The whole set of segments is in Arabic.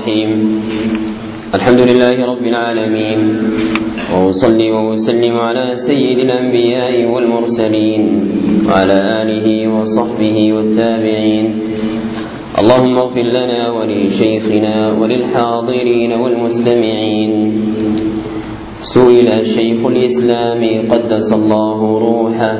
الرحيم. الحمد لله رب العالمين، وأصلي وأسلم على سيد الأنبياء والمرسلين وعلى آله وصحبه والتابعين. اللهم اغفر لنا ولشيخنا وللحاضرين والمستمعين. سئل شيخ الإسلام قدس الله روحه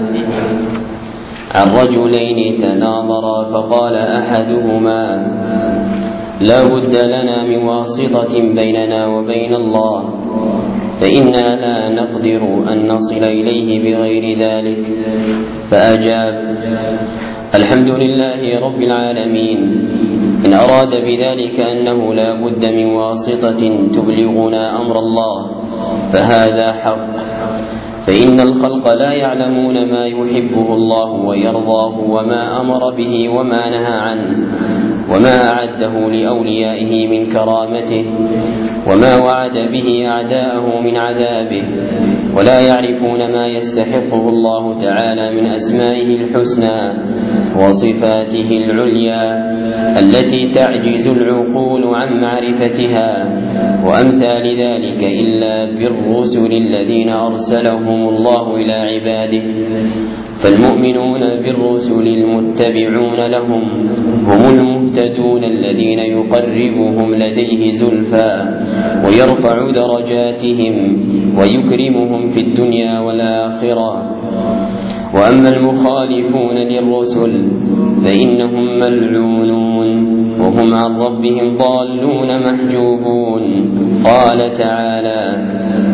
عن رجلين تناظرا فقال أحدهما: لا بد لنا من واسطة بيننا وبين الله، فإنا لا نقدر أن نصل إليه بغير ذلك. فأجاب: الحمد لله رب العالمين، إن أراد بذلك أنه لا بد من واسطة تبلغنا أمر الله فهذا حق، فإن الخلق لا يعلمون ما يحبه الله ويرضاه وما أمر به وما نهى عنه وما أعده لأوليائه من كرامته وما وعد به أعداءه من عذابه، ولا يعرفون ما يستحقه الله تعالى من أسمائه الحسنى وصفاته العليا التي تعجز العقول عن معرفتها، وأمثال ذلك إلا بالرسل الذين أرسلهم الله إلى عباده. فالمؤمنون بالرسل المتبعون لهم هم المهتدون الذين يقربهم لديه زلفى ويرفع درجاتهم ويكرمهم في الدنيا والآخرة. وأما المخالفون للرسل فإنهم ملعونون وهم عن ربهم ضالون محجوبون. قال تعالى: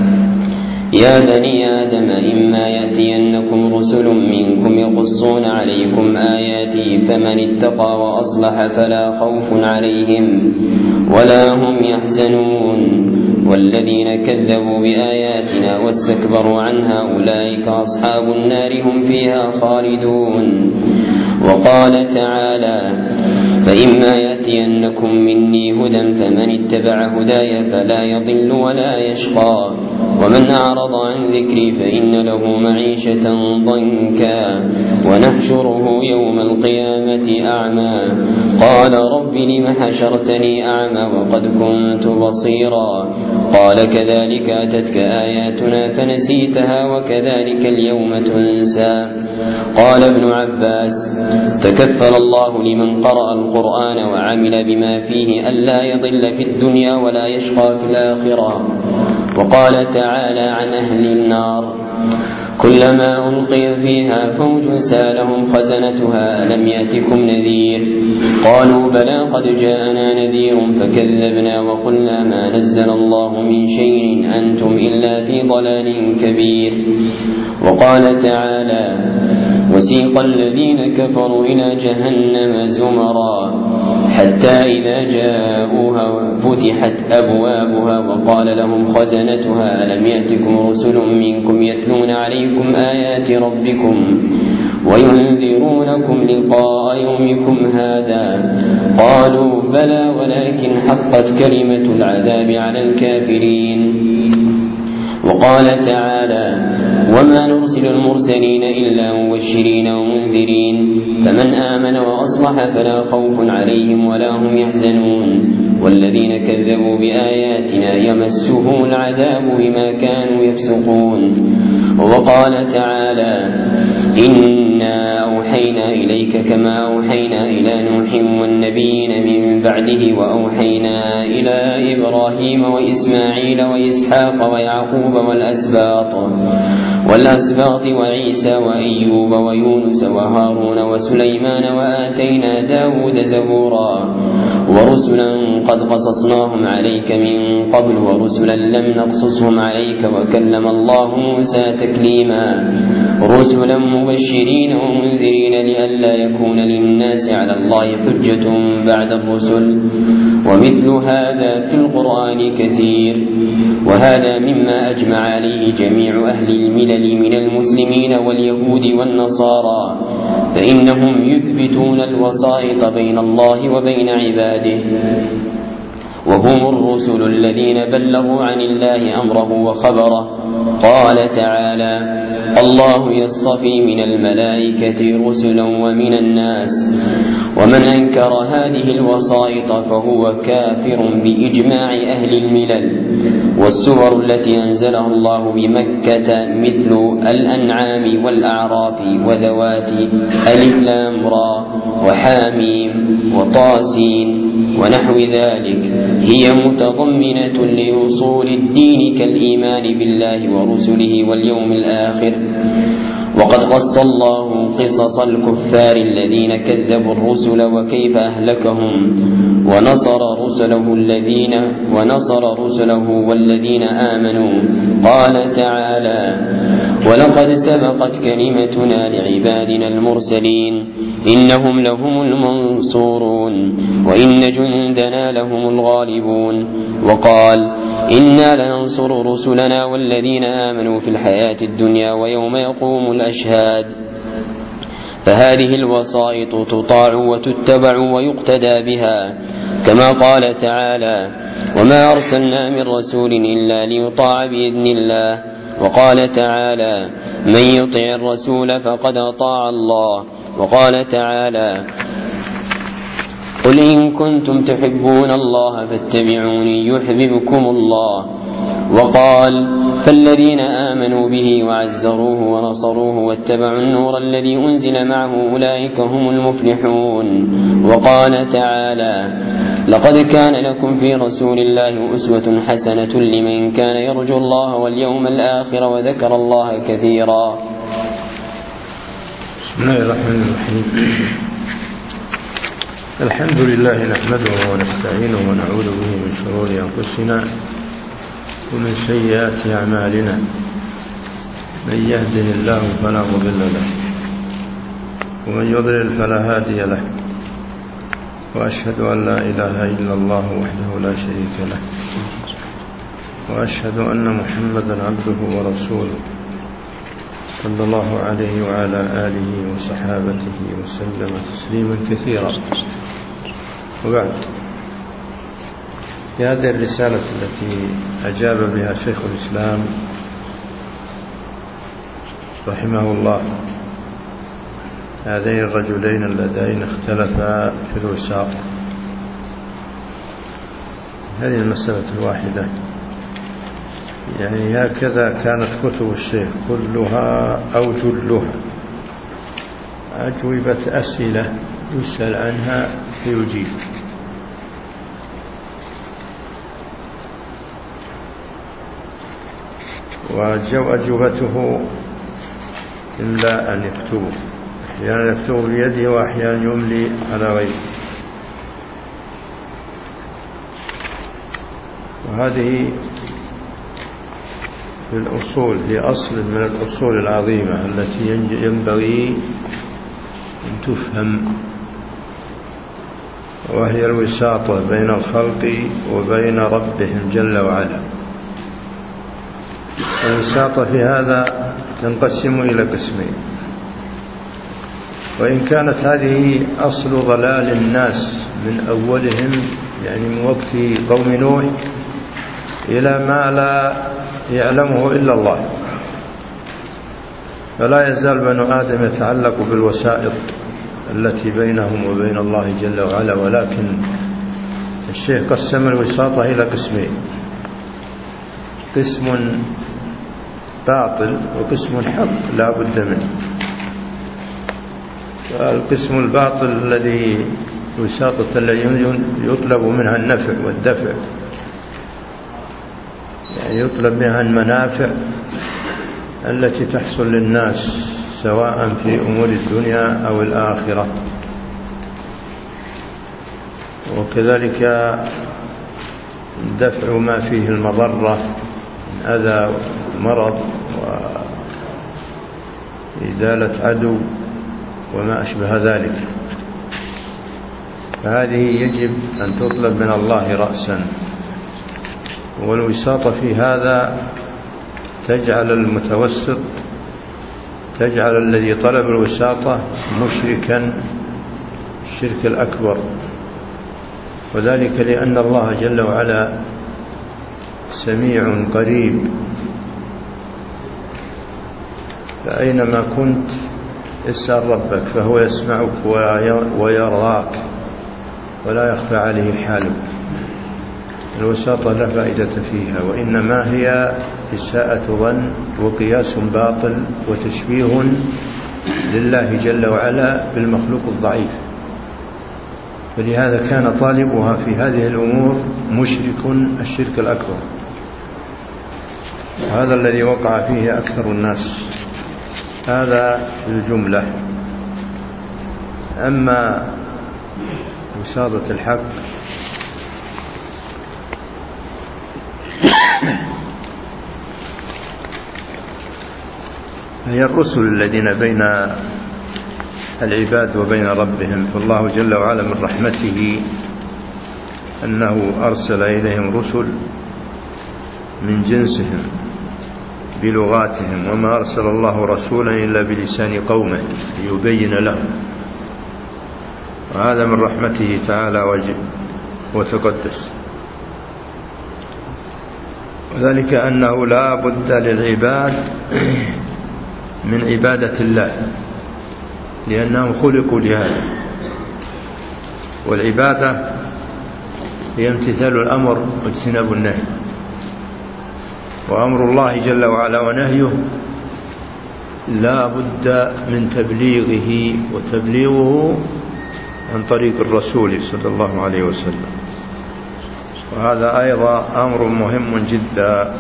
يا بني آدم إما يأتينكم رسل منكم يقصون عليكم آياتي فمن اتقى وأصلح فلا خوف عليهم ولا هم يحزنون، والذين كذبوا بآياتنا واستكبروا عنها أولئك أصحاب النار هم فيها خالدون. وقال تعالى: فإما يأتينكم مني هدى فمن اتبع هداي فلا يضل ولا يشقى، ومن أعرض عن ذكري فإن له معيشة ضنكا ونحشره يوم القيامة أعمى. قال رب لم حشرتني أعمى وقد كنت بصيرا. قال كذلك أتتك آياتنا فنسيتها وكذلك اليوم تنسى. قال ابن عباس: تكفل الله لمن قرأ القرآن وعمل بما فيه ألا يضل في الدنيا ولا يشقى في الآخرة. وقال تعالى عن أهل النار: كلما ألقي فيها فوج سألهم خزنتها ألم يأتكم نذير؟ قالوا بلى قد جاءنا نذير فكذبنا وقلنا ما نزل الله من شيء أنتم إلا في ضلال كبير. وقال تعالى: وسيق الذين كفروا إلى جهنم زمرا حتى إذا جاءوها فتحت أبوابها وقال لهم خزنتها ألم يأتكم رسل منكم يتلون عليكم آيات ربكم وينذرونكم لقاء يومكم هذا؟ قالوا بلى ولكن حقت كلمة العذاب على الكافرين. وقال تعالى: وما نرسل المرسلين إلا مبشرين ومنذرين فمن آمن وأصلح فلا خوف عليهم ولا هم يحزنون، والذين كذبوا بآياتنا يمسهم العذاب بما كانوا يفسقون. وقال تعالى: إنا أوحينا إليك كما أوحينا إلى نوح والنبيين من بعده وأوحينا إلى إبراهيم وإسماعيل وإسحاق ويعقوب والأسباط وعيسى وأيوب ويونس وهارون وسليمان وآتينا داود زبورا، ورسلا قد قصصناهم عليك من قبل ورسلا لم نقصصهم عليك وكلم الله موسى تكليما، رسلا مبشرين ومنذرين لئلا يكون للناس على الله حجة بعد الرسل. ومثل هذا في القرآن كثير، وهذا مما أجمع عليه جميع أهل الملل من المسلمين واليهود والنصارى، فإنهم يثبتون الوسائط بين الله وبين عباده، وهم الرسل الذين بلغوا عن الله أمره وخبره. قال تعالى: الله يصطفي من الملائكة رسلا ومن الناس ومن أنكر هذه الوسائط فهو كافر بإجماع أهل الملل. والسور التي أنزلها الله بمكة مثل الأنعام والأعراف وذوات ألف لام را وحاميم وطاسين ونحو ذلك هي متضمنة لأصول الدين كالإيمان بالله ورسله واليوم الآخر. وقد قص الله قصص الكفار الذين كذبوا الرسل وكيف أهلكهم ونصر رسله والذين آمنوا. قال تعالى: ولقد سبقت كلمتنا لعبادنا المرسلين إنهم لهم المنصورون وإن جندنا لهم الغالبون. وقال: إنا لننصر رسلنا والذين آمنوا في الحياة الدنيا ويوم يقوم الأشهاد. فهذه الوسائط تطاع وتتبع ويقتدى بها، كما قال تعالى: وما أرسلنا من رسول إلا ليطاع بإذن الله. وقال تعالى: من يطع الرسول فقد أطاع الله. وقال تعالى: قل إن كنتم تحبون الله فاتبعوني يحببكم الله. وقال: فالذين آمنوا به وعزروه ونصروه واتبعوا النور الذي أنزل معه أولئك هم المفلحون. وقال تعالى: لقد كان لكم في رسول الله أسوة حسنة لمن كان يرجو الله واليوم الآخر وذكر الله كثيرا. بسم الله الرحمن الرحيم. الحمد لله نحمده ونستعينه ونعوذ به من شرور أنفسنا ومن سيئات أعمالنا. من يهده الله فلا مضل له ومن يضلل فلا هادي له. وأشهد أن لا إله إلا الله وحده لا شريك له وأشهد أن محمدا عبده ورسوله صلى الله عليه وعلى آله وصحابته وسلم تسليما كثيرا. وبعد، في هذه الرسالة التي أجاب بها شيخ الإسلام رحمه الله هذين الرجلين اللذين اختلفا في الوساط، هذه المسألة الواحدة، يعني هكذا كانت كتب الشيخ كلها أو جلها أجوبة أسئلة يسأل عنها فيجيب. وأجوبته إلا أن يكتبه، أحيانا يكتب بيده وأحيانا يملي على غيره. وهذه في الأصول هي أصل من الأصول العظيمة التي ينبغي أن تفهم، وهي الوساطة بين الخلق وبين ربهم جل وعلا. الوساطة في هذا تنقسم إلى قسمين، وإن كانت هذه أصل ضلال الناس من أولهم، يعني من وقت قوم نوح إلى ما لا يعلمه إلا الله، فلا يزال بنو آدم يتعلق بالوسائط التي بينهم وبين الله جل وعلا. ولكن الشيخ قسم الوساطة إلى قسمين: قسم باطل وقسم حق لا بد منه. القسم الباطل الذي وساطة الذي يطلب منها النفع والدفع، يعني يطلب منها المنافع التي تحصل للناس سواء في أمور الدنيا أو الآخرة، وكذلك دفع ما فيه المضرة من أذى ومرض وإزالة عدو وما أشبه ذلك. فهذه يجب أن تطلب من الله رأسا. والوساطة في هذا تجعل المتوسط، تجعل الذي طلب الوساطة مشركا الشرك الأكبر، وذلك لأن الله جل وعلا سميع قريب، فأينما كنت اسأل ربك فهو يسمعك ويراك ولا يخفى عليه حالك. الوساطة لا فائدة فيها، وإنما هي إساءة ظن وقياس باطل وتشبيه لله جل وعلا بالمخلوق الضعيف. فلهذا كان طالبها في هذه الأمور مشرك الشرك الأكبر، وهذا الذي وقع فيه أكثر الناس. هذا الجملة. أما وساطة الحق هي الرسل الذين بين العباد وبين ربهم. فالله جل وعلا من رحمته أنه أرسل إليهم رسل من جنسهم بلغاتهم، وما أرسل الله رسولا إلا بلسان قومه ليبين لهم، وهذا من رحمته تعالى وتقدس. وذلك أنه لا بد للعباد من عبادة الله لأنهم خلقوا لهذا، والعبادة هي امتثال الأمر واجتناب النهي، وأمر الله جل وعلا ونهيه لا بد من تبليغه، وتبليغه عن طريق الرسول صلى الله عليه وسلم. وهذا أيضا أمر مهم جدا،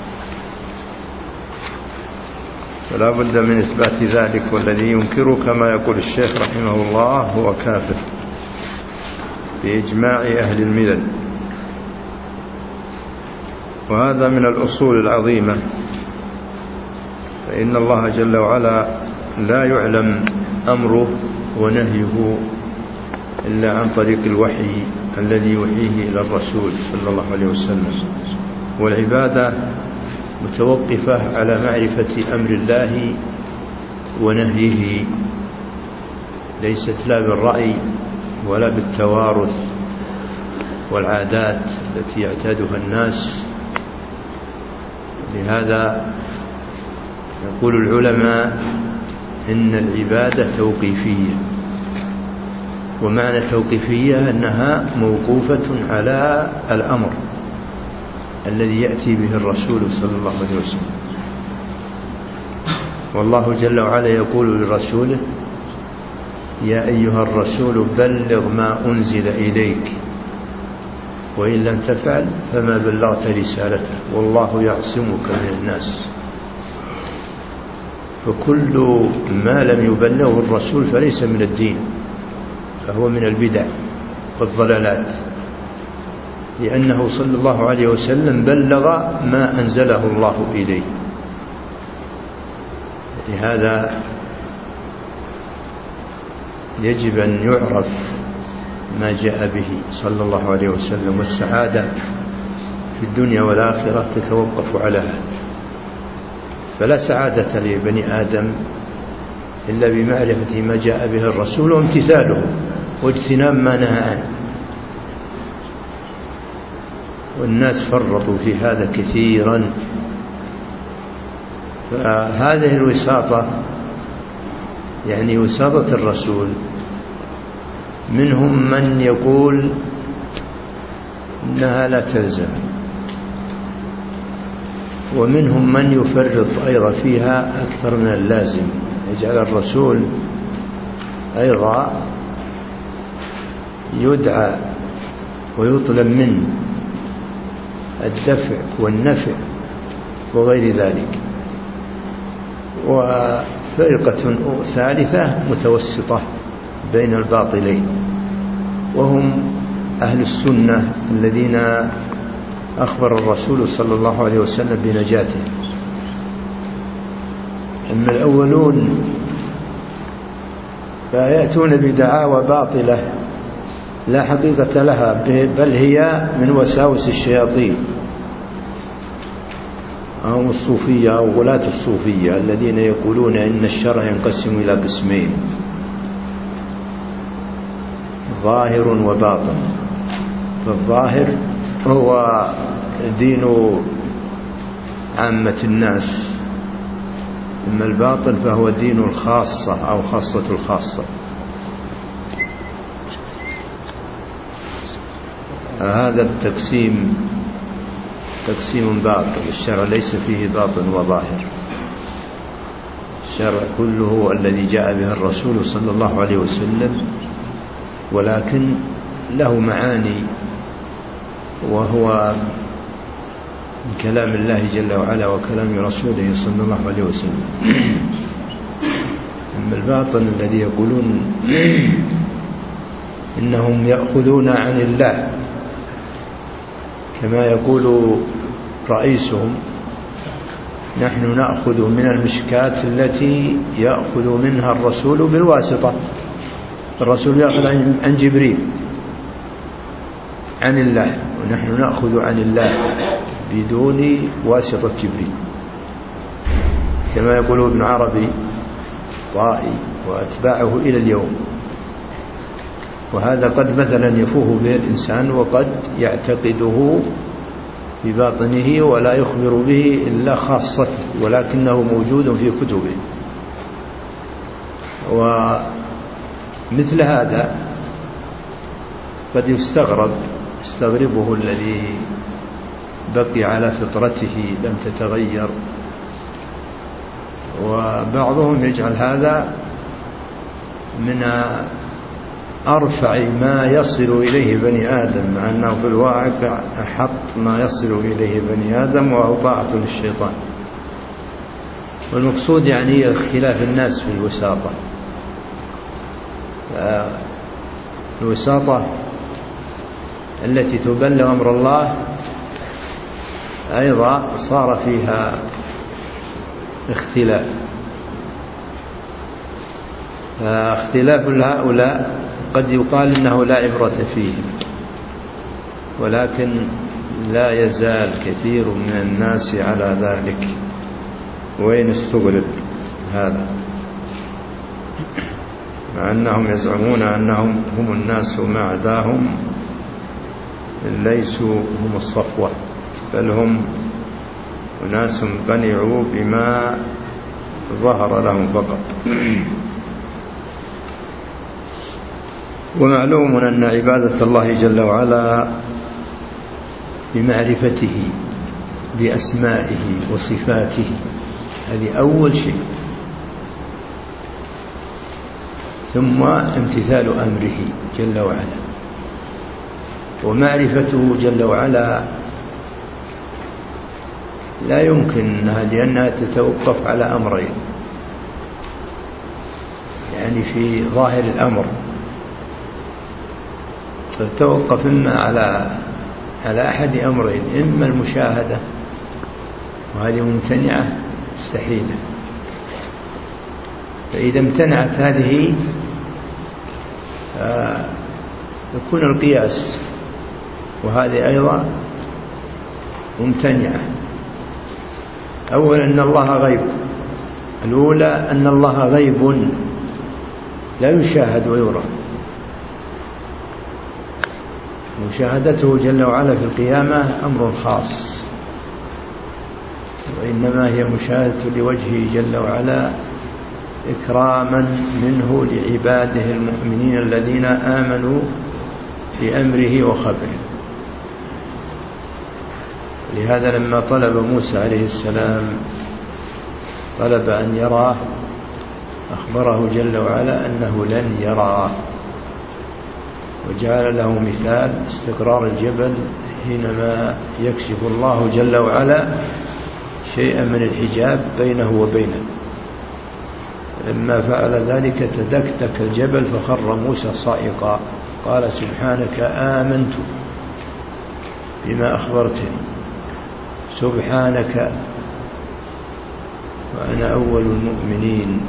فلا بد من إثبات ذلك. والذي ينكر كما يقول الشيخ رحمه الله هو كافر بإجماع أهل الملل. وهذا من الأصول العظيمة، فإن الله جل وعلا لا يعلم أمره ونهيه إلا عن طريق الوحي الذي يوحيه إلى الرسول صلى الله عليه وسلم. والعبادة متوقفة على معرفة أمر الله ونهيه، ليست لا بالرأي ولا بالتوارث والعادات التي يعتادها الناس. لهذا يقول العلماء إن العبادة توقيفية، ومعنى توقيفية أنها موقوفة على الأمر الذي يأتي به الرسول صلى الله عليه وسلم. والله جل وعلا يقول لرسوله: يا أيها الرسول بلغ ما أنزل إليك وإن لم تفعل فما بلغت رسالته والله يعصمك من الناس. فكل ما لم يبلغه الرسول فليس من الدين، فهو من البدع والضلالات، لأنه صلى الله عليه وسلم بلغ ما أنزله الله إليه. لهذا يجب أن يعرف ما جاء به صلى الله عليه وسلم، والسعادة في الدنيا والآخرة تتوقف على هذا. فلا سعادة لبني آدم إلا بمعرفة ما جاء به الرسول وامتثاله واجتناب ما نهى عنه. والناس فرطوا في هذا كثيرا. فهذه الوساطة يعني وساطة الرسول، منهم من يقول إنها لا تلزم، ومنهم من يفرط أيضا فيها أكثر من اللازم، يجعل الرسول أيضا يدعى ويطلب منه الدفع والنفع وغير ذلك. وفرقة ثالثة متوسطة بين الباطلين، وهم أهل السنة الذين أخبر الرسول صلى الله عليه وسلم بنجاته. أما الأولون فيأتون بدعاوى باطلة لا حقيقة لها، بل هي من وساوس الشياطين، هم الصوفية أو غلاة الصوفية الذين يقولون إن الشرع ينقسم إلى قسمين: ظاهر وباطن. فالظاهر هو دين عامة الناس أما الباطن فهو دين الخاصة أو خاصة الخاصة. هذا التقسيم تقسيم باطل، الشرع ليس فيه باطن وظاهر، الشرع كله الذي جاء به الرسول صلى الله عليه وسلم، ولكن له معاني وهو من كلام الله جل وعلا وكلام رسوله صلى الله عليه وسلم. أما الباطن الذي يقولون إنهم يأخذون عن الله كما يقول رئيسهم: نحن نأخذ من المشكاة التي يأخذ منها الرسول بالواسطة. الرسول يأخذ عن جبريل عن الله، ونحن نأخذ عن الله بدون واسطة جبريل، كما يقول ابن عربي طائي وأتباعه إلى اليوم. وهذا قد مثلا يفوه به الإنسان وقد يعتقده في باطنه ولا يخبر به إلا خاصته، ولكنه موجود في كتبه. ومثل هذا قد يستغربه الذي بقي على فطرته لم تتغير، وبعضهم يجعل هذا من أرفع ما يصل إليه بني آدم، مع أنه في الواقع أحط ما يصل إليه بني آدم، وهو طاعة للشيطان. والمقصود يعني اختلاف الناس في الوساطة. الوساطة التي تبلغ أمر الله أيضا صار فيها اختلاف، فاختلاف هؤلاء قد يقال إنه لا عبرة فيه، ولكن لا يزال كثير من الناس على ذلك، وين استغرب هذا، مع أنهم يزعمون أنهم هم الناس وما عداهم ليسوا هم الصفوة، بل هم أناس قنعوا بما ظهر لهم فقط. ومعلوم أن عبادة الله جل وعلا بمعرفته بأسمائه وصفاته هذه أول شيء، ثم امتثال أمره جل وعلا. ومعرفته جل وعلا لا يمكنها لأنها تتوقف على أمرين، يعني في ظاهر الأمر تتوقف إما على أحد أمرين: إما المشاهدة وهذه ممتنعة مستحيلة، فإذا امتنعت هذه يكون القياس، وهذه أيضا ممتنعة. أولا أن الله غيب، الأولى أن الله غيب لا يشاهد ويرى، مشاهدته جل وعلا في القيامة أمر خاص، وإنما هي مشاهدة لوجهه جل وعلا إكراما منه لعباده المؤمنين الذين آمنوا بأمره وخبره. لهذا لما طلب موسى عليه السلام طلب أن يراه، أخبره جل وعلا أنه لن يراه، وجعل له مثال استقرار الجبل حينما يكشف الله جل وعلا شيئا من الحجاب بينه وبينه. لما فعل ذلك تدكتك الجبل فخر موسى صائقا، قال: سبحانك آمنت بما أخبرتني، سبحانك وأنا أول المؤمنين.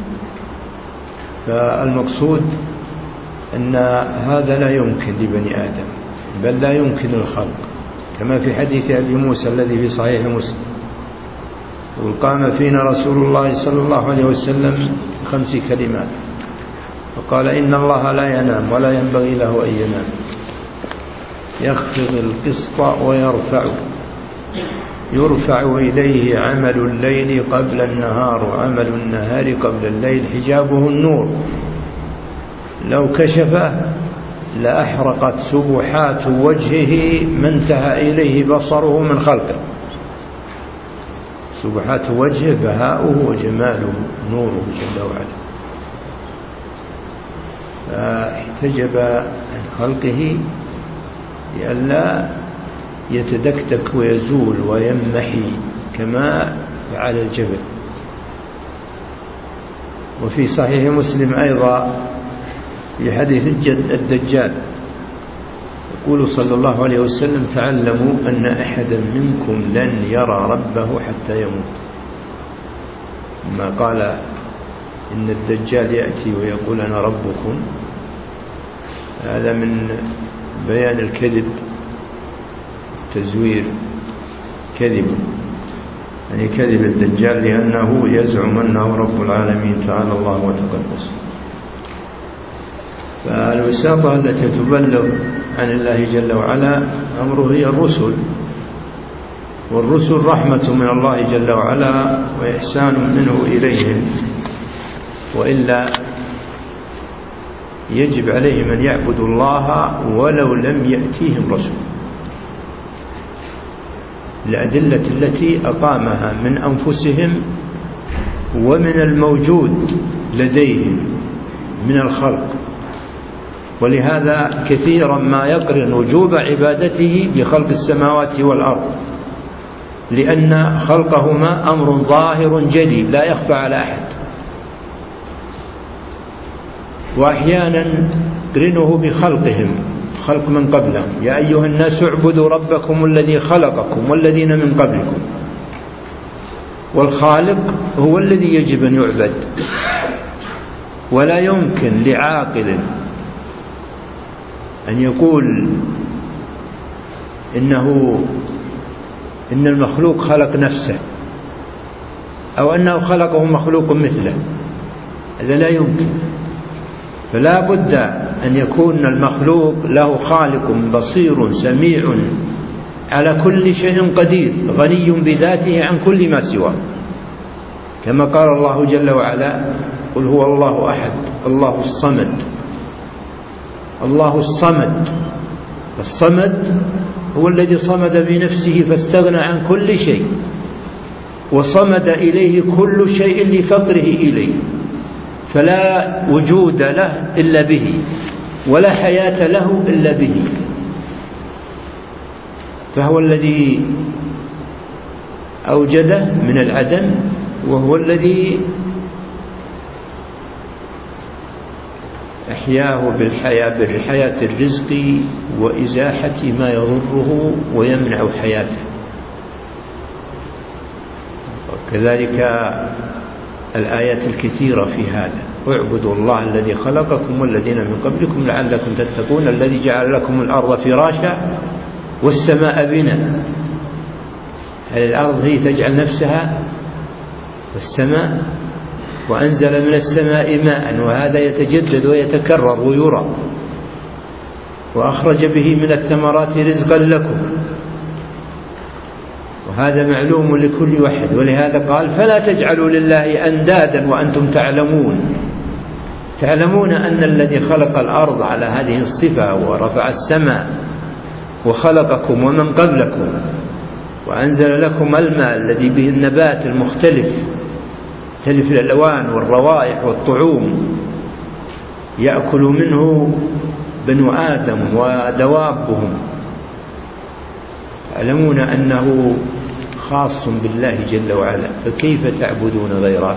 فالمقصود أن هذا لا يمكن لبني آدم، بل لا يمكن الخلق، كما في حديث أبي موسى الذي في صحيح مسلم: وقام فينا رسول الله صلى الله عليه وسلم 5 كلمات، فقال: إن الله لا ينام ولا ينبغي له أن ينام، يخفض القسط ويرفع، يرفع إليه عمل الليل قبل النهار وعمل النهار قبل الليل، حجابه النور، لو كشفه لأحرقت سبحات وجهه ما انتهى إليه بصره من خلقه. سبحات وجهه بهاؤه وجماله نوره جل وعلا، فاحتجب عن خلقه لئلا يتدكتك ويزول ويمحي كما فعل الجبل. وفي صحيح مسلم أيضا في حديث الدجال يقول صلى الله عليه وسلم: تعلموا أن أحدا منكم لن يرى ربه حتى يموت. ما قال إن الدجال يأتي ويقول أنا ربكم، هذا من بيان الكذب، تزوير، كذب، يعني كذب الدجال لأنه يزعم أنه رب العالمين تعالى الله وتقدس. فالوساطة التي تبلغ عن الله جل وعلا أمره هي الرسل، والرسل رحمة من الله جل وعلا وإحسان منه إليهم، وإلا يجب عليهم أن يعبدوا الله ولو لم يأتيهم رسول، الأدلة التي أقامها من أنفسهم ومن الموجود لديهم من الخلق. ولهذا كثيرا ما يقرن وجوب عبادته بخلق السماوات والأرض، لأن خلقهما أمر ظاهر جلي لا يخفى على أحد. وأحيانا قرنه بخلقهم، خلق من قبلهم: يا أيها الناس اعبدوا ربكم الذي خلقكم والذين من قبلكم. والخالق هو الذي يجب أن يعبد، ولا يمكن لعاقل أن يقول إن المخلوق خلق نفسه أو أنه خلقه مخلوق مثله، هذا لا يمكن. فلا بد أن يكون المخلوق له خالق بصير سميع على كل شيء قدير، غني بذاته عن كل ما سواه، كما قال الله جل وعلا: قل هو الله أحد الله الصمد. الله الصمد، الصمد هو الذي صمد بنفسه فاستغنى عن كل شيء، وصمد إليه كل شيء لفقره إليه، فلا وجود له إلا به، ولا حياة له إلا به. فهو الذي أوجده من العدم، وهو الذي أحياه بالحياة الرزق وإزاحة ما يضره ويمنع حياته. وكذلك الآيات الكثيرة في هذا: اعبدوا الله الذي خلقكم والذين من قبلكم لعلكم تتقون، الذي جعل لكم الأرض فراشا والسماء بناء. هل الأرض هي تجعل نفسها؟ والسماء، وأنزل من السماء ماء وهذا يتجدد ويتكرر ويرى، وأخرج به من الثمرات رزقا لكم، وهذا معلوم لكل واحد. ولهذا قال: فلا تجعلوا لله أندادا وأنتم تعلمون أن الذي خلق الأرض على هذه الصفة ورفع السماء وخلقكم ومن قبلكم وأنزل لكم الماء الذي به النبات المختلف، تختلف الألوان والروائح والطعوم، يأكل منه بنو آدم ودوابهم، تعلمون أنه خاص بالله جل وعلا، فكيف تعبدون غيره؟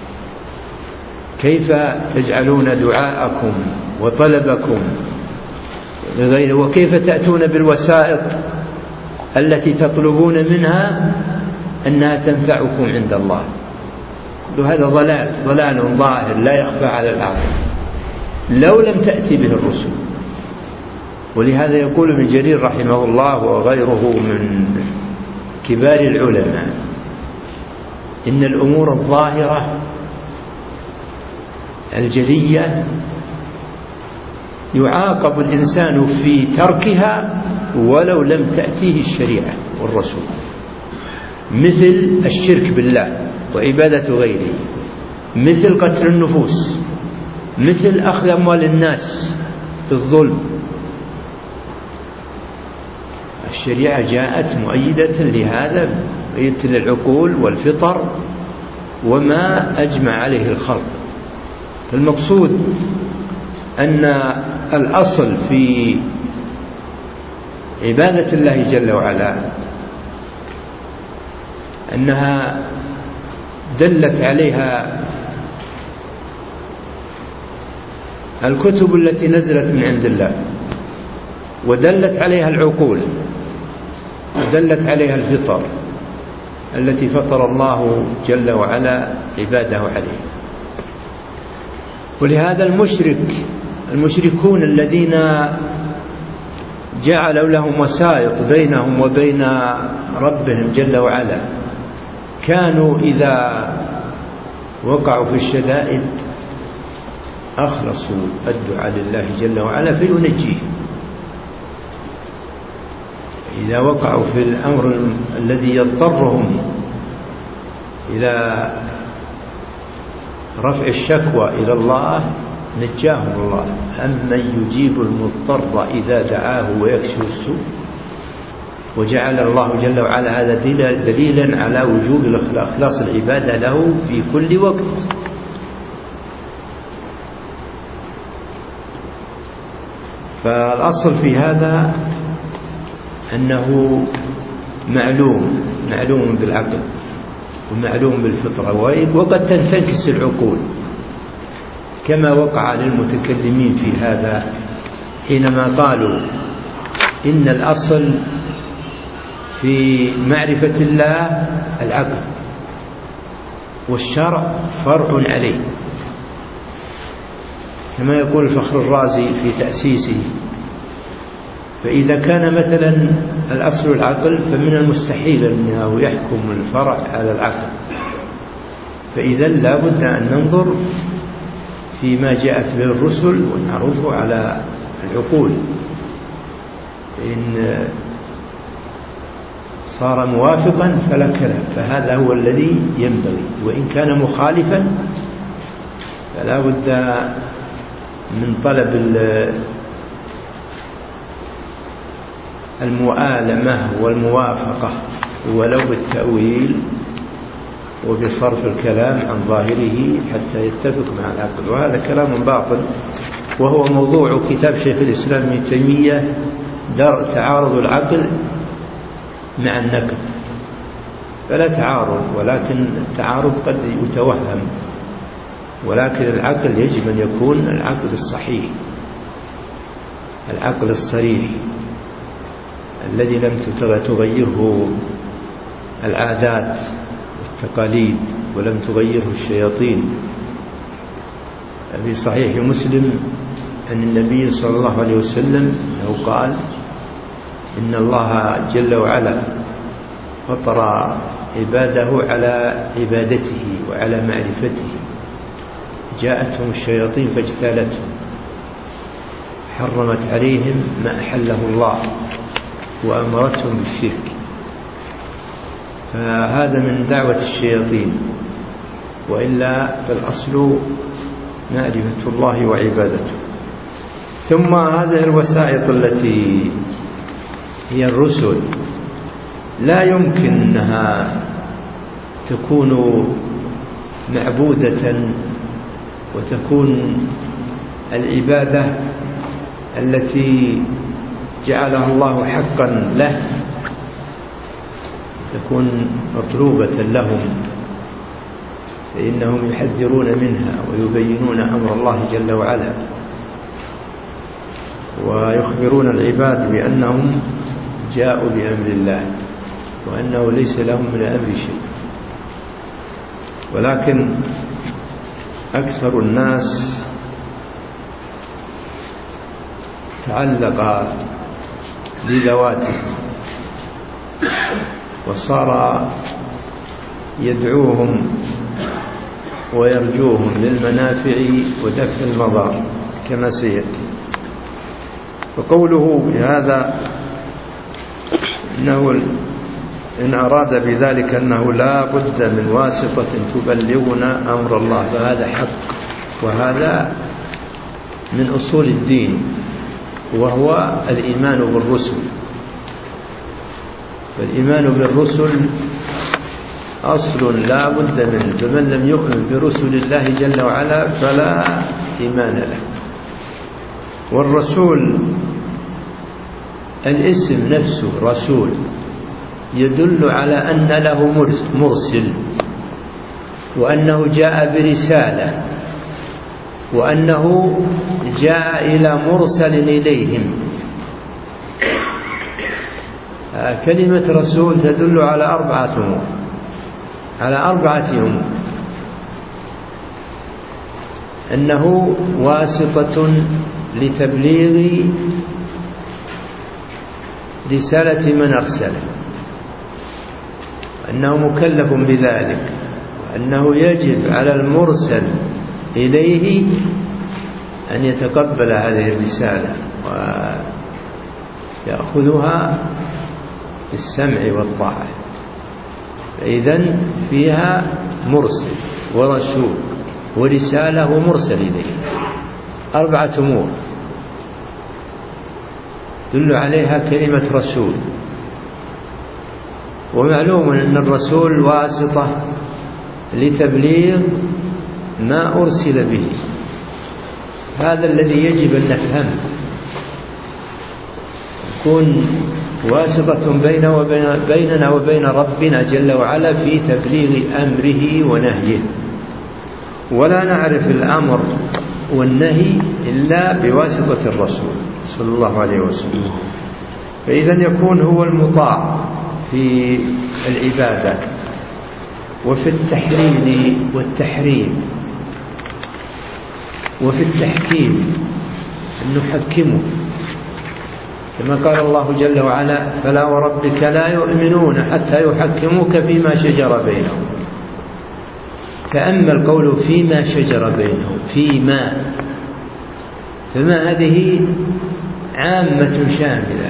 كيف تجعلون دعاءكم وطلبكم لغيره؟ وكيف تأتون بالوسائط التي تطلبون منها أنها تنفعكم عند الله؟ هذا ضلال ظاهر لا يخفى على العاقل لو لم تأتي به الرسل. ولهذا يقول ابن جرير رحمه الله وغيره من كبار العلماء: إن الأمور الظاهرة الجلية يعاقب الإنسان في تركها ولو لم تأتيه الشريعة والرسول. مثل الشرك بالله وعبادة غيره، مثل قتل النفوس، مثل أخذ أموال الناس بالظلم. الشريعة جاءت مؤيدة لهذا، مؤيدة للعقول والفطر وما أجمع عليه الخلق. فالمقصود أن الأصل في عبادة الله جل وعلا أنها دلت عليها الكتب التي نزلت من عند الله، ودلت عليها العقول، ودلت عليها الفطر التي فطر الله جل وعلا عباده عليه. ولهذا المشركون الذين جعلوا لهم وسائط بينهم وبين ربهم جل وعلا كانوا إذا وقعوا في الشدائد أخلصوا الدعاء لله جل وعلا فينجيه. إذا وقعوا في الأمر الذي يضطرهم إلى رفع الشكوى إلى الله نجاهم الله. أمن يجيب المضطر إذا دعاه ويكشف السوء. وجعل الله جل وعلا هذا دليلا على وجوب إخلاص العبادة له في كل وقت. فالأصل في هذا أنه معلوم بالعقل ومعلوم بالفطرة، وقد تنتكس العقول كما وقع للمتكلمين في هذا حينما قالوا إن الأصل في معرفة الله العقل والشرع فرع عليه، كما يقول الفخر الرازي في تأسيسه. فإذا كان مثلا الأصل العقل فمن المستحيل أنه يحكم الفرع على العقل، فإذا لا بد أن ننظر فيما جاءت به الرسل ونعرضه على العقول. إن صار موافقا فلا كلام، فهذا هو الذي ينبغي. وإن كان مخالفا فلا بد من طلب المؤالمة والموافقة ولو بالتأويل وبصرف الكلام عن ظاهره حتى يتفق مع العقل. وهذا كلام باطل، وهو موضوع كتاب شيخ الإسلام ابن تيمية درء تعارض العقل مع النقل. فلا تعارض، ولكن التعارض قد يتوهم، ولكن العقل يجب أن يكون العقل الصحيح، العقل الصريح الذي لم تغيره العادات والتقاليد ولم تغيره الشياطين. في صحيح مسلم عن النبي صلى الله عليه وسلم أنه قال إن الله جل وعلا فطر عباده على عبادته وعلى معرفته، جاءتهم الشياطين فاجتالتهم، حرمت عليهم ما أحله الله وأمرتهم بالشرك. فهذا من دعوة الشياطين، وإلا فالأصل معرفة الله وعبادته. ثم هذه الوسائط التي هي الرسل لا يمكن أنها تكون معبودة وتكون العبادة التي جعلها الله حقا له تكون مطلوبة لهم، فإنهم يحذرون منها ويبينون أمر الله جل وعلا، ويخبرون العباد بأنهم جاءوا بأمر الله وأنه ليس لهم من الأمر شيء. ولكن أكثر الناس تعلق بذواته وصار يدعوهم ويرجوهم للمنافع ودفع المضار كما سيأتي. وقوله بهذا إنه إن أراد بذلك أنه لا بد من واسطة تبلغنا أمر الله فهذا حق، وهذا من أصول الدين، وهو الإيمان بالرسل. فالإيمان بالرسل أصل لا بد منه، فمن لم يؤمن برسل الله جل وعلا فلا إيمان له. والرسول الاسم نفسه رسول يدل على أن له مرسل، وأنه جاء برسالة، وأنه جاء إلى مرسل إليهم. كلمة رسول تدل على أربعة أمور: أنه واسطة لتبليغ رسالة من أرسله، أنه مكلف بذلك، وأنه يجب على المرسل إليه أن يتقبل هذه الرسالة ويأخذها بالسمع والطاعة. فإذن فيها مرسل ورسول ورسالة ومرسل إليه، 4 أمور دل عليها كلمة رسول. ومعلوم أن الرسول واسطة لتبليغ ما أرسل به، هذا الذي يجب أن نفهمه، يكون واسطة بيننا وبين ربنا جل وعلا في تبليغ أمره ونهيه، ولا نعرف الأمر والنهي إلا بواسطة الرسول صلى الله عليه وسلم. فإذن يكون هو المطاع في العبادة وفي التحليل والتحريم وفي التحكيم، أن نحكمه كما قال الله جل وعلا: فلا وربك لا يؤمنون حتى يحكموك فيما شجر بينهم. فأما القول فيما شجر بينهم، فما هذه عامة شاملة،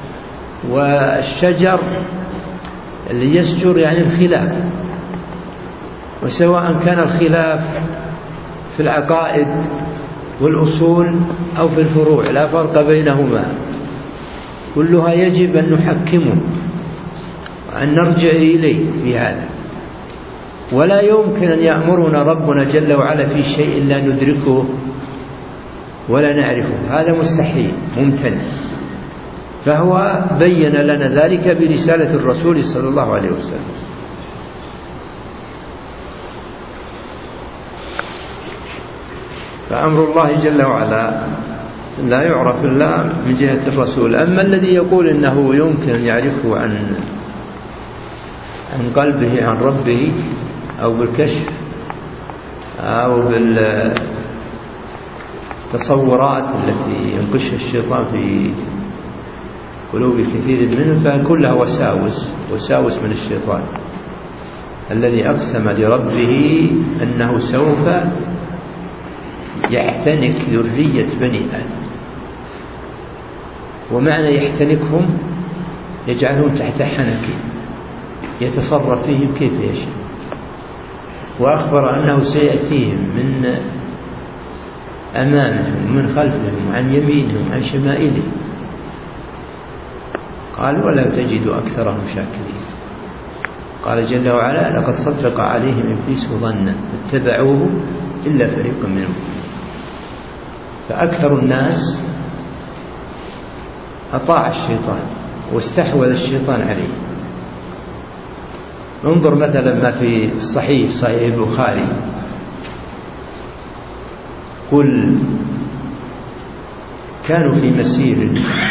والشجر اللي يشجر يعني الخلاف، وسواء كان الخلاف في العقائد والأصول أو في الفروع لا فرق بينهما، كلها يجب أن نحكمه وأن نرجع إليه في هذا. ولا يمكن أن يأمرنا ربنا جل وعلا في شيء لا ندركه ولا نعرفه، هذا مستحيل ممتنع. فهو بين لنا ذلك برسالة الرسول صلى الله عليه وسلم. فأمر الله جل وعلا لا يعرف إلا من جهة الرسول. أما الذي يقول إنه يمكن أن يعرفه عن قلبه عن ربه أو بالكشف أو بالتصورات التي ينقشها الشيطان في قلوب كثير منهم، فكلها وساوس من الشيطان الذي أقسم لربه أنه سوف يحتنك ذرية بني آدم. ومعنى يحتنكهم يجعلهم تحت حنكه يتصرف فيهم كيف يشاء، وأخبر أنه سيأتيهم من أمامهم من خلفهم عن يمينهم عن شمائلهم. قال: ولا تجد أكثرهم شاكرين. قال جل وعلا: لقد صدق عليهم إبليس ظنا اتبعوه إلا فريقا منهم. فأكثر الناس أطاع الشيطان واستحوذ الشيطان عليه. انظر مثلا ما في صحيح البخاري، قل كانوا في مسير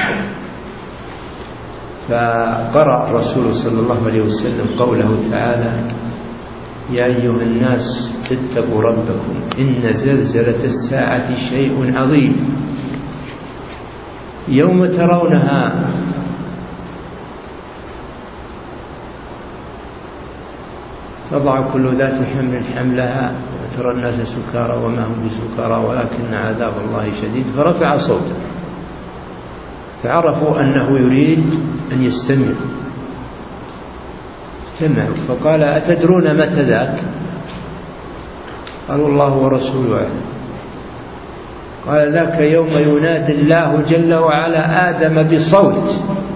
فقرأ الرسول صلى الله عليه وسلم قوله تعالى: يا أيها الناس اتقوا ربكم إن زلزلة الساعة شيء عظيم يوم ترونها تضع كل ذات حمل حملها وترى الناس سكارى وما هم بسكارى ولكن عذاب الله شديد. فرفع صوته فعرفوا أنه يريد أن يستمع، جمعوا فقال أتدرون متى ذاك؟ قالوا الله ورسوله أعلم. قال ذاك يوم ينادي الله جل وعلا آدم بصوت: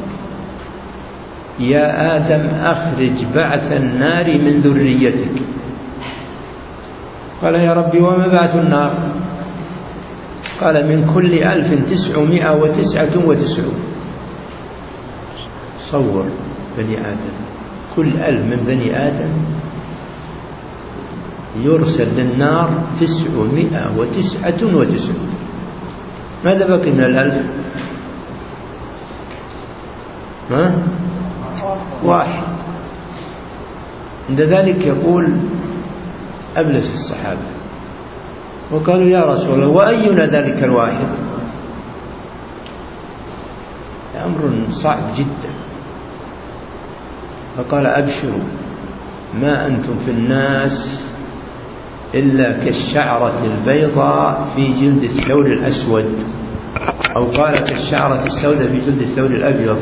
يا آدم أخرج بعث النار من ذريتك. قال يا ربي وما بعث النار؟ قال من كل 1999. صور بني آدم، كل 1000 من بني آدم يرسل للنار 999. ماذا بقي من 1000؟ واحد. عند ذلك يقول أبلس الصحابة وقالوا يا رسول الله وأينا ذلك الواحد؟ أمر صعب جدا. فقال أبشروا ما أنتم في الناس إلا كالشعرة البيضاء في جلد الثور الأسود، أو قال كالشعرة السوداء في جلد الثور الأبيض.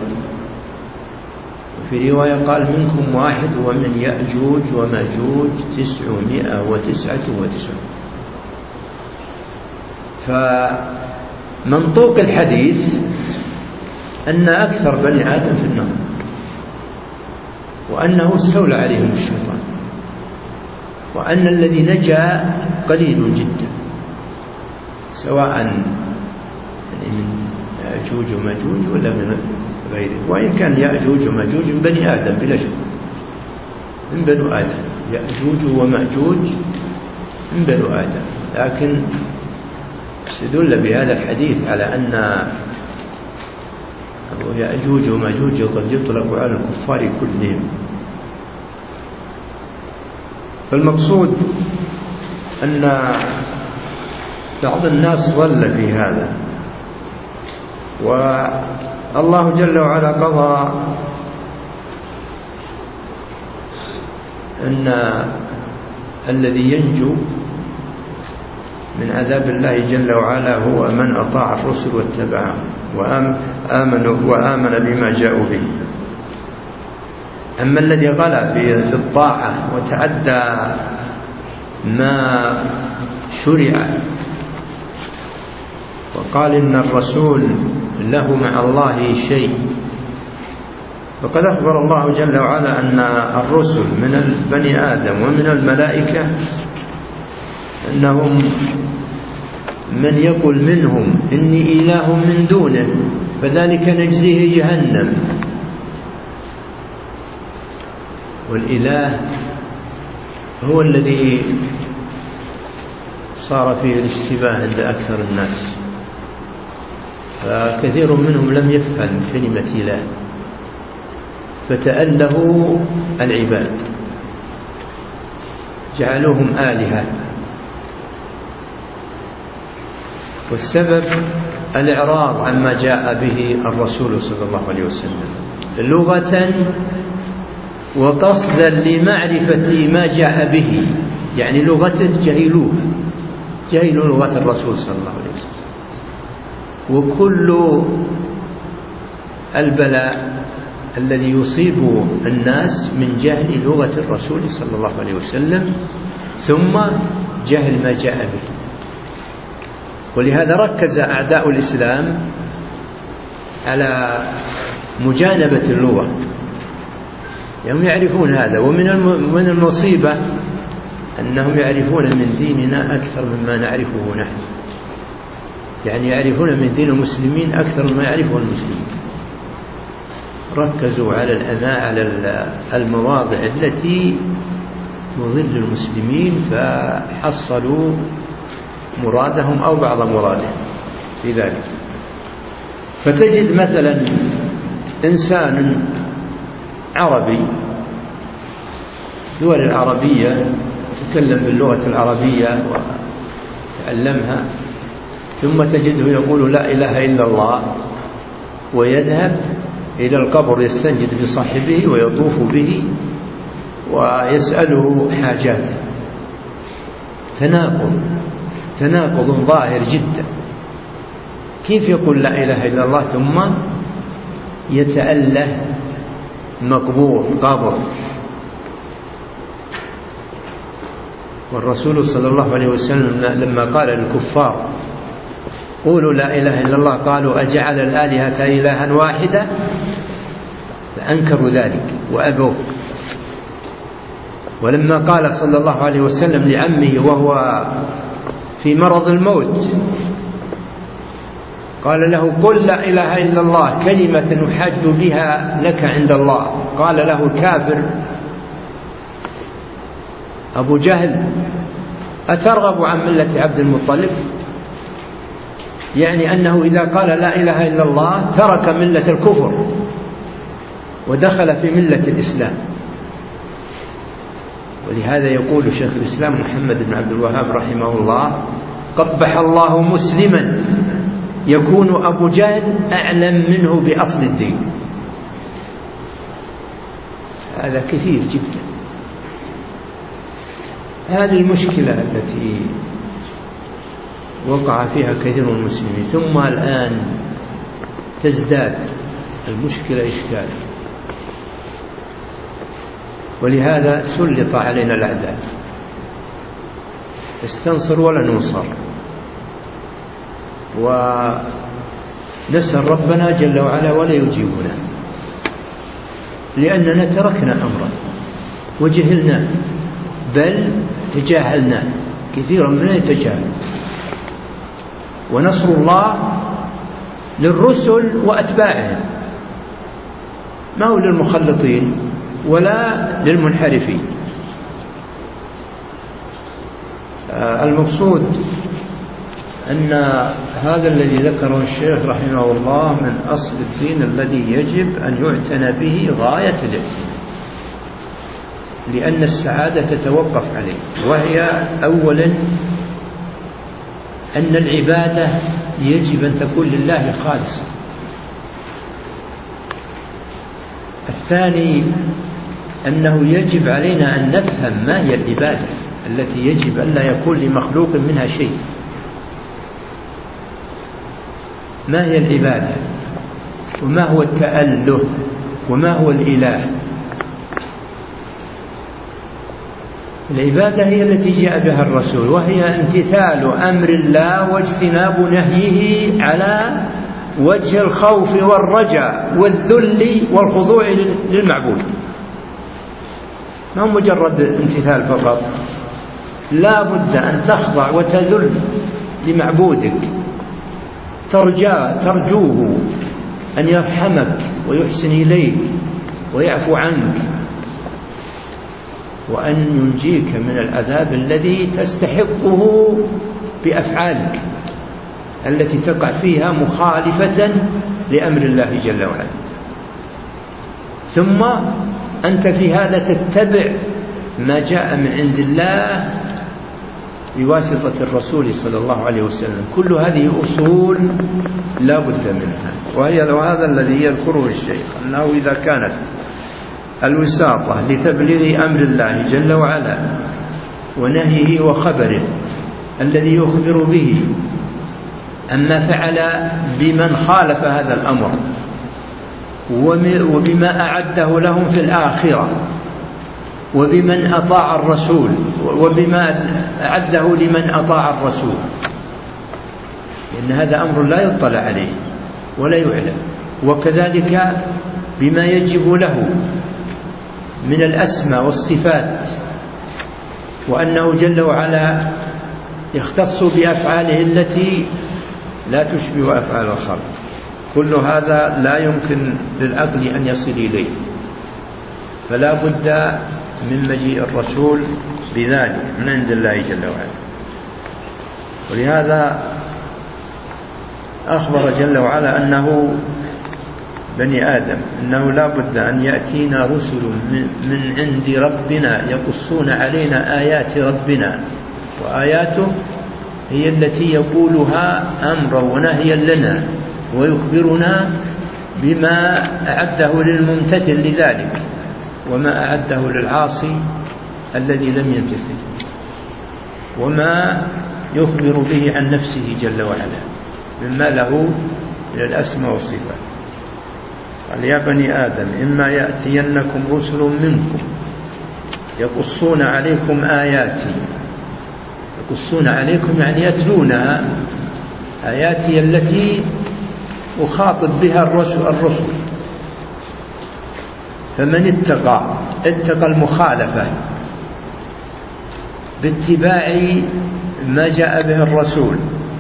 في رواية قال منكم واحد ومن يأجوج وماجوج 999. فمنطوق الحديث أن أكثر بني آدم في النار، وأنه استولى عليهم الشيطان، وأن الذي نجا قليل جدا، سواء من يأجوج وماجوج ولا من غيره. وإن كان يأجوج وماجوج من بني آدم بلا شك، من بنو آدم، يأجوج وماجوج من بنو آدم، لكن استدل بهذا الحديث على أن يأجوج وماجوج قد يطلق على الكفار كلهم. فالمقصود أن بعض الناس ضل في هذا، والله جل وعلا قضى أن الذي ينجو من عذاب الله جل وعلا هو من أطاع الرسل واتبعهم وآمن بما جاءوا به. أما الذي غلا في الطاعة وتعدى ما شرع وقال إن الرسول له مع الله شيء، فقد أخبر الله جل وعلا أن الرسل من بني آدم ومن الملائكة أنهم من يقول منهم إني إله من دونه فذلك نجزيه جهنم. والإله هو الذي صار فيه الاشتباه عند أكثر الناس، فكثير منهم لم يفهم كلمة إله فتألهوا العباد، جعلوهم آلهة. والسبب الإعراض عما جاء به الرسول صلى الله عليه وسلم لغة وقصدا لمعرفة ما جاء به، يعني لغة جهلوا لغة الرسول صلى الله عليه وسلم. وكل البلاء الذي يصيب الناس من جهل لغة الرسول صلى الله عليه وسلم ثم جهل ما جاء به. ولهذا ركز أعداء الإسلام على مجانبة اللغة، يعني يعرفون هذا. ومن المصيبة أنهم يعرفون من ديننا أكثر مما نعرفه نحن، يعني يعرفون من دين المسلمين أكثر مما يعرفه المسلمين. ركزوا على المواضع التي تضل المسلمين فحصلوا مرادهم أو بعض مرادهم في ذلك. فتجد مثلا إنسان عربي دول العربية يتكلم باللغة العربية وتعلمها، ثم تجده يقول لا إله إلا الله، ويذهب إلى القبر يستنجد بصاحبه ويطوف به ويسأله حاجاته. تناقض ظاهر جدا. كيف يقول لا إله إلا الله ثم يتأله مقبور قبر والرسول صلى الله عليه وسلم لما قال للكفار قولوا لا إله إلا الله قالوا أجعل الآلهة إلها واحدة فأنكروا ذلك وأبوا. ولما قال صلى الله عليه وسلم لعمه وهو في مرض الموت قال له قل لا إله إلا الله كلمة أحج بها لك عند الله، قال له الكافر أبو جهل أترغب عن ملة عبد المطلب؟ يعني أنه إذا قال لا إله إلا الله ترك ملة الكفر ودخل في ملة الإسلام. ولهذا يقول شيخ الإسلام محمد بن عبد الوهاب رحمه الله قبح الله مسلما يكون أبو جهل أعلم منه بأصل الدين. هذا كثير جدا. هذه المشكلة التي وقع فيها كثير من المسلمين، ثم الآن تزداد المشكلة إشكالا، ولهذا سلط علينا الأعداء استنصر ولا ننصر. ونسأل ربنا جل وعلا ولا يجيبنا، لأننا تركنا أمرا وجهلنا بل تجاهلنا، كثيرا منا يتجاهل. ونصر الله للرسل وأتباعهم، ما هو للمخلطين ولا للمنحرفين. المقصود أن هذا الذي ذكره الشيخ رحمه الله من أصل الدين الذي يجب أن يعتنى به غاية الاعتناء، لأن السعادة تتوقف عليه. وهي أولا أن العبادة يجب أن تكون لله خالصة. الثاني أنه يجب علينا أن نفهم ما هي العبادة التي يجب أن لا يكون لمخلوق منها شيء. ما هي العبادة وما هو التأله وما هو الإله؟ العبادة هي التي جاء بها الرسول، وهي امتثال أمر الله واجتناب نهيه على وجه الخوف والرجاء والذل والخضوع للمعبود. ما هو مجرد امتثال فقط، لا بد أن تخضع وتذل لمعبودك، ترجوه أن يرحمك ويحسن إليك ويعفو عنك، وأن ينجيك من العذاب الذي تستحقه بأفعالك التي تقع فيها مخالفة لأمر الله جل وعلا. ثم أنت في هذا تتبع ما جاء من عند الله بواسطة الرسول صلى الله عليه وسلم. كل هذه أصول لا بد منها. وهذا الذي يذكره الشيخ، أنه إذا كانت الوساطة لتبليغ أمر الله جل وعلا ونهيه وخبره الذي يخبر به أما فعل بمن خالف هذا الأمر وبما أعده لهم في الآخرة وبمن أطاع الرسول وبما أعده لمن أطاع الرسول، لأن هذا أمر لا يطلع عليه ولا يعلم. وكذلك بما يجب له من الأسماء والصفات، وأنه جل وعلا يختص بأفعاله التي لا تشبه أفعال الخلق. كل هذا لا يمكن للعقل أن يصل إليه، فلا بد من مجيء الرسول بذلك من عند الله جل وعلا. ولهذا أخبر جل وعلا أنه بني آدم أنه لا بد أن يأتينا رسل من عند ربنا يقصون علينا آيات ربنا، وآياته هي التي يقولها أمرا ونهيا لنا ويخبرنا بما أعده للممتثل لذلك وما أعده للعاصي الذي لم يمتثل، وما يخبر به عن نفسه جل وعلا مما له من الأسماء والصفات. قال يا بني آدم إما يأتينكم رسل منكم يقصون عليكم آياتي يقصون عليكم يعني يتلونها، آياتي التي أخاطب بها الرسل. فمن اتقى المخالفة باتباع ما جاء به الرسول،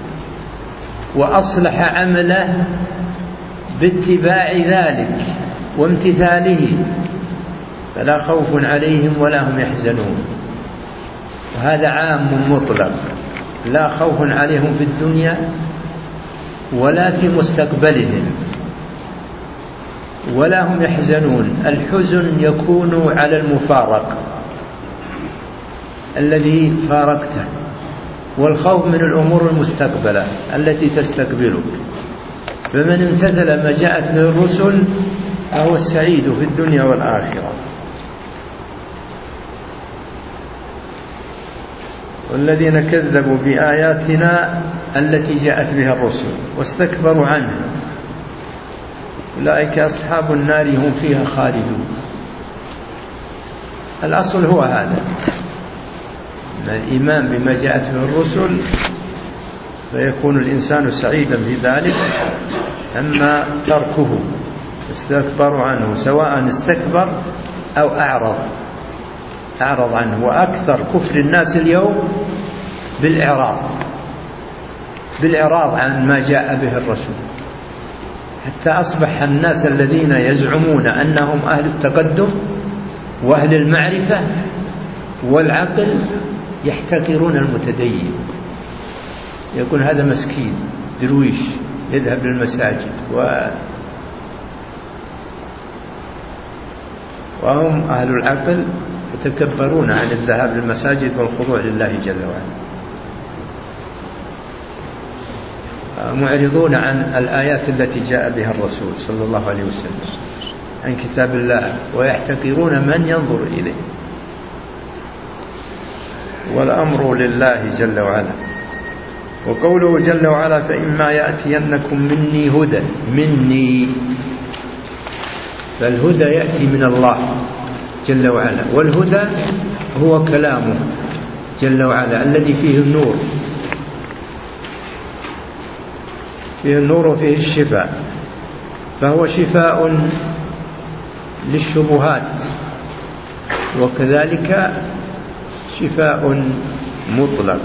وأصلح عمله باتباع ذلك وامتثاله، فلا خوف عليهم ولا هم يحزنون. وهذا عام مطلق، لا خوف عليهم في الدنيا ولا في مستقبلهم ولا هم يحزنون. الحزن يكون على المفارق الذي فارقته، والخوف من الأمور المستقبلة التي تستقبلك. فمن امتثل ما جاءت به الرسل فهو السعيد في الدنيا والآخرة. والذين كذبوا بآياتنا التي جاءت بها الرسل واستكبروا عنها أولئك أصحاب النار هم فيها خالدون. الأصل هو هذا، الإيمان بما جاءت به الرسل، فيكون الإنسان سعيدا في ذلك. أما تركه استكبروا عنه، سواء استكبر أو أعرض عنه. وأكثر كفر الناس اليوم بالإعراض عن ما جاء به الرسول، حتى أصبح الناس الذين يزعمون أنهم أهل التقدم وأهل المعرفة والعقل يحتقرون المتدين. يقول هذا مسكين درويش يذهب للمساجد، وهم أهل العقل يتكبرون عن الذهاب للمساجد والخضوع لله جل وعلا، معرضون عن الآيات التي جاء بها الرسول صلى الله عليه وسلم، عن كتاب الله، ويحتقرون من ينظر إليه. والأمر لله جل وعلا. وقوله جل وعلا فإما يأتينكم مني هدى، مني، فالهدى يأتي من الله جل وعلا، والهدى هو كلامه جل وعلا الذي فيه النور، فيه النور وفيه الشفاء، فهو شفاء للشبهات، وكذلك شفاء مطلق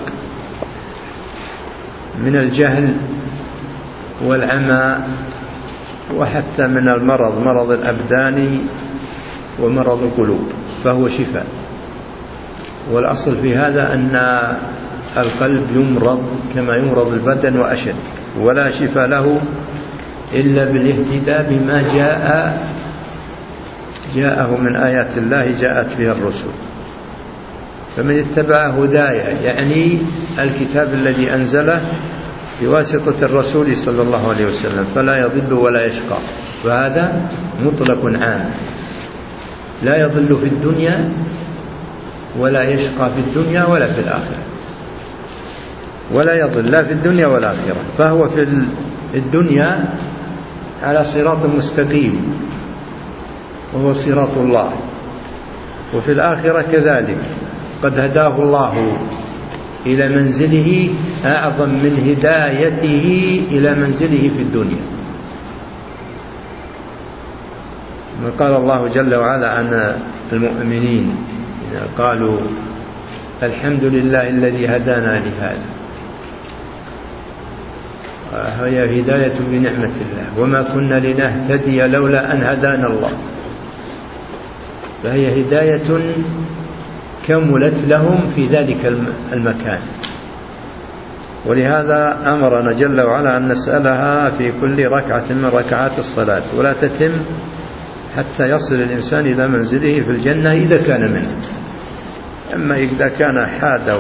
من الجهل والعمى، وحتى من المرض، مرض الأبدان ومرض القلوب، فهو شفاء. والأصل في هذا أن القلب يمرض كما يمرض البدن وأشد، ولا شفاء له إلا بالاهتداء بما جاءه من آيات الله جاءت بها الرسل. فمن اتبع هدايا يعني الكتاب الذي أنزله بواسطة الرسول صلى الله عليه وسلم فلا يضل ولا يشقى، وهذا مطلق عام، لا يضل في الدنيا ولا يشقى في الدنيا ولا في الآخرة، ولا يضل لا في الدنيا ولا الآخرة، فهو في الدنيا على صراط مستقيم وهو صراط الله، وفي الآخرة كذلك قد هداه الله إلى منزله أعظم من هدايته إلى منزله في الدنيا. قال الله جل وعلا عن المؤمنين قالوا الحمد لله الذي هدانا لهذا، وهي هداية بنعمة الله، وما كنا لنهتدي لولا أن هدانا الله، فهي هداية كملت لهم في ذلك المكان. ولهذا أمرنا جل وعلا أن نسألها في كل ركعة من ركعات الصلاة، ولا تتم حتى يصل الإنسان إلى منزله في الجنة إذا كان منه. أما إذا كان حاد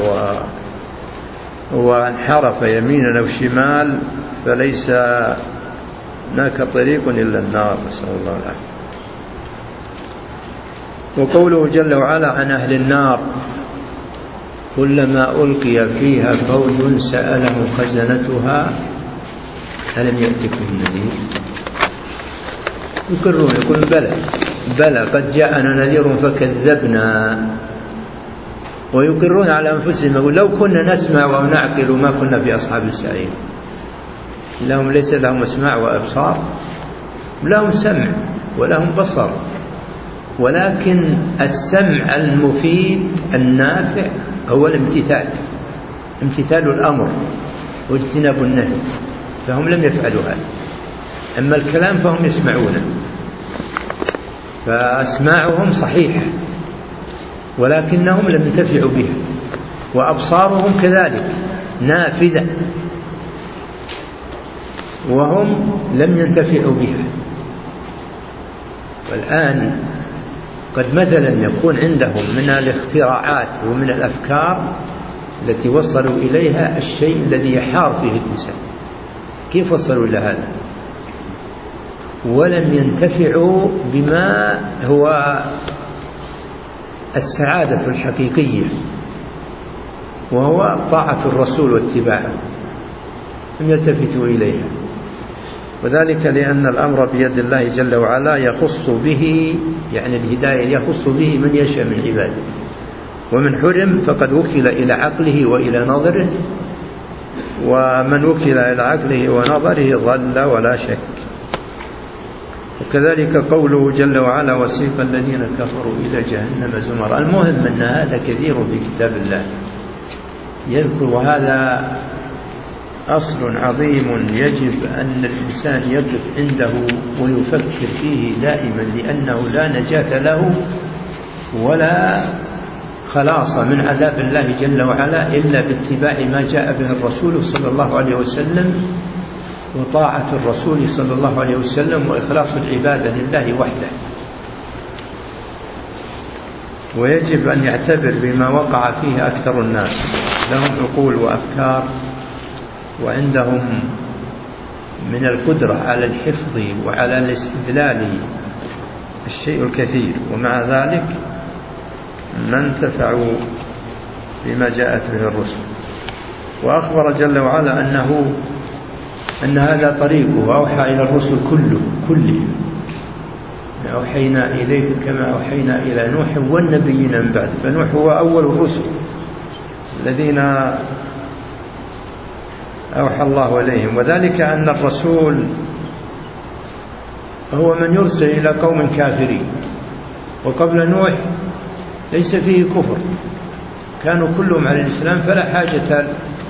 وانحرف يمينا أو شمال فليس هناك طريق إلا النار، نسأل الله العافية. وقوله جل وعلا عن أهل النار كلما ألقي فيها فوج سألهم خزنتها ألم يأتكم نذير، يقرون يقولون بلى قد جاءنا نذير فكذبنا ويقرون على أنفسهم يقول لو كنا نسمع أو نعقل ما كنا في أصحاب السعير. لهم ليس لهم اسماع وأبصار، لهم سمع ولهم بصر، ولكن السمع المفيد النافع هو الامتثال، امتثال الأمر واجتناب النهي، فهم لم يفعلوا هذا. أما الكلام فهم يسمعونه، فأسماعهم صحيحة ولكنهم لم ينتفعوا بها، وأبصارهم كذلك نافذة وهم لم ينتفعوا بها. والآن قد مثلا يكون عندهم من الاختراعات ومن الأفكار التي وصلوا إليها الشيء الذي يحار فيه الإنسان، كيف وصلوا إلى هذا؟ ولم ينتفعوا بما هو السعادة الحقيقية، وهو طاعة الرسول واتباعه، لم يلتفتوا إليها. وذلك لأن الأمر بيد الله جل وعلا، يخص به يعني الهداية يخص به من يشاء من عباده، ومن حرم فقد وكل إلى عقله وإلى نظره، ومن وكل إلى عقله ونظره ضل ولا شك. وكذلك قوله جل وعلا وسيق الذين كفروا إلى جهنم زمرا. المهم أن هذا كثير في كتاب الله يذكر، وهذا أصل عظيم يجب أن الإنسان يقف عنده ويفكر فيه دائما، لأنه لا نجاة له ولا خلاص من عذاب الله جل وعلا إلا باتباع ما جاء به الرسول صلى الله عليه وسلم، وطاعة الرسول صلى الله عليه وسلم، وإخلاص العبادة لله وحده. ويجب أن يعتبر بما وقع فيه أكثر الناس، لهم عقول وأفكار وعندهم من القدرة على الحفظ وعلى الاستدلال الشيء الكثير، ومع ذلك ما انتفعوا بما جاءت به الرسل. وأخبر جل وعلا أن هذا طريقه، أوحى إلى الرسل كلهم أوحينا إليك كما أوحينا إلى نوح والنبيين من بعد. فنوح هو أول الرسل الذين أوحى الله إليهم، وذلك أن الرسول هو من يرسل إلى قوم كافرين، وقبل نوح ليس فيه كفر، كانوا كلهم على الإسلام، فلا حاجة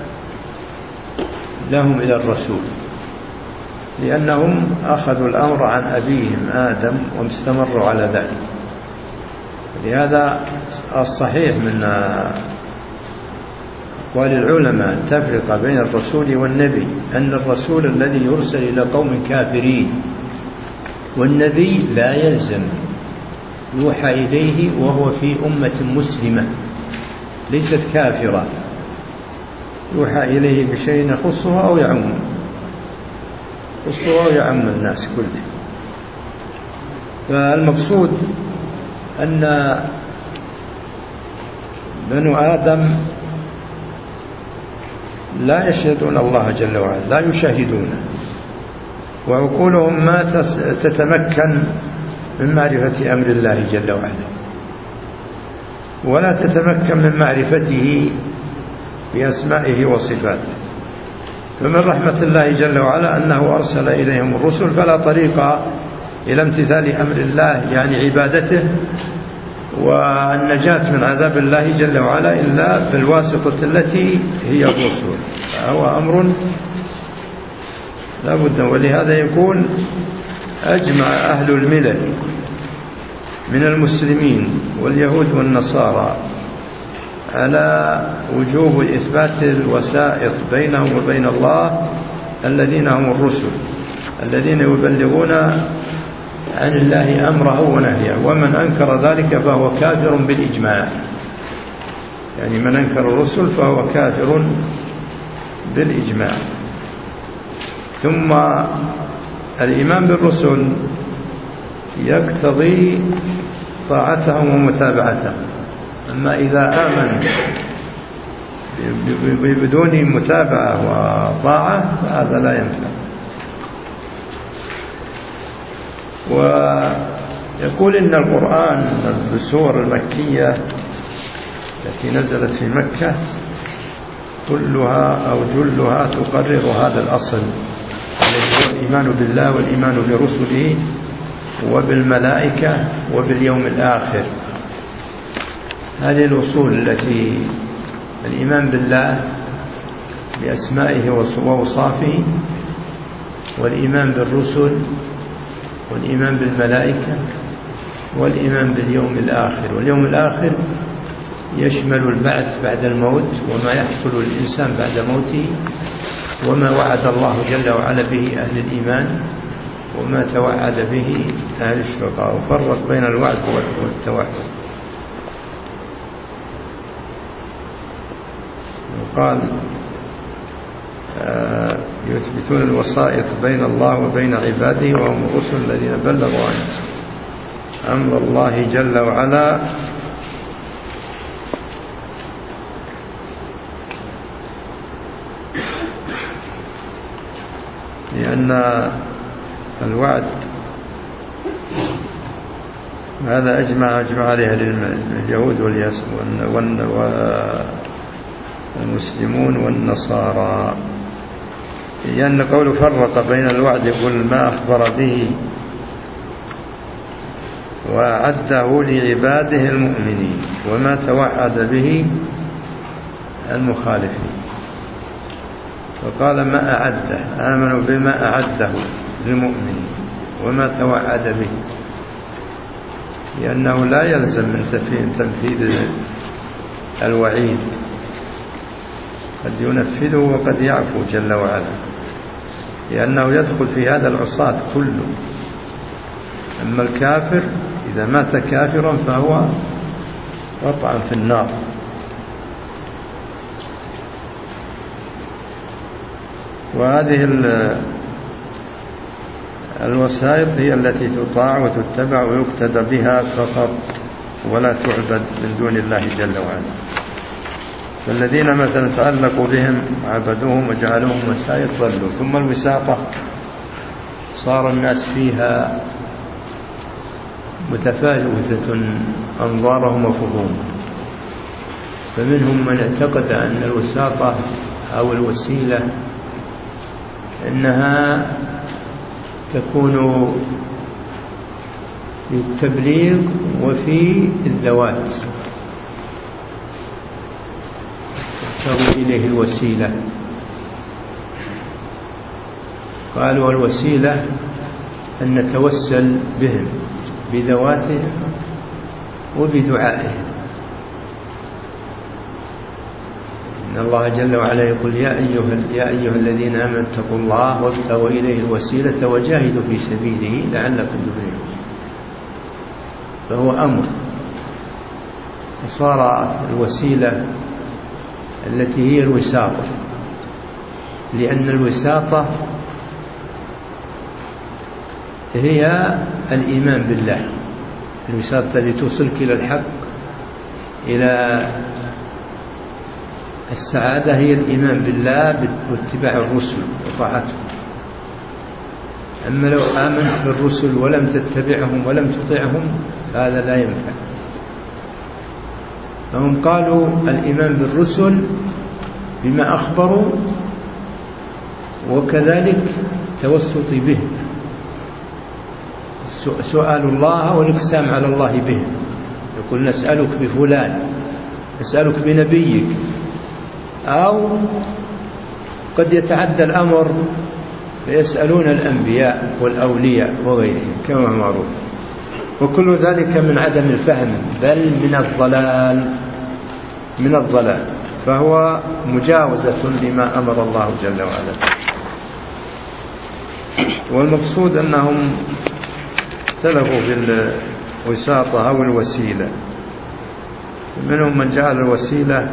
لهم إلى الرسول، لأنهم أخذوا الأمر عن أبيهم آدم واستمروا على ذلك. لهذا الصحيح من أقوال العلماء تفرق بين الرسول والنبي، أن الرسول الذي يرسل إلى قوم كافرين، والنبي لا يلزم يوحى إليه وهو في أمة مسلمة ليست كافرة، يوحى إليه بشيء يخصها أو يعم الناس كله. فالمقصود أن بنو آدم لا يشهدون الله جل وعلا، لا يشاهدونه، وعقولهم ما تتمكن من معرفة أمر الله جل وعلا، ولا تتمكن من معرفته بأسمائه وصفاته. فمن رحمة الله جل وعلا أنه أرسل إليهم الرسل، فلا طريق إلى امتثال أمر الله يعني عبادته والنجاة من عذاب الله جل وعلا إلا بالواسطة التي هي الرسل، فهو أمر لا بد. ولهذا يقول أجمع أهل الملل من المسلمين واليهود والنصارى على وجوب إثبات الوسائط بينهم وبين الله الذين هم الرسل الذين يبلغون عن الله أمره ونهيه، ومن أنكر ذلك فهو كافر بالإجماع، يعني من أنكر الرسل فهو كافر بالإجماع. ثم الإيمان بالرسل يقتضي طاعتهم ومتابعتهم، أما إذا آمن بدون متابعة وطاعة فهذا لا ينفع. ويقول إن القرآن بالسور المكية التي نزلت في مكة كلها أو جلها تقرر هذا الأصل الذي هو الإيمان بالله والإيمان برسله وبالملائكة وباليوم الآخر. هذه الأصول التي الإيمان بالله بأسمائه وأوصافه، والإيمان بالرسل، والإيمان بالملائكة، والإيمان باليوم الآخر. واليوم الآخر يشمل البعث بعد الموت وما يحصل للإنسان بعد موته، وما وعد الله جل وعلا به أهل الإيمان وما توعد به أهل الشقاء، وفرق بين الوعد والتوعد. وقال يثبتون الوسائط بين الله وبين عباده وهم الرسل الذين بلغوا عنه أمر الله جل وعلا لأن الوعد هذا أجمع عليه اليهود والمسلمون والنصارى، لأن قوله فرق بين الوعد يقول ما أخبر به وأعده لعباده المؤمنين وما توعد به المخالفين. وقال ما أعده، آمنوا بما أعده للمؤمنين وما توعد به، لأنه لا يلزم من تنفيذ الوعيد، قد ينفذه وقد يعفو جل وعلا، لأنه يدخل في هذا العصاة كله. أما الكافر إذا مات كافرا فهو قطعا في النار. وهذه الوسائط هي التي تطاع وتتبع ويقتدى بها فقط، ولا تعبد من دون الله جل وعلا. فالذين مثلا تعلقوا بهم عبدوهم وجعلوهم وسائط ضلوا. ثم الوساطة صار الناس فيها متفاوتة أنظارهم وفهوم، فمنهم من اعتقد أن الوساطة أو الوسيلة إنها تكون في التبليغ وفي الذوات، تبتغوا إليه الوسيلة. قالوا الوسيلة أن نتوسل بهم بذواتهم وبدعائهم. إن الله جل وعلا يقول يا أيها الذين آمنوا اتقوا الله وابتغوا إليه الوسيلة وجاهدوا في سبيله لعلكم تفلحون. فهو أمر. وصار الوسيلة التي هي الوساطة، لأن الوساطة هي الإيمان بالله. الوساطة التي توصلك إلى الحق، إلى السعادة، هي الإيمان بالله واتباع الرسل وطاعتهم. أما لو آمنت بالرسل ولم تتبعهم ولم تطيعهم هذا لا ينفع. فهم قالوا الإيمان بالرسل بما أخبروا، وكذلك توسط به، سؤال الله والإقسام على الله به. يقول نسألك بفلان، نسألك بنبيك، أو قد يتعدى الأمر فيسألون الأنبياء والأولياء وغيرهم كما هو معروف. وكل ذلك من عدم الفهم، بل من الضلال، فهو مجاوزة لما أمر الله جل وعلا. والمقصود أنهم اختلفوا في الوساطة أو الوسيلة. منهم من جعل الوسيلة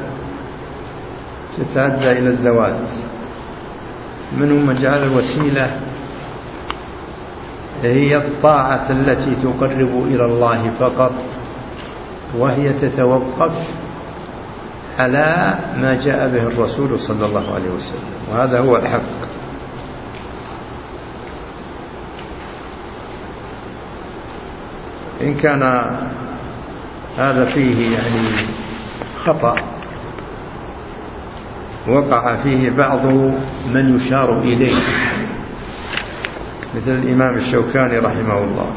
تتعدى إلى الذوات، منهم من جعل الوسيلة هي الطاعة التي تقرب إلى الله فقط، وهي تتوقف على ما جاء به الرسول صلى الله عليه وسلم، وهذا هو الحق. إن كان هذا فيه يعني خطأ وقع فيه بعض من يشار إليه مثل الإمام الشوكاني رحمه الله،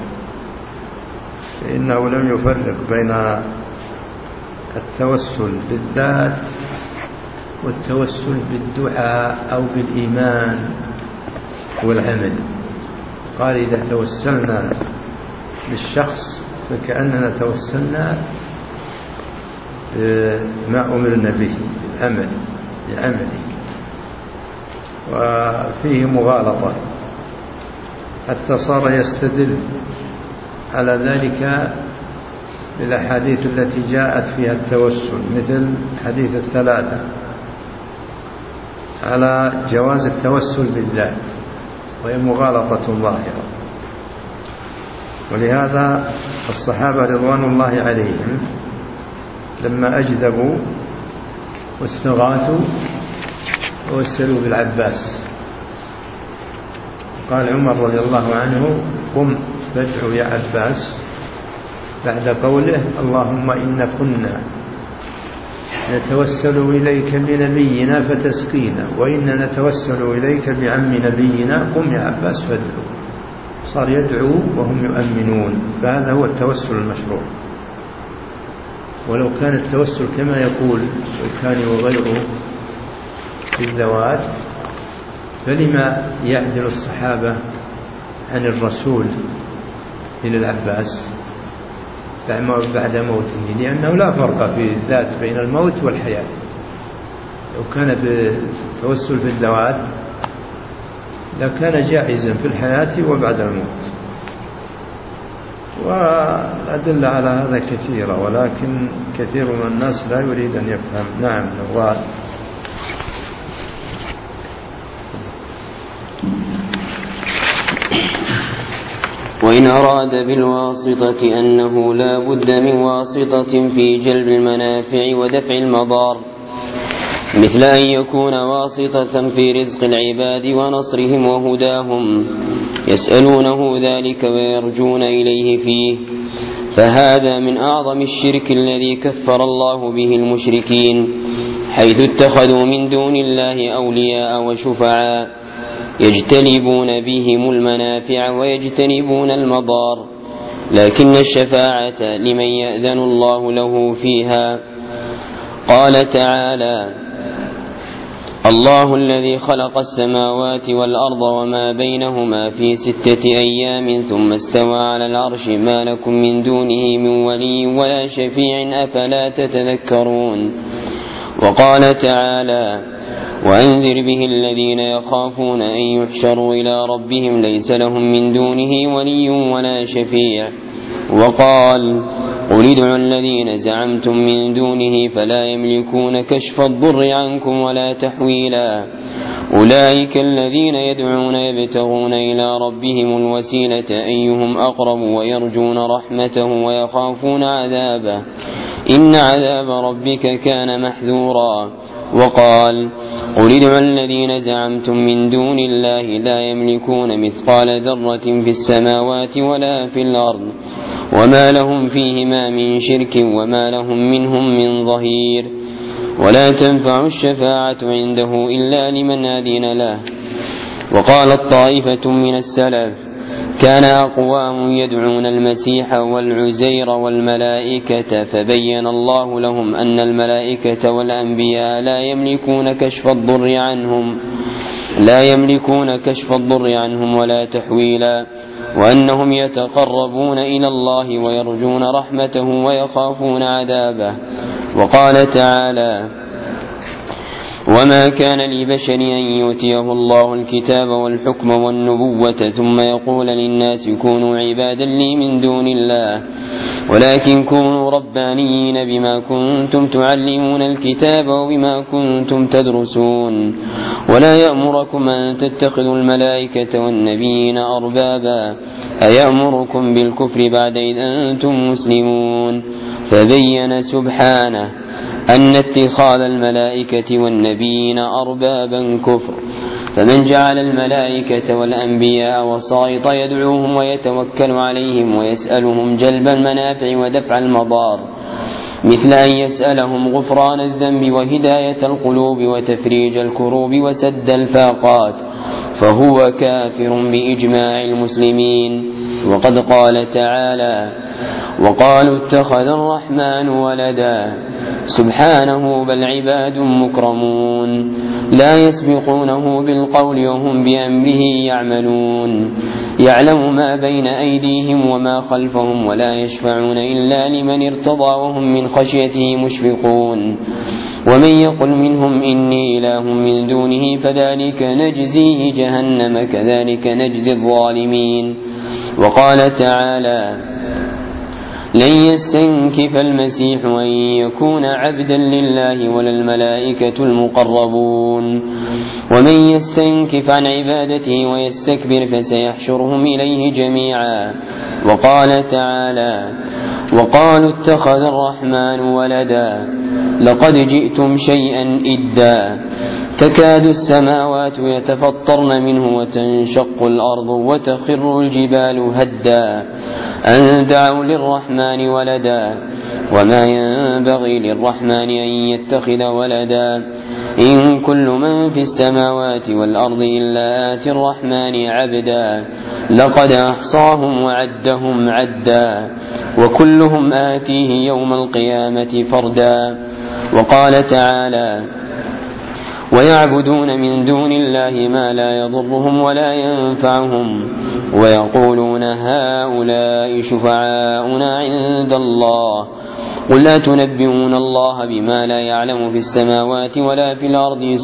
فإنه لم يفرق بين التوسل بالذات والتوسل بالدعاء أو بالإيمان والعمل. قال إذا توسلنا بالشخص فكأننا توسلنا ما أمرنا به العمل بعمله، وفيه مغالطة حتى صار يستدل على ذلك بالأحاديث التي جاءت فيها التوسل، مثل حديث الثلاثة على جواز التوسل بالذات، وهي مغالطة ظاهرة. ولهذا الصحابة رضوان الله عليهم لما أجذبوا واستغاثوا توسلوا بالعباس، قال عمر رضي الله عنه قم فادعو يا عباس بعد قوله اللهم إن كنا نتوسل إليك بنبينا فتسقينا وإن نتوسل إليك بعم نبينا قم يا عباس فادعو. صار يدعو وهم يؤمنون، فهذا هو التوسل المشروع. ولو كان التوسل كما يقول الشوكاني وغيره في الذوات فلما يعدل الصحابة عن الرسول إلى العباس بعد موته؟ لأنه لا فرق في الذات بين الموت والحياة. لو كان بالتوسل في الذوات لكان جائزا في الحياة وبعد الموت. والأدلة على هذا كثيرة، ولكن كثير من الناس لا يريد أن يفهم. نعم نوال. وإن أراد بالواسطة أنه لا بد من واسطة في جلب المنافع ودفع المضار، مثل أن يكون واسطة في رزق العباد ونصرهم وهداهم يسألونه ذلك ويرجون إليه فيه، فهذا من أعظم الشرك الذي كفر الله به المشركين، حيث اتخذوا من دون الله أولياء وشفعاء يجتلبون بهم المنافع ويجتنبون المضار، لكن الشفاعة لمن يأذن الله له فيها. قال تعالى: الله الذي خلق السماوات والأرض وما بينهما في 6 أيام ثم استوى على العرش ما لكم من دونه من ولي ولا شفيع أفلا تتذكرون. وقال تعالى: وأنذر به الذين يخافون أن يحشروا إلى ربهم ليس لهم من دونه ولي ولا شفيع. وقال: قل ادعوا الذين زعمتم من دونه فلا يملكون كشف الضر عنكم ولا تحويلا، أولئك الذين يدعون يبتغون إلى ربهم الوسيلة أيهم أقرب ويرجون رحمته ويخافون عذابه إن عذاب ربك كان محذورا. وقال: قل ادعوا الذين زعمتم من دون الله لا يملكون مثقال ذرة في السماوات ولا في الأرض وما لهم فيهما من شرك وما لهم منهم من ظهير، ولا تنفع الشفاعة عنده إلا لمن أذن له. وقالت طائفة من السلف: كان أقوام يدعون المسيح والعزير والملائكة فبين الله لهم أن الملائكة والأنبياء لا يملكون كشف الضر عنهم ولا تحويلا، وأنهم يتقربون إلى الله ويرجون رحمته ويخافون عذابه. وقال تعالى: وما كان لبشر أن يؤتيه الله الكتاب والحكم والنبوة ثم يقول للناس كونوا عبادا لي من دون الله ولكن كونوا ربانيين بما كنتم تعلمون الكتاب وبما كنتم تدرسون، ولا يأمركم أن تتخذوا الملائكة والنبيين أربابا أيأمركم بالكفر بعد إذ أنتم مسلمون. فبين سبحانه أن اتخاذ الملائكة والنبيين أربابا كفر، فمن جعل الملائكة والأنبياء وسائط يدعوهم ويتوكل عليهم ويسألهم جلب المنافع ودفع المضار مثل أن يسألهم غفران الذنب وهداية القلوب وتفريج الكروب وسد الفاقات، فهو كافر بإجماع المسلمين. وقد قال تعالى: وقالوا اتخذ الرحمن ولدا سبحانه بل عباد مكرمون لا يسبقونه بالقول وهم بأمره يعملون، يعلم ما بين أيديهم وما خلفهم ولا يشفعون إلا لمن ارتضى وهم من خشيته مشفقون. ومن يقل منهم إني إله من دونه فذلك نجزيه جهنم كذلك نجزي الظالمين. وقال تعالى: لن يستنكف المسيح أن يكون عبدا لله ولا الملائكة المقربون، ومن يستنكف عن عبادته ويستكبر فسيحشرهم إليه جميعا. وقال تعالى: وقالوا اتخذ الرحمن ولدا لقد جئتم شيئا إدا تكاد السماوات يتفطرن منه وتنشق الأرض وتخر الجبال هدا أن دعوا للرحمن ولدا وما ينبغي للرحمن أن يتخذ ولدا إن كل من في السماوات والأرض إلا آتي الرحمن عبدا لقد أحصاهم وعدهم عدا وكلهم آتيه يوم القيامة فردا. وقال تعالى: ويعبدون من دون الله ما لا يضرهم ولا ينفعهم ويقولون هؤلاء شفعاؤنا عند الله قل لا تنبئون الله بما لا يعلم في السماوات ولا في الأرض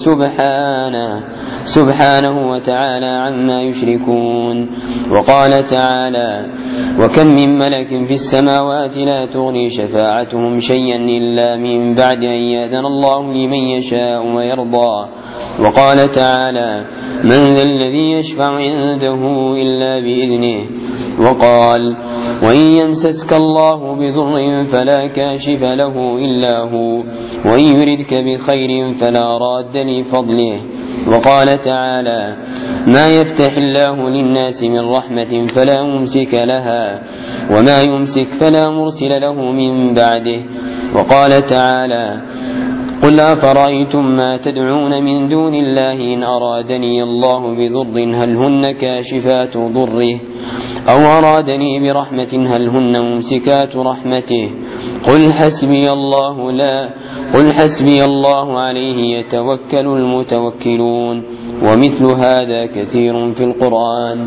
سبحانه وتعالى عما يشركون. وقال تعالى: وكم من ملك في السماوات لا تغني شفاعتهم شيئا إلا من بعد أن يأذن الله لمن يشاء ويرضى. وقال تعالى: من ذا الذي يشفع عنده إلا بإذنه. وقال: وإن يمسسك الله بضر فلا كاشف له إلا هو وإن يردك بخير فلا راد لفضله. وقال تعالى: ما يفتح الله للناس من رحمة فلا ممسك لها وما يمسك فلا مرسل له من بعده. وقال تعالى: قل أفرأيتم ما تدعون من دون الله إن أرادني الله بضر هل هن كاشفات ضره أو أرادني برحمة هل هن ممسكات رحمته قل حسبي الله عليه يتوكل المتوكلون. ومثل هذا كثير في القرآن.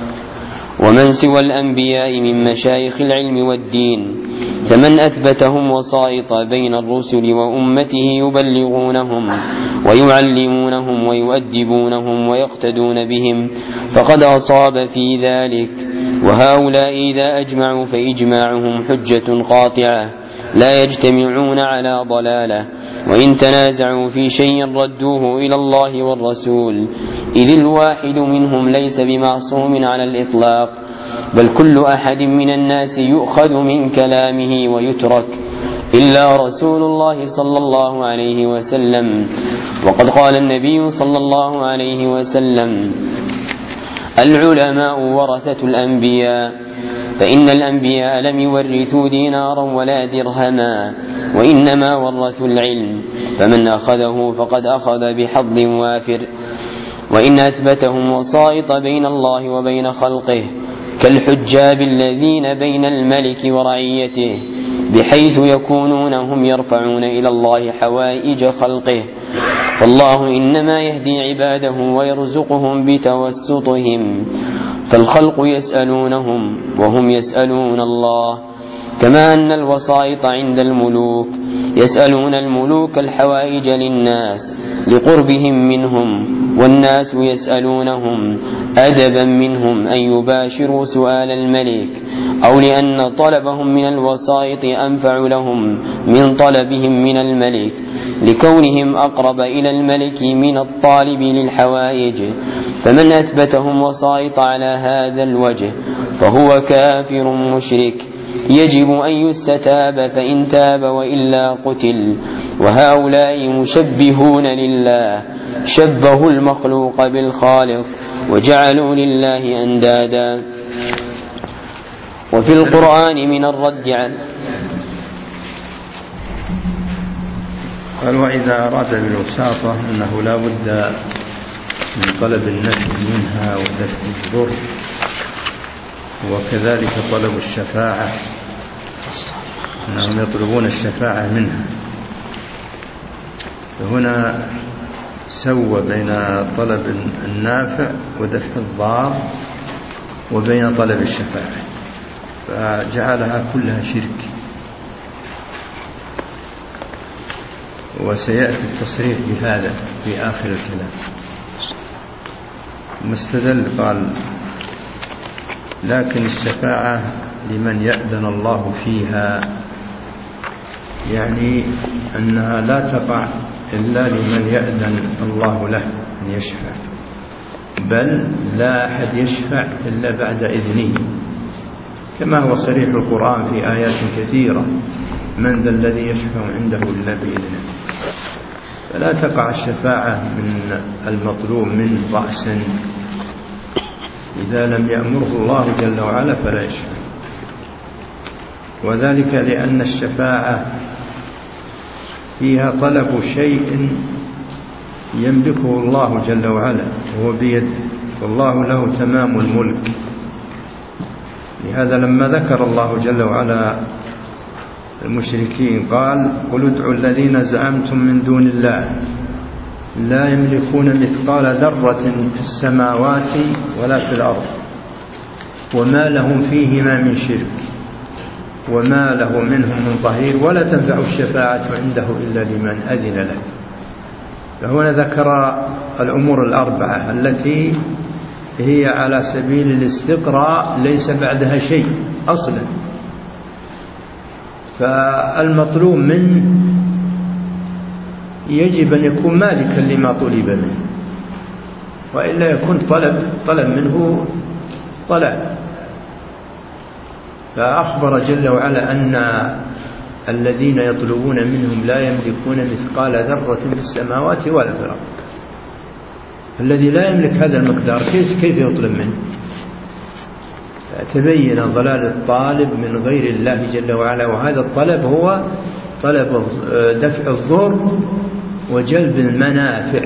ومن سوى الأنبياء من مشايخ العلم والدين فمن أثبتهم وسائط بين الرسل وأمته يبلغونهم ويعلمونهم ويؤدبونهم ويقتدون بهم فقد أصاب في ذلك. وهؤلاء إذا أجمعوا فإجماعهم حجة قاطعة لا يجتمعون على ضلالة، وإن تنازعوا في شيء ردوه إلى الله والرسول، إذ الواحد منهم ليس بمعصوم على الإطلاق، بل كل أحد من الناس يؤخذ من كلامه ويترك إلا رسول الله صلى الله عليه وسلم. وقد قال النبي صلى الله عليه وسلم: العلماء ورثة الأنبياء، فإن الأنبياء لم يورثوا دينارا ولا درهما وإنما ورثوا العلم، فمن أخذه فقد أخذ بحظ وافر. وإن أثبتهم وسائط بين الله وبين خلقه كالحجاب الذين بين الملك ورعيته، بحيث يكونون هم يرفعون إلى الله حوائج خلقه، فالله إنما يهدي عباده ويرزقهم بتوسطهم، فالخلق يسألونهم وهم يسألون الله. كما أن الوسائط عند الملوك يسألون الملوك الحوائج للناس لقربهم منهم، والناس يسألونهم أدبا منهم أن يباشروا سؤال الملك، أو لأن طلبهم من الوسائط أنفع لهم من طلبهم من الملك، لكونهم أقرب إلى الملك من الطالب للحوائج. فمن أثبتهم وسائط على هذا الوجه فهو كافر مشرك يجب أن يستتاب، فإن تاب وإلا قتل. وهؤلاء مشبهون لله، شبهوا المخلوق بالخالق وجعلوا لله أندادا. وفي القرآن من الرد قال وإذا أراد بالوساطة أنه لا بد من طلب النفع منها ودفع الضر، وكذلك طلب الشفاعة، أنهم يطلبون الشفاعة منها. فهنا سوى بين طلب النافع ودفع الضار وبين طلب الشفاعة، فجعلها كلها شرك. وسيأتي التصريح بهذا في آخر الكلام. مستدل قال لكن الشفاعة لمن يأذن الله فيها، يعني أنها لا تقع إلا لمن يأذن الله له أن يشفع، بل لا أحد يشفع إلا بعد إذنه، كما هو صريح القرآن في آيات كثيرة: من ذا الذي يشفع عنده إلا بإذنه. فلا تقع الشفاعة من المطلوب من رأسا، إذا لم يأمره الله جل وعلا فلا يشفع. وذلك لأن الشفاعة فيها طلب شيء يملكه الله جل وعلا وهو بيده، والله له تمام الملك. لهذا لما ذكر الله جل وعلا المشركين قال: قل ادعوا الذين زعمتم من دون الله لا يملكون مثقال ذرة في السماوات ولا في الأرض وما لهم فيهما من شرك وما له منهم من ظهير ولا تنفع الشفاعة عنده إلا لمن أذن له. فهنا ذكر الأمور الأربعة التي هي على سبيل الاستقراء، ليس بعدها شيء أصلا. فالمطلوب منه يجب أن يكون مالكا لما طلب منه، وإلا يكون طلب منه طلب. فأخبر جل وعلا أن الذين يطلبون منهم لا يملكون مثقال ذرة في السماوات ولا في الأرض. الذي لا يملك هذا المقدار كيف يطلب منه؟ تبين ضلال الطالب من غير الله جل وعلا. وهذا الطلب هو طلب دفع الضر وجلب المنافع.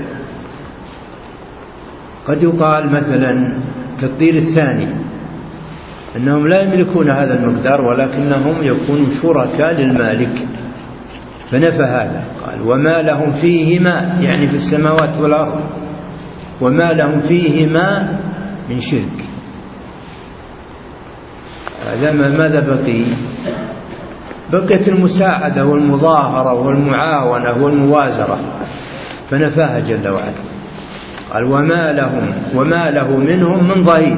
قد يقال مثلا كالطير الثاني أنهم لا يملكون هذا المقدار ولكنهم يكونوا شركاء للمالك، فنفى هذا. قال: وما لهم فيهما، يعني في السماوات والأرض، وما لهم فيهما من شرك. هذا ماذا بقي؟ بقيت المساعدة والمظاهرة والمعاونة والموازرة، فنفاها جل وعلا. قال: وما له منهم من ظهير.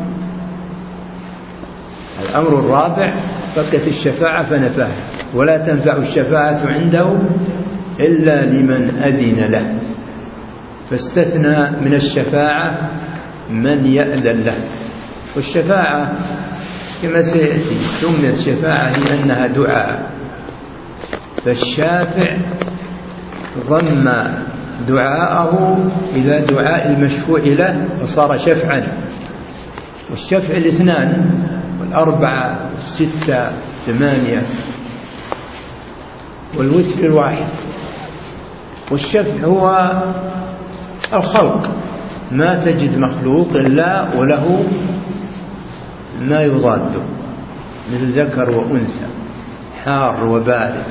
الأمر الرابع بقيت الشفاعة فنفاها: ولا تنفع الشفاعة عنده إلا لمن أذن له. فاستثنى من الشفاعة من يأذن له. والشفاعة كما سيأتي سميت شفاعة لأنها دعاء، فالشافع ضم دعاءه إلى دعاء المشفوع له فصار شفعا. والشفع الاثنان والأربعة والستة 8 والوتر الواحد. والشفع هو الخلق، ما تجد مخلوق إلا وله ما يضاده، مثل ذكر وأنثى، حار وبارد،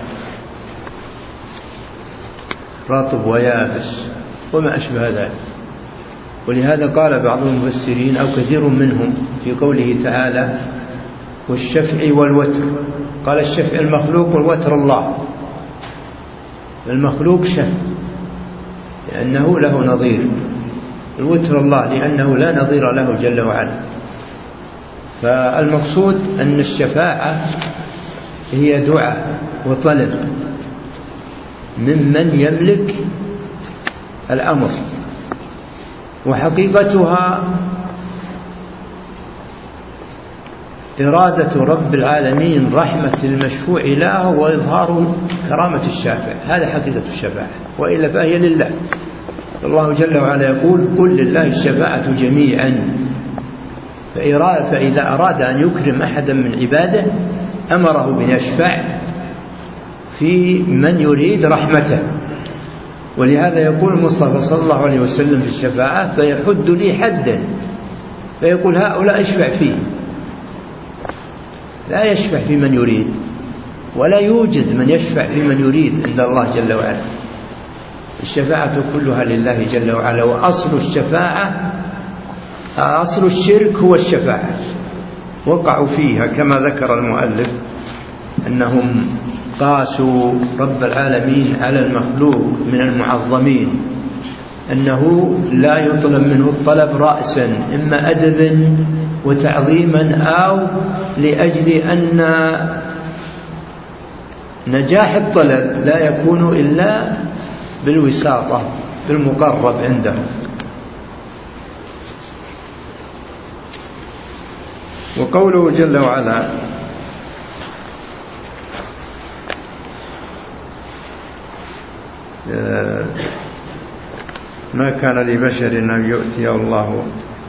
رطب ويابس وما أشبه ذلك. ولهذا قال بعض المفسرين أو كثير منهم في قوله تعالى: والشفع والوتر، قال الشفع المخلوق والوتر الله. المخلوق شفع لأنه له نظير، الوتر الله لأنه لا نظير له جل وعلا. فالمقصود أن الشفاعة هي دعاء وطلب ممن يملك الأمر، وحقيقتها إرادة رب العالمين رحمة المشفوع له وإظهار كرامة الشافع. هذا حقيقة الشفاعة، وإلا فهي لله. الله جل وعلا يقول: قل لله الشفاعة جميعا. فإذا أراد أن يكرم أحدا من عباده أمره بأن يشفع في من يريد رحمته، ولهذا يقول المصطفى صلى الله عليه وسلم في الشفاعة: فيحد لي حدا، فيقول: هؤلاء اشفع فيه. لا يشفع في من يريد، ولا يوجد من يشفع في من يريد عند الله جل وعلا. الشفاعة كلها لله جل وعلا. وأصل الشفاعة، أصل الشرك هو الشفاعة، وقعوا فيها كما ذكر المؤلف أنهم قاسوا رب العالمين على المخلوق من المعظمين، أنه لا يطلب منه الطلب رأسا، إما أدبا وتعظيما أو لأجل أن نجاح الطلب لا يكون إلا بالوساطة بالمقرب عنده. وقوله جل وعلا: ما كان لبشر أن يؤتيه الله،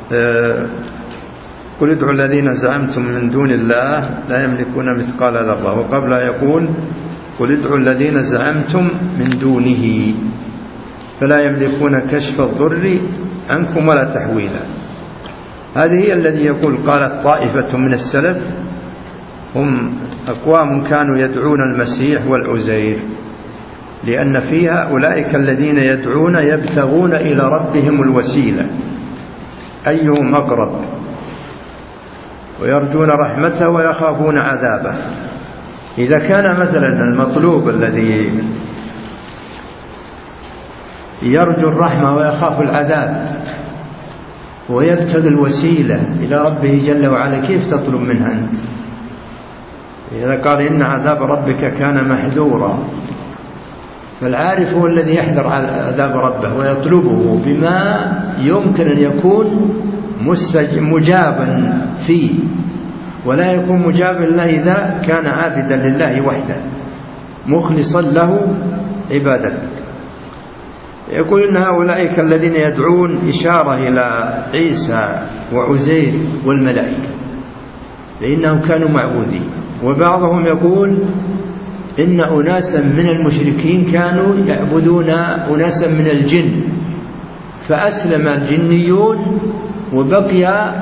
قل ادعوا الذين زعمتم من دون الله لا يملكون مثقال ذرة. وقبلها يقول: قل ادعوا الذين زعمتم من دونه فلا يملكون كشف الضر عنكم ولا تحويلا. هذه هي الذي يقول قالت طائفة من السلف: هم أقوام كانوا يدعون المسيح والعزير، لأن فيها أولئك الذين يدعون يبتغون إلى ربهم الوسيلة أيهم أقرب، ويرجون رحمته ويخافون عذابه. إذا كان مثلا المطلوب الذي يرجو الرحمة ويخاف العذاب ويبتغي الوسيلة إلى ربه جل وعلا، كيف تطلب منه أنت؟ إذا قال إن عذاب ربك كان محذورا، فالعارف هو الذي يحذر عذاب ربه ويطلبه بما يمكن أن يكون مجابا فيه، ولا يكون مجابا إلا إذا كان عابدا لله وحده مخلصا له عبادته. يقول إن هؤلاء الذين يدعون إشارة إلى عيسى وعزير والملائكة، لأنهم كانوا معبودين. وبعضهم يقول إن أناسا من المشركين كانوا يعبدون أناسا من الجن، فأسلم الجنيون وبقي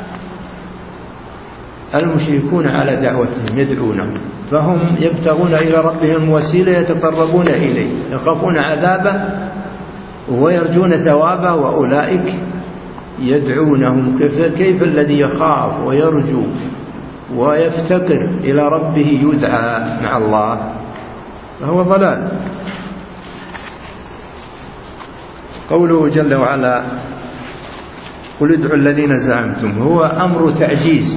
المشركون على دعوتهم يدعونهم، فهم يبتغون إلى ربهم وسيلة يتقربون إليه، يخافون عذابه ويرجون ثوابه، وأولئك يدعونهم. كيف الذي يخاف ويرجو ويفتقر إلى ربه يدعى مع الله؟ فهو ضلال. قوله جل وعلا: قل ادعوا الذين زعمتم، هو أمر تعجيز،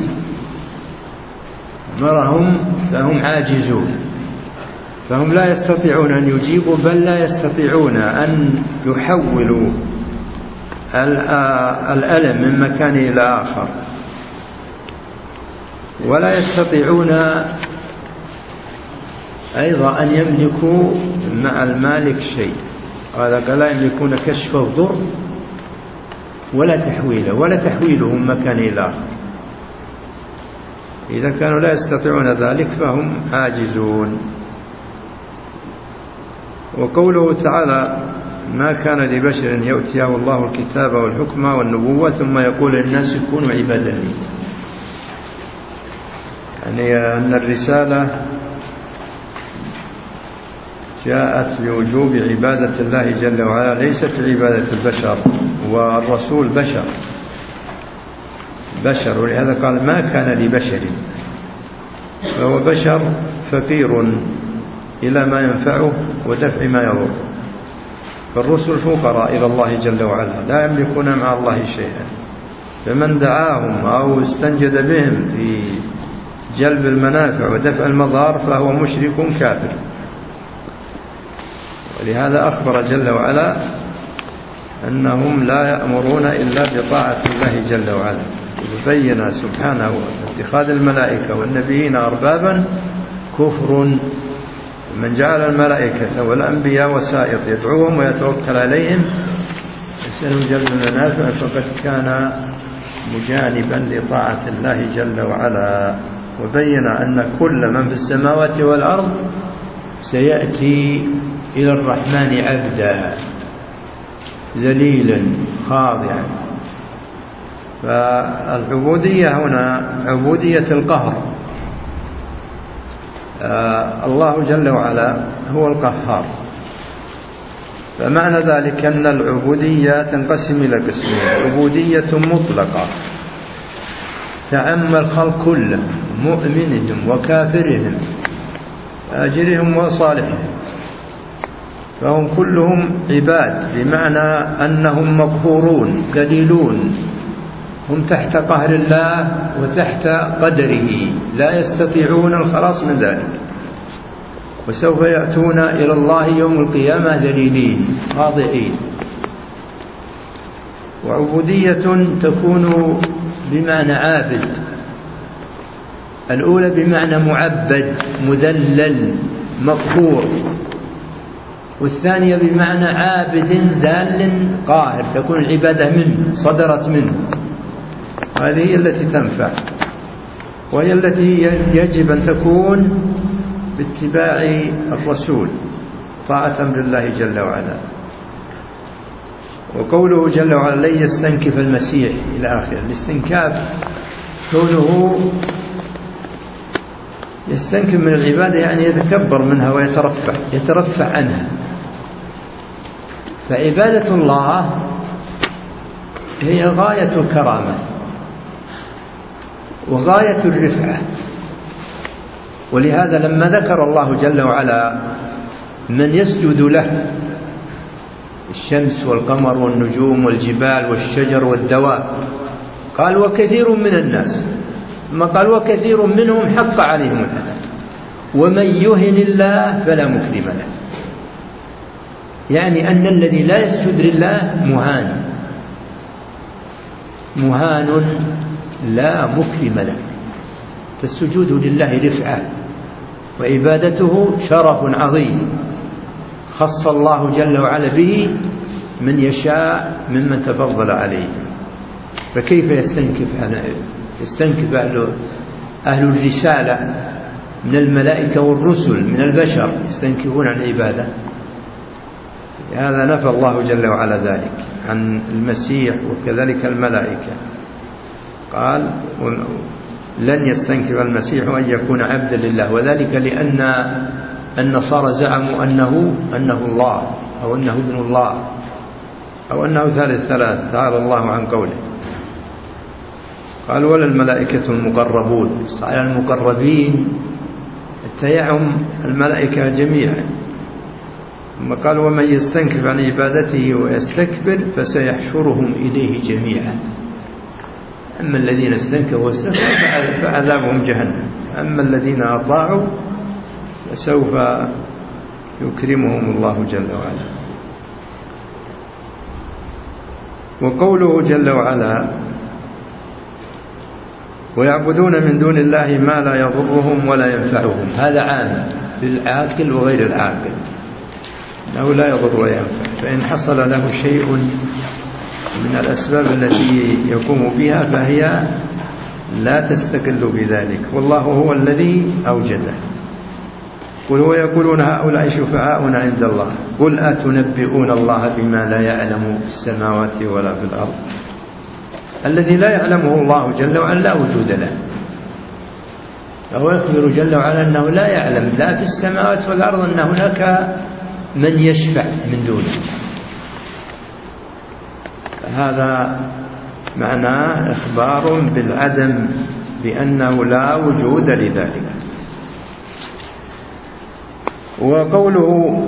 أمرهم فهم عاجزون، فهم لا يستطيعون أن يجيبوا، بل لا يستطيعون أن يحولوا الألم من مكان إلى آخر، ولا يستطيعون أيضا أن يملكوا مع المالك شيء. قال: لا يملكون كشف الضر ولا تحويله، ولا تحويلهم مكان إلى آخر. إذا كانوا لا يستطيعون ذلك فهم عاجزون. وقوله تعالى: ما كان لبشر أن يؤتيه الله الكتاب والحكم والنبوة ثم يقول للناس كونوا عبادا لي، يعني أن الرسالة جاءت بوجوب عبادة الله جل وعلا، ليست عبادة البشر، والرسول بشر، ولهذا قال: ما كان لبشر، فهو بشر فقير إلى ما ينفعه ودفع ما يضر. فالرسل فقراء إلى الله جل وعلا، لا يملكون مع الله شيئا، فمن دعاهم أو استنجد بهم في جلب المنافع ودفع المضار فهو مشرك كافر. ولهذا أخبر جل وعلا أنهم لا يأمرون إلا بطاعة الله جل وعلا. وبين سبحانه اتخاذ الملائكة والنبيين أربابا كفر، من جعل الملائكة والأنبياء وسائط يدعوهم ويتوكل عليهم يسألهم جلب المنافع فقد كان مجانبا لطاعة الله جل وعلا. وبين أن كل من في السماوات والأرض سيأتي إلى الرحمن عبدا ذليلا خاضعا. فالعبودية هنا عبودية القهر. الله جل وعلا هو القهار، فمعنى ذلك أن العبودية تنقسم إلى قسمين: عبودية مطلقة تعم الخلق كله، مؤمنهم وكافرهم، فاجرهم وصالحهم، فهم كلهم عباد، بمعنى أنهم مقهورون ذليلون، هم تحت قهر الله وتحت قدره، لا يستطيعون الخلاص من ذلك، وسوف يأتون إلى الله يوم القيامة ذليلين خاضعين. وعبودية تكون بمعنى عابد، الأولى بمعنى معبد مذلل مقهور، والثانية بمعنى عابد ذال قاهر، تكون العبادة منه صدرت منه. هذه هي التي تنفع، وهي التي يجب أن تكون باتباع الرسول طاعة لله جل وعلا. وقوله جل وعلا لن يستنكف المسيح إلى آخره. الاستنكاف كونه يستنكف من العبادة، يعني يتكبر منها ويترفع عنها. فعبادة الله هي غاية الكرامة وغاية الرفعة. ولهذا لما ذكر الله جل وعلا من يسجد له، الشمس والقمر والنجوم والجبال والشجر والدواب، قال وكثير من الناس، ثم قال وكثير منهم حق عليهم العذاب ومن يهن الله فلا مكرم له. يعني أن الذي لا يسجد لله مهان لا مكرم له. فالسجود لله رفعة، وعبادته شرف عظيم خص الله جل وعلا به من يشاء ممن تفضل عليه. فكيف يستنكف أهل الرسالة من الملائكة والرسل من البشر يستنكفون عن العبادة؟ هذا نفى الله جل وعلا ذلك عن المسيح وكذلك الملائكة. قال لن يستنكف المسيح أن يكون عبدا لله، وذلك لأن النصارى زعموا أنه الله أو أنه ابن الله أو أنه ثالث ثلاث، تعالى الله عن قوله. قال ولا الملائكة المقربون، على المقربين التيعم الملائكة جميعا. ثم قال ومن يستنكف عن عبادته ويستكبر فسيحشرهم إليه جميعا. أما الذين استنكفوا واستكبروا فعذابهم جهنم، أما الذين أطاعوا فسوف يكرمهم الله جل وعلا. وقوله جل وعلا ويعبدون من دون الله ما لا يضرهم ولا ينفعهم، هذا عام للعاقل وغير العاقل، أنه لا يضر ولا ينفع. فإن حصل له شيء من الأسباب التي يقوم بها فهي لا تستقل بذلك، والله هو الذي أوجده. قل ويقولون هؤلاء شفعاؤنا عند الله قل أتنبئون الله بما لا يعلم في السماوات ولا في الأرض. الذي لا يعلمه الله جل وعلا لا وجود له، فهو يخبر جل وعلا أنه لا يعلم لا في السماوات والأرض أن هناك من يشفع من دونه. هذا معناه إخبار بالعدم، بأنه لا وجود لذلك. وقوله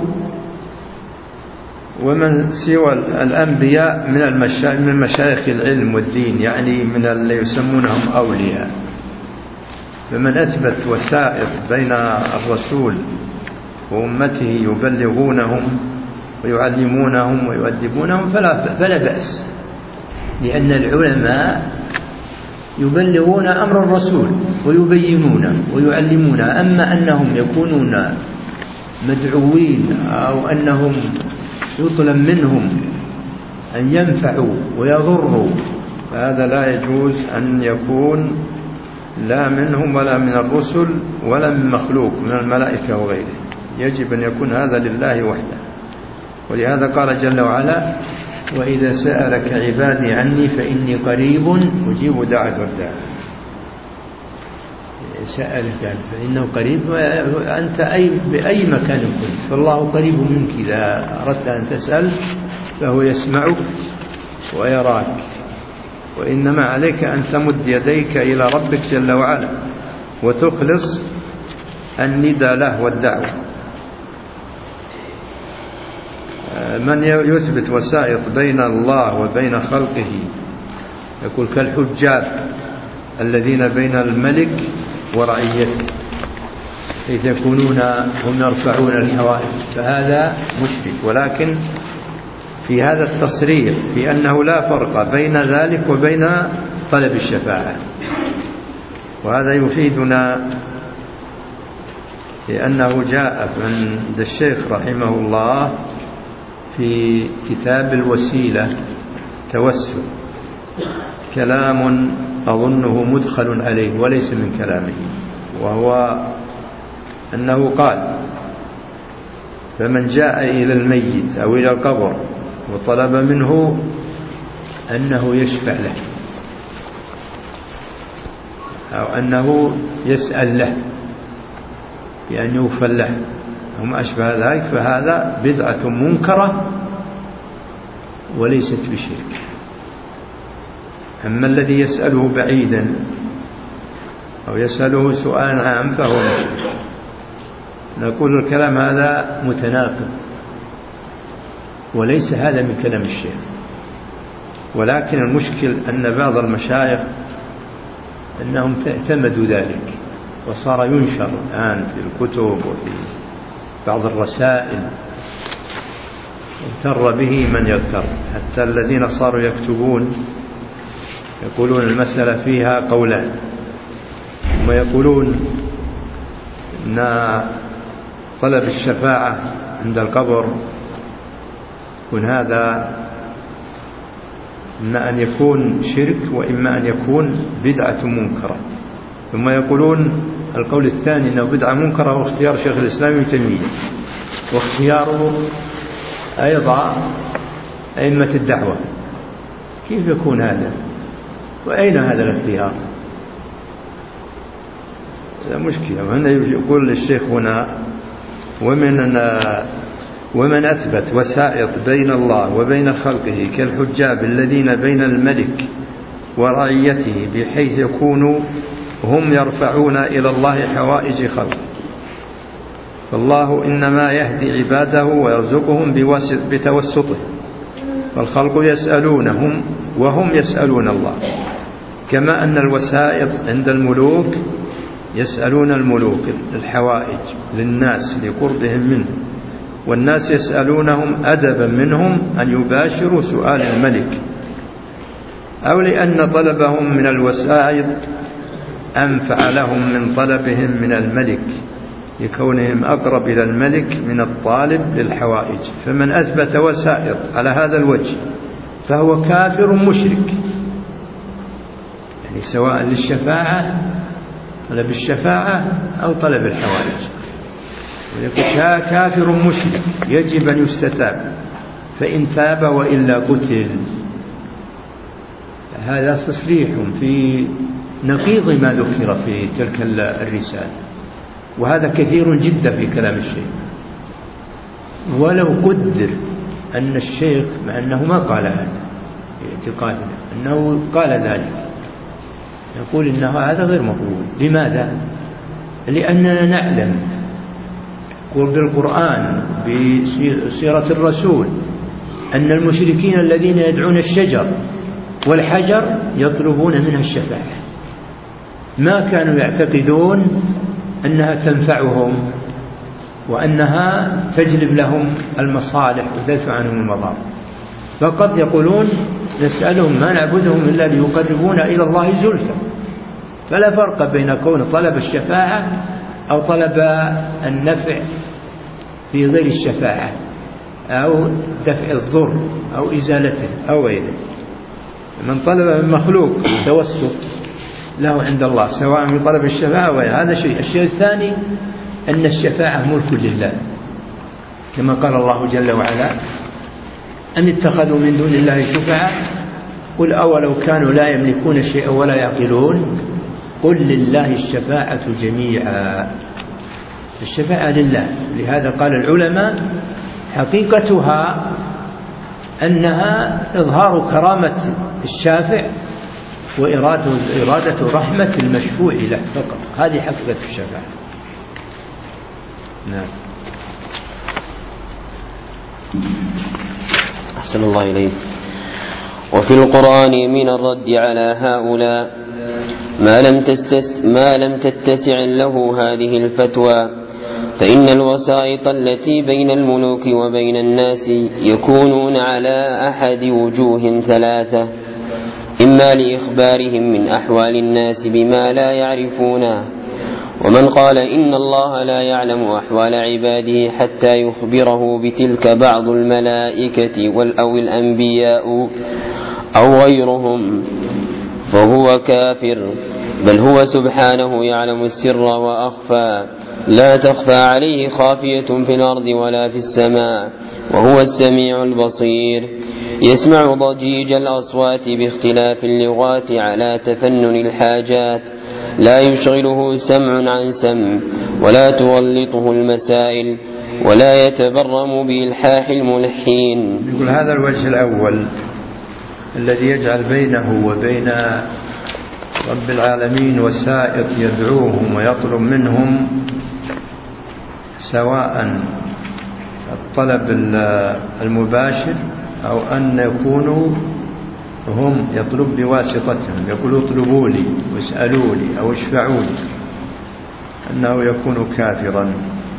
ومن سوى الأنبياء من مشايخ العلم والدين، يعني من اللي يسمونهم أولياء. فمن أثبت وسائط بين الرسول وأمته يبلغونهم ويعلمونهم ويؤدبونهم فلا بأس، لأن العلماء يبلغون أمر الرسول ويبينونه ويعلمونه. أما أنهم يكونون مدعوين أو أنهم يطلب منهم أن ينفعوا ويضروا، فهذا لا يجوز أن يكون لا منهم ولا من الرسل ولا من مخلوق من الملائكة وغيره، يجب أن يكون هذا لله وحده. ولهذا قال جل وعلا: وإذا سألك عبادي عني فإني قريب أجيب دعوة الداع. سألك فإنه قريب، وأنت بأي مكان كنت فالله قريب منك. إذا أردت أن تسأل فهو يسمعك ويراك، وإنما عليك أن تمد يديك إلى ربك جل وعلا وتخلص الندى له والدعوة. من يثبت وسائط بين الله وبين خلقه يقول كالحجاب الذين بين الملك ورعيته، حيث يكونون هم يرفعون الحوائج، فهذا مشرك. ولكن في هذا التصريح في أنه لا فرق بين ذلك وبين طلب الشفاعة، وهذا يفيدنا لأنه جاء عند الشيخ رحمه الله في كتاب الوسيلة توسل كلام أظنه مدخل عليه وليس من كلامه، وهو أنه قال: فمن جاء إلى الميت أو إلى القبر وطلب منه أنه يشفع له أو أنه يسأل له بأن يغفر له وما أشبه ذلك، فهذا بدعة منكرة وليست بشرك. أما الذي يسأله بعيدا أو يسأله سؤال عام فهو مشرك. نقول الكلام هذا متناقض وليس هذا من كلام الشيخ، ولكن المشكل أن بعض المشايخ أنهم اعتمدوا ذلك وصار ينشر الآن في الكتب وفي بعض الرسائل، اغتر به من يغتر، حتى الذين صاروا يكتبون يقولون المسألة فيها قولان، ثم يقولون أن طلب الشفاعة عند القبر يكون هذا إما أن يكون شرك وإما أن يكون بدعة منكرة، ثم يقولون القول الثاني أنه بدعة منكرة واختيار شيخ الإسلام ابن تيمية واختياره أيضا أئمة الدعوة. كيف يكون هذا؟ وأين هذا الاختيار؟ هذا مشكلة. وهنا يقول الشيخ هنا: ومن أثبت وسائط بين الله وبين خلقه كالحجاب الذين بين الملك ورعيته، بحيث يكونوا هم يرفعون إلى الله حوائج خلقه، فالله إنما يهدي عباده ويرزقهم بتوسطه، فالخلق يسألونهم وهم يسألون الله، كما أن الوسائط عند الملوك يسألون الملوك الحوائج للناس لقربهم منه، والناس يسألونهم أدبا منهم أن يباشروا سؤال الملك، أو لأن طلبهم من الوسائط أنفع لهم من طلبهم من الملك، لكونهم أقرب إلى الملك من الطالب للحوائج. فمن أثبت وسائط على هذا الوجه فهو كافر مشرك، يعني سواء للشفاعة، طلب الشفاعة أو طلب الحوائج، ويقول كافر مشرك يجب أن يستتاب، فإن تاب وإلا قتل. هذا تصريح في نقيض ما ذكر في تلك الرسالة، وهذا كثير جدا في كلام الشيخ. ولو قدر أن الشيخ مع أنه ما قال هذا في اعتقادنا أنه قال ذلك، يقول إن هذا غير مقبول. لماذا؟ لأننا نعلم بالقرآن بسيرة الرسول أن المشركين الذين يدعون الشجر والحجر يطلبون منها الشفاعة، ما كانوا يعتقدون أنها تنفعهم وأنها تجلب لهم المصالح وتدفع عنهم المضار، فقد يقولون نسألهم ما نعبدهم إلا ليقربونا إلى الله زلفى. فلا فرق بين كون طلب الشفاعة أو طلب النفع في غير الشفاعة أو دفع الضر أو إزالته أو غيره. من طلب من مخلوق توسط له عند الله سواء في طلب الشفاعة أو غيره هذا شيء. الشيء الثاني أن الشفاعة ملك لله، كما قال الله جل وعلا: أم اتخذوا من دون الله شفعاء قل أولو كانوا لا يملكون شيئا ولا يعقلون قل لله الشفاعة جميعا. الشفاعة لله. لهذا قال العلماء: حقيقتها أنها إظهار كرامة الشافع وإرادة رحمة المشفوع له فقط. هذه حقيقة الشفاعة. نعم. أحسن الله إليك. وفي القرآن من الرد على هؤلاء ما لم تتسع له هذه الفتوى، فإن الوسائط التي بين الملوك وبين الناس يكونون على أحد وجوه ثلاثة: إما لإخبارهم من أحوال الناس بما لا يعرفونه، ومن قال إن الله لا يعلم أحوال عباده حتى يخبره بتلك بعض الملائكة أو الأنبياء أو غيرهم فهو كافر، بل هو سبحانه يعلم السر وأخفى، لا تخفى عليه خافية في الأرض ولا في السماء، وهو السميع البصير، يسمع ضجيج الأصوات باختلاف اللغات على تفنن الحاجات، لا يشغله سمع عن سمع، ولا تغلطه المسائل، ولا يتبرم بإلحاح الملحين. يقول هذا الوجه الأول الذي يجعل بينه وبين رب العالمين وسائط يدعوهم ويطلب منهم سواء الطلب المباشر أو أن يكونوا هم يطلب بواسطتهم، يقولوا اطلبوا لي واسألوا لي أو اشفعوا لي، أنه يكون كافرا.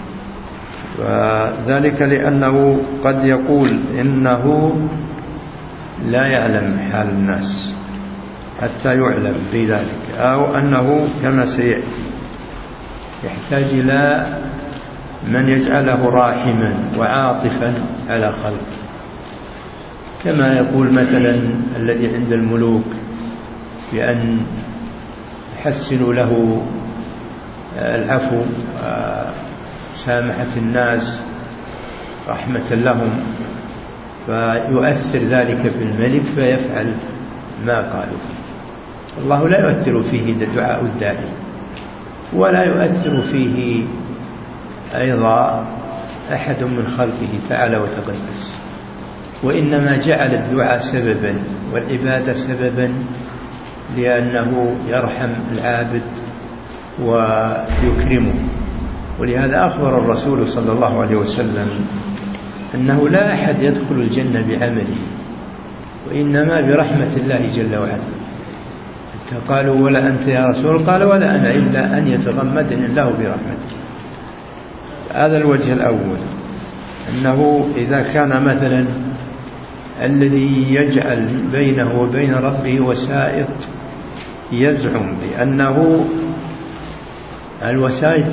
وذلك لأنه قد يقول إنه لا يعلم حال الناس حتى يعلم بذلك، أو أنه كما سيأتي يحتاج إلى من يجعله راحما وعاطفا على خلقه، كما يقول مثلا الذي عند الملوك بأن يحسنوا له العفو وسامحة الناس رحمة لهم، فيؤثر ذلك في الملك فيفعل ما قالوا. الله لا يؤثر فيه دعاء الداعي، ولا يؤثر فيه أيضا أحد من خلقه تعالى وتقدس، وإنما جعل الدعاء سببا والعبادة سببا لأنه يرحم العابد ويكرمه. ولهذا أخبر الرسول صلى الله عليه وسلم أنه لا أحد يدخل الجنة بعمله، وإنما برحمة الله جل وعلا. قالوا ولا أنت يا رسول؟ قال ولا أنا إلا أن يتغمدني الله برحمته. هذا الوجه الأول، أنه إذا كان مثلا الذي يجعل بينه وبين ربه وسائط يزعم بأنه الوسائط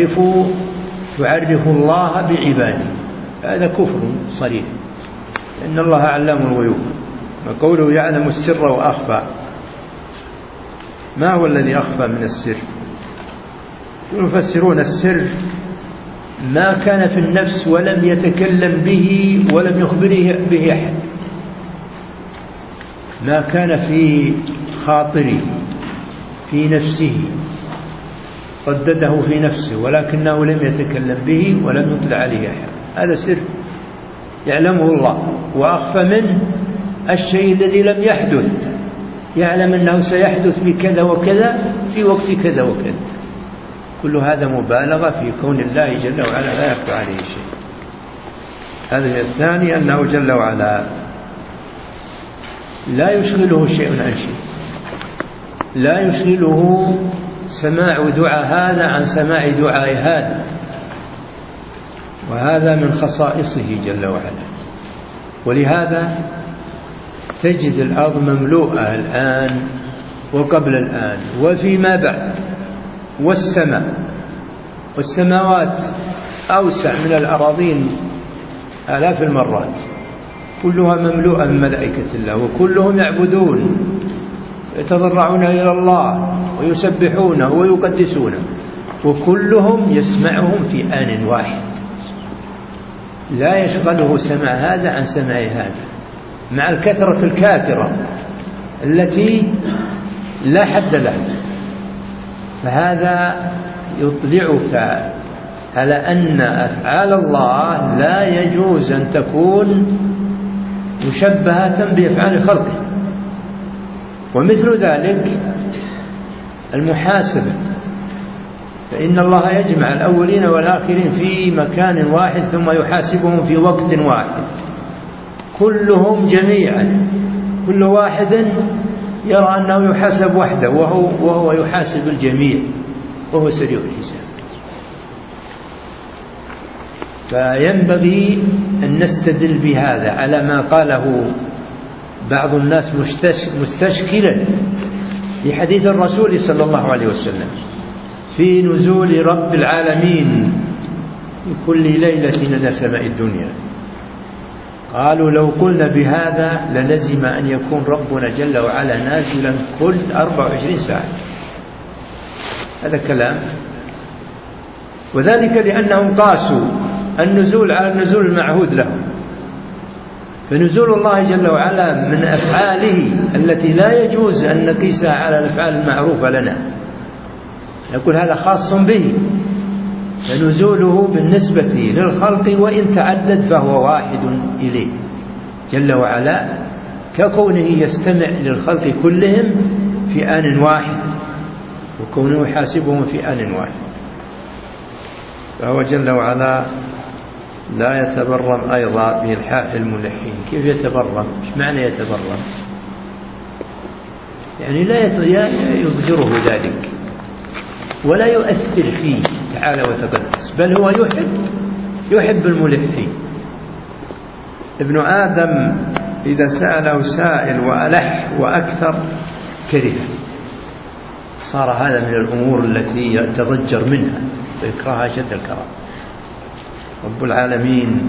تعرف الله بعباده، هذا كفر صريح، لأن الله علام الغيوب، وقوله يعلم السر وأخفى. ما هو الذي أخفى من السر؟ يفسرون السر ما كان في النفس ولم يتكلم به ولم يخبره به أحد، ما كان في خاطره في نفسه ردده في نفسه ولكنه لم يتكلم به ولم يطلع عليه أحد، هذا سر يعلمه الله. وأخفى منه الشيء الذي لم يحدث، يعلم أنه سيحدث بكذا وكذا في وقت كذا وكذا. كل هذا مبالغة في كون الله جل وعلا لا يخفى عليه شيء. هذا الثاني، أنه جل وعلا لا يشغله شيء عن شيء، لا يشغله سماع دعاء هذا عن سماع دعاء هذا، وهذا من خصائصه جل وعلا. ولهذا تجد الأرض مملوءة الآن وقبل الآن وفيما بعد، والسماوات أوسع من الأراضين آلاف المرات، كلها مملوءة من ملائكة الله، وكلهم يعبدون يتضرعون إلى الله ويسبحونه ويقدسونه. وكلهم يسمعهم في آن واحد، لا يشغله سمع هذا عن سمع هذا، مع الكثرة الكاثرة التي لا حد لها. فهذا يطلعك على أن أفعال الله لا يجوز أن تكون مشبهة بأفعال خلقه. ومثل ذلك المحاسبة، فإن الله يجمع الأولين والآخرين في مكان واحد ثم يحاسبهم في وقت واحد، كلهم جميعا، كل واحد يرى أنه يحاسب وحده وهو يحاسب الجميع وهو سريع الحساب. فينبغي أن نستدل بهذا على ما قاله بعض الناس مستشكلا في حديث الرسول صلى الله عليه وسلم في نزول رب العالمين في كل ليلة إلى سماء الدنيا. قالوا لو قلنا بهذا للزم أن يكون ربنا جل وعلا نازلا كل 24 ساعة. هذا كلام، وذلك لأنهم قاسوا النزول على النزول المعهود لهم. فنزول الله جل وعلا من أفعاله التي لا يجوز أن نقيسها على الأفعال المعروفة لنا، نقول هذا خاص به. فنزوله بالنسبة للخلق وإن تعدد فهو واحد إليه جل وعلا، ككونه يستمع للخلق كلهم في آن واحد وكونه يحاسبهم في آن واحد. فهو جل وعلا لا يتبرم أيضا بإلحاح الملحين. كيف يتبرم؟ إيش معنى يتبرم؟ يعني لا يضجره ذلك ولا يؤثر فيه تعالى وتقدس، بل هو يحب الملحين. ابن آدم إذا سأله سائل وألح وأكثر كرهه، صار هذا من الأمور التي يتضجر منها ويكرهها شد الكرام. رب العالمين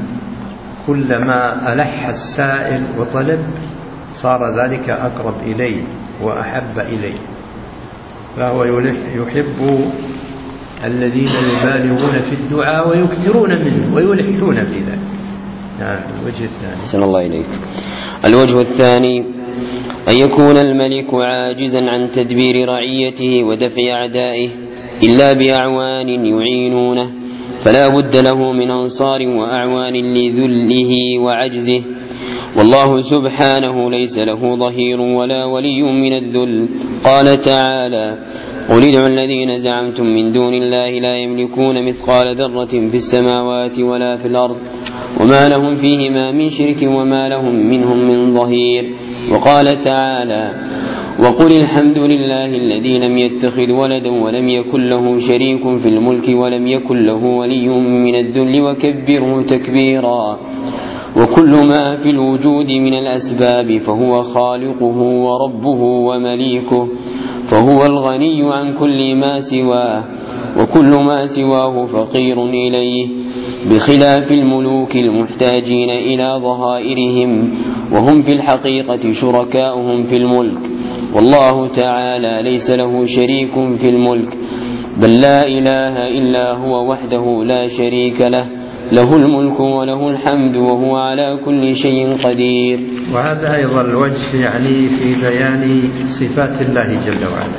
كلما ألح السائل وطلب صار ذلك أقرب إليه وأحب إليه. فهو يحب الذين يبالغون في الدعاء ويكثرون منه ويلحون في ذلك. نعم. الوجه الثاني. صلى الله عليك. الوجه الثاني أن يكون الملك عاجزا عن تدبير رعيته ودفع أعدائه إلا بأعوان يعينونه، فلا بد له من أنصار وأعوان لذله وعجزه، والله سبحانه ليس له ظهير ولا ولي من الذل. قال تعالى: قل ادعوا الذين زعمتم من دون الله لا يملكون مثقال ذرة في السماوات ولا في الأرض وما لهم فيهما من شرك وما لهم منهم من ظهير. وقال تعالى: وقل الحمد لله الذي لم يتخذ ولدا ولم يكن له شريك في الملك ولم يكن له ولي من الذل وكبره تكبيرا. وكل ما في الوجود من الأسباب فهو خالقه وربه ومليكه، فهو الغني عن كل ما سواه، وكل ما سواه فقير إليه، بخلاف الملوك المحتاجين إلى ظهائرهم وهم في الحقيقة شركاؤهم في الملك. والله تعالى ليس له شريك في الملك، بل لا إله إلا هو وحده لا شريك له، له الملك وله الحمد وهو على كل شيء قدير. وهذا أيضا الوجه يعني في بيان صفات الله جل وعلا،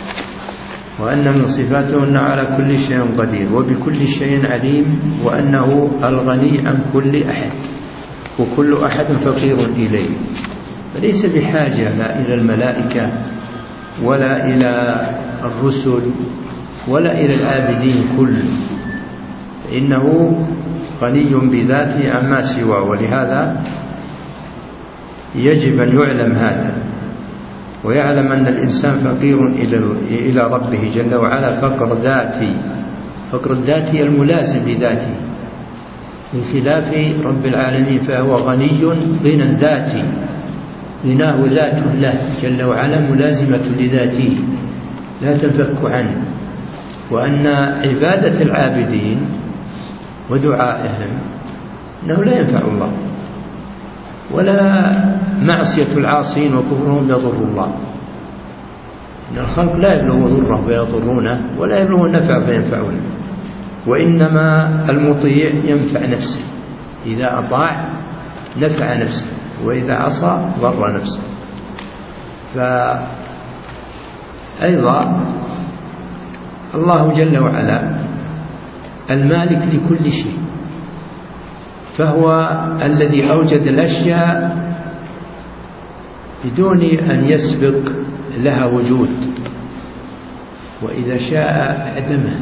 وأن من صفاته أنه على كل شيء قدير وبكل شيء عليم، وأنه الغني عن كل أحد وكل أحد فقير إليه، فليس بحاجة لا إلى الملائكة ولا إلى الرسل ولا إلى العابدين كلهم، فإنه غني بذاته عما سواه. ولهذا يجب أن يعلم هذا، ويعلم أن الإنسان فقير إلى ربه جل وعلا فقر ذاتي الملازم لذاته، بخلاف رب العالمين فهو غني غنى ذاتي، غناه ذات الله جل وعلا ملازمة لذاته لا تنفك عنه. وأن عبادة العابدين ودعائهم أنه لا ينفع الله، ولا معصية العاصين وكفرهم يضر الله، إن الخلق لا يبلغ ضره فيضرونه ولا يبلغ النفع فينفعونه، وإنما المطيع ينفع نفسه، إذا أطاع نفع نفسه، وإذا عصى ضر نفسه. فأيضا الله جل وعلا المالك لكل شيء، فهو الذي أوجد الأشياء بدون أن يسبق لها وجود، وإذا شاء أعدمها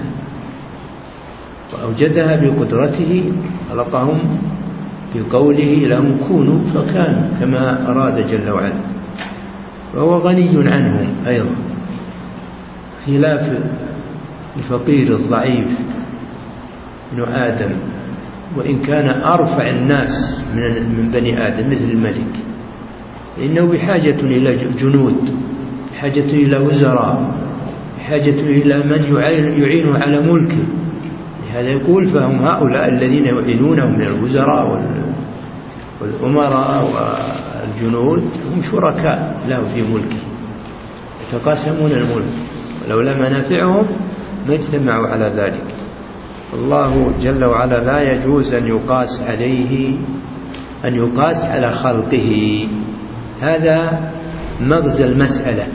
وأوجدها بقدرته، خلقهم بقوله لهم كونوا فكانوا كما أراد جل وعلا، وهو غني عنهم أيضا، خلاف الفقير الضعيف ابن آدم، وإن كان أرفع الناس من بني آدم مثل الملك، إنه بحاجة إلى جنود، بحاجة إلى وزراء، بحاجة إلى من يعينه على ملكه. لهذا يقول فهم هؤلاء الذين يعينونه من الوزراء والأمراء والجنود هم شركاء له في ملكه، يتقاسمون الملك، ولولا منافعهم ما اجتمعوا على ذلك. الله جل وعلا لا يجوز أن يقاس عليه، أن يقاس على خلقه، هذا مغزى المسألة.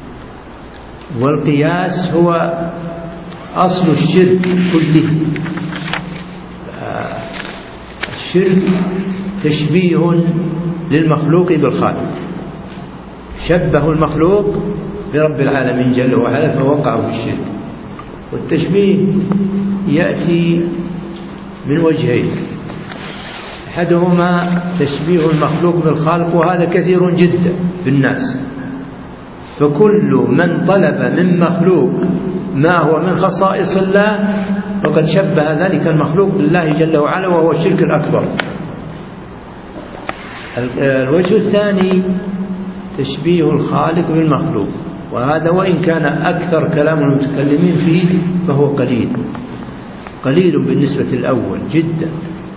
والقياس هو أصل الشرك كله. الشرك تشبيه للمخلوق بالخالق، شبه المخلوق برب العالمين جل وعلا فوقعوا في الشرك. والتشبيه يأتي من وجهين، أحدهما تشبيه المخلوق بالخالق، وهذا كثير جدا في الناس، فكل من طلب من مخلوق ما هو من خصائص الله فقد شبه ذلك المخلوق بالله جل وعلا، وهو الشرك الأكبر. الوجه الثاني تشبيه الخالق بالمخلوق، وهذا وإن كان أكثر كلام المتكلمين فيه فهو قليل بالنسبة الأول جدا.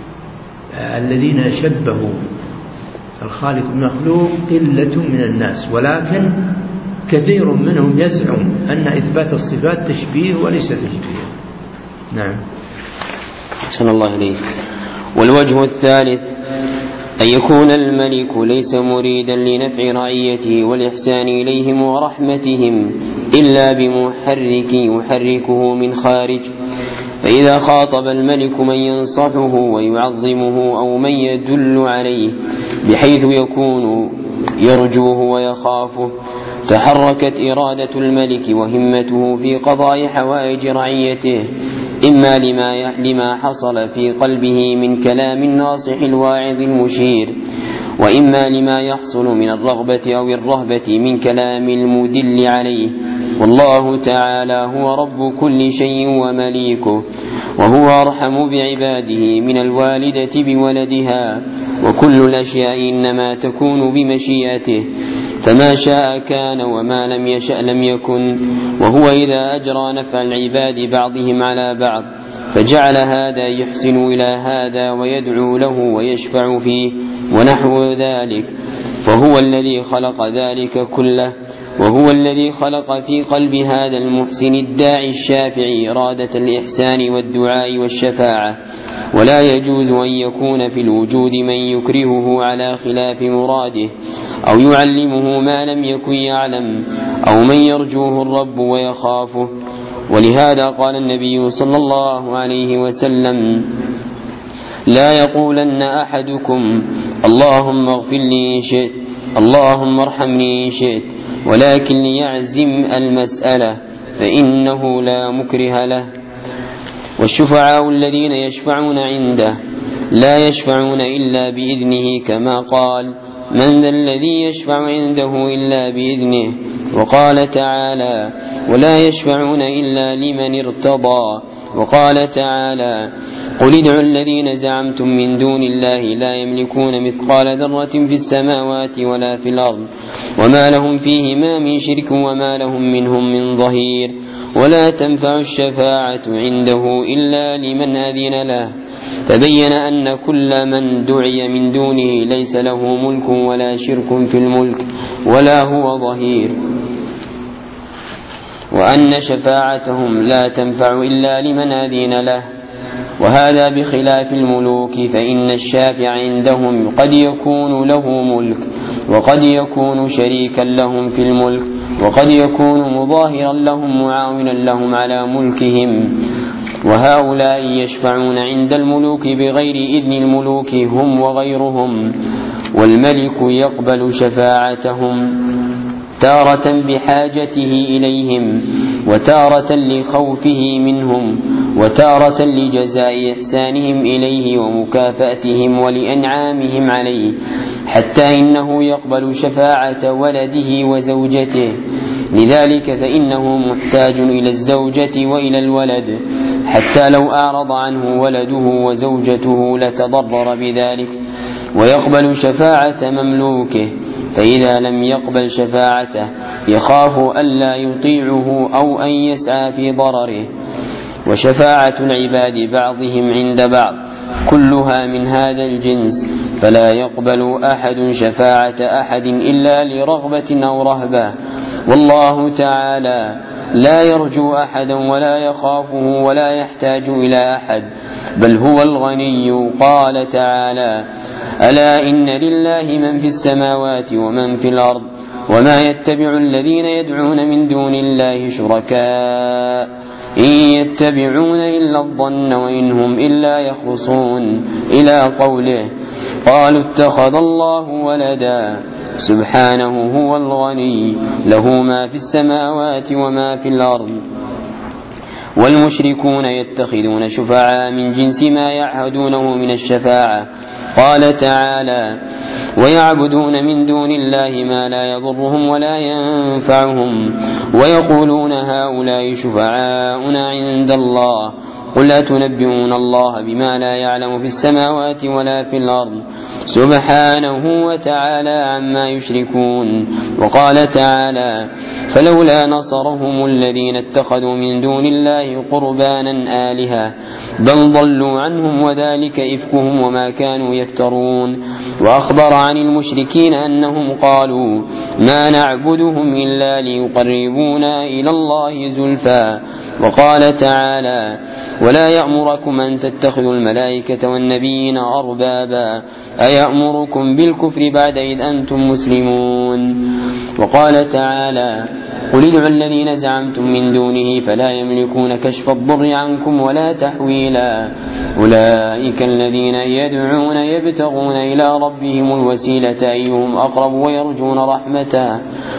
الذين شبهوا الخالق بالمخلوق قلة من الناس، ولكن كثير منهم يزعم أن إثبات الصفات تشبيه وليس تشبيه. نعم. أحسن الله إليك. والوجه الثالث أن يكون الملك ليس مريدا لنفع رعيته والإحسان إليهم ورحمتهم إلا بمحرك يحركه من خارج، فإذا خاطب الملك من ينصحه ويعظمه أو من يدل عليه بحيث يكون يرجوه ويخافه تحركت إرادة الملك وهمته في قضاء حوائج رعيته، إما لما حصل في قلبه من كلام الناصح الواعظ المشير، وإما لما يحصل من الرغبة أو الرهبة من كلام المدل عليه. والله تعالى هو رب كل شيء ومليكه، وهو أرحم بعباده من الوالدة بولدها، وكل الأشياء إنما تكون بمشيئته، فما شاء كان وما لم يشأ لم يكن. وهو إذا أجرى نفع العباد بعضهم على بعض فجعل هذا يحسن إلى هذا ويدعو له ويشفع فيه ونحو ذلك، فهو الذي خلق ذلك كله، وهو الذي خلق في قلب هذا المحسن الداعي الشافع إرادة الإحسان والدعاء والشفاعة. ولا يجوز أن يكون في الوجود من يكرهه على خلاف مراده، أو يعلمه ما لم يكن يعلم، أو من يرجوه الرب ويخافه. ولهذا قال النبي صلى الله عليه وسلم: لا يقولن أحدكم اللهم اغفر لي إن شئت، اللهم ارحمني إن شئت، ولكن ليعزم المسألة فإنه لا مكره له. والشفعاء الذين يشفعون عنده لا يشفعون إلا بإذنه، كما قال: من ذا الذي يشفع عنده إلا بإذنه. وقال تعالى: ولا يشفعون إلا لمن ارتضى. وقال تعالى: قل ادعوا الذين زعمتم من دون الله لا يملكون مثقال ذرة في السماوات ولا في الأرض وما لهم فيهما من شرك وما لهم منهم من ظهير، ولا تنفع الشفاعة عنده إلا لمن أذن له. فبين أن كل من دعي من دونه ليس له ملك ولا شرك في الملك ولا هو ظهير. وأن شفاعتهم لا تنفع إلا لمن أذن له. وهذا بخلاف الملوك، فإن الشافع عندهم قد يكون له ملك، وقد يكون شريكا لهم في الملك، وقد يكون مظاهرا لهم معاونا لهم على ملكهم. وهؤلاء يشفعون عند الملوك بغير إذن الملوك هم وغيرهم، والملك يقبل شفاعتهم تارة بحاجته إليهم، وتارة لخوفه منهم، وتارة لجزاء إحسانهم إليه ومكافأتهم ولأنعامهم عليه، حتى إنه يقبل شفاعة ولده وزوجته. لذلك فإنه محتاج إلى الزوجة وإلى الولد، حتى لو أعرض عنه ولده وزوجته لتضرر بذلك. ويقبل شفاعة مملوكه، فإذا لم يقبل شفاعته يخاف ألا يطيعه أو أن يسعى في ضرره. وشفاعة العباد بعضهم عند بعض كلها من هذا الجنس، فلا يقبل أحد شفاعة أحد إلا لرغبة أو رهبة. والله تعالى لا يرجو أحدا ولا يخافه ولا يحتاج إلى أحد، بل هو الغني. قال تعالى: ألا إن لله من في السماوات ومن في الأرض وما يتبع الذين يدعون من دون الله شركاء إن يتبعون إلا الظن وإن هم إلا يخرصون، إلى قوله: قالوا اتخذ الله ولدا. سبحانه هو الغني، له ما في السماوات وما في الأرض. والمشركون يتخذون شفعاء من جنس ما يعهدونه من الشفاعة. قال تعالى: ويعبدون من دون الله ما لا يضرهم ولا ينفعهم ويقولون هؤلاء شفعاؤنا عند الله قل أتنبئون الله بما لا يعلم في السماوات ولا في الأرض سبحانه وتعالى عما يشركون. وقال تعالى: فلولا نصرهم الذين اتخذوا من دون الله قربانا آلهة بل ضلوا عنهم وذلك إفكهم وما كانوا يفترون. وأخبر عن المشركين أنهم قالوا: ما نعبدهم إلا ليقربونا إلى الله زلفى. وقال تعالى: ولا يأمركم أن تتخذوا الملائكة والنبيين أربابا أيأمركم بالكفر بعد إذ أنتم مسلمون. وقال تعالى: قل ادعوا الذين زعمتم من دونه فلا يملكون كشف الضر عنكم ولا تحويلا أولئك الذين يدعون يبتغون إلى ربهم الوسيلة أيهم أقرب ويرجون رحمته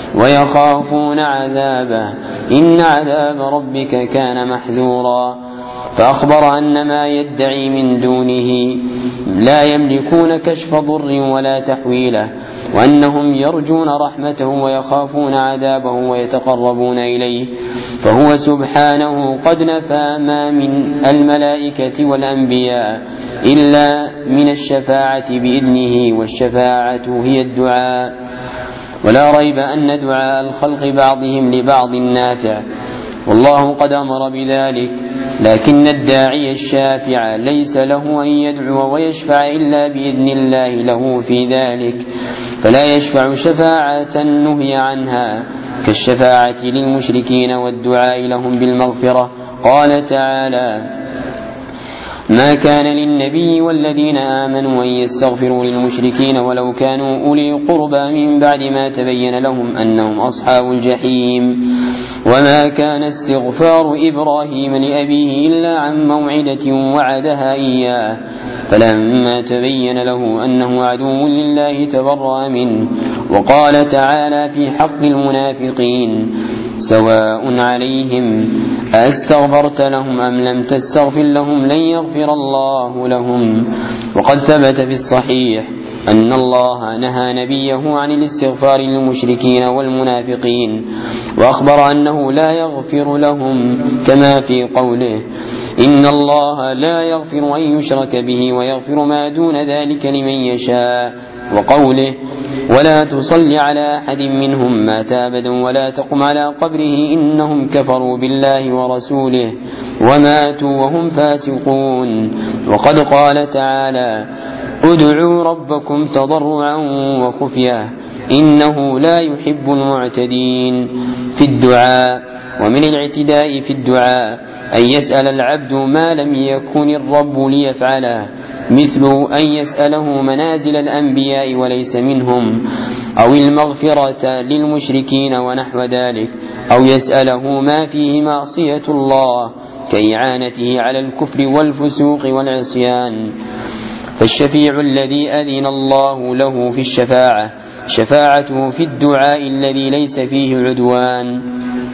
ويخافون عذابه إن عذاب ربك كان محذورا. فأخبر أن ما يدعي من دونه لا يملكون كشف ضر ولا تحويله، وأنهم يرجون رحمته ويخافون عذابه ويتقربون إليه، فهو سبحانه قد نفى ما من الملائكة والأنبياء إلا من الشفاعة بإذنه، والشفاعة هي الدعاء. ولا ريب أن دعاء الخلق بعضهم لبعض نافع، والله قد أمر بذلك، لكن الداعي الشافع ليس له أن يدعو ويشفع إلا بإذن الله له في ذلك، فلا يشفع شفاعة نهي عنها كالشفاعة للمشركين والدعاء لهم بالمغفرة. قال تعالى: ما كان للنبي والذين آمنوا أن يستغفروا للمشركين ولو كانوا أولي قربى من بعد ما تبين لهم أنهم أصحاب الجحيم. وما كان استغفار إبراهيم لأبيه إلا عن موعدة وعدها إياه، فلما تبين له أنه عدو لله تبرأ منه. وقال تعالى في حق المنافقين: سواء عليهم أستغفرت لهم أم لم تستغفر لهم لن يغفر الله لهم. وقد ثبت في الصحيح أن الله نهى نبيه عن الاستغفار للمشركين والمنافقين، وأخبر أنه لا يغفر لهم، كما في قوله: إن الله لا يغفر أن يشرك به ويغفر ما دون ذلك لمن يشاء. وقوله: ولا تصل على أحد منهم مات أبدا ولا تقم على قبره إنهم كفروا بالله ورسوله وماتوا وهم فاسقون. وقد قال تعالى: ادعوا ربكم تضرعا وخفية إنه لا يحب المعتدين في الدعاء. ومن الاعتداء في الدعاء أن يسأل العبد ما لم يكن الرب ليفعله، مثل أن يسأله منازل الأنبياء وليس منهم، أو المغفرة للمشركين ونحو ذلك، أو يسأله ما فيه معصية الله كإعانته على الكفر والفسوق والعصيان. فالشفيع الذي أذن الله له في الشفاعة شفاعته في الدعاء الذي ليس فيه عدوان.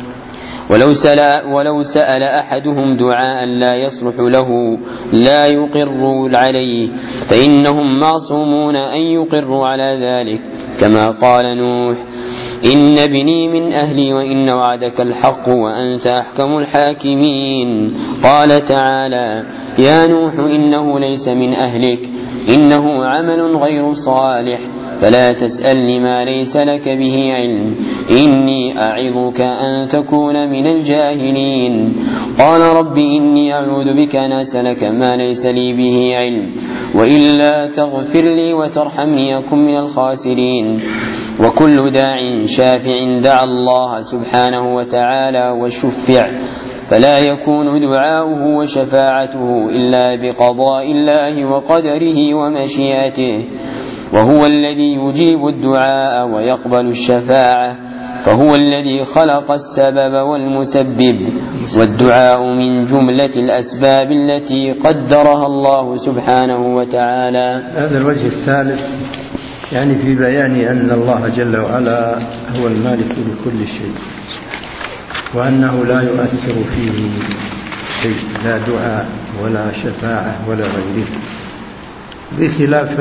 ولو سأل أحدهم دعاء لا يصلح له لا يقر عليه، فإنهم معصومون أن يقروا على ذلك، كما قال نوح: إن ابني من أهلي وإن وعدك الحق وأنت أحكم الحاكمين. قال تعالى: يا نوح إنه ليس من أهلك إنه عمل غير صالح فلا تسألني ما ليس لك به علم إني أعظك أن تكون من الجاهلين. قال رب إني أعوذ بك أن أسألك ما ليس لي به علم وإلا تغفر لي وترحمني أكن من الخاسرين. وكل داع شافع دعا الله سبحانه وتعالى وشفع، فلا يكون دعاؤه وشفاعته إلا بقضاء الله وقدره ومشيئته، وهو الذي يجيب الدعاء ويقبل الشفاعة، فهو الذي خلق السبب والمسبب، والدعاء من جملة الأسباب التي قدرها الله سبحانه وتعالى. هذا الوجه الثالث يعني في بيان أن الله جل وعلا هو المالك لكل شيء، وأنه لا يؤثر فيه شيء، لا دعاء ولا شفاعة ولا غيره، بخلاف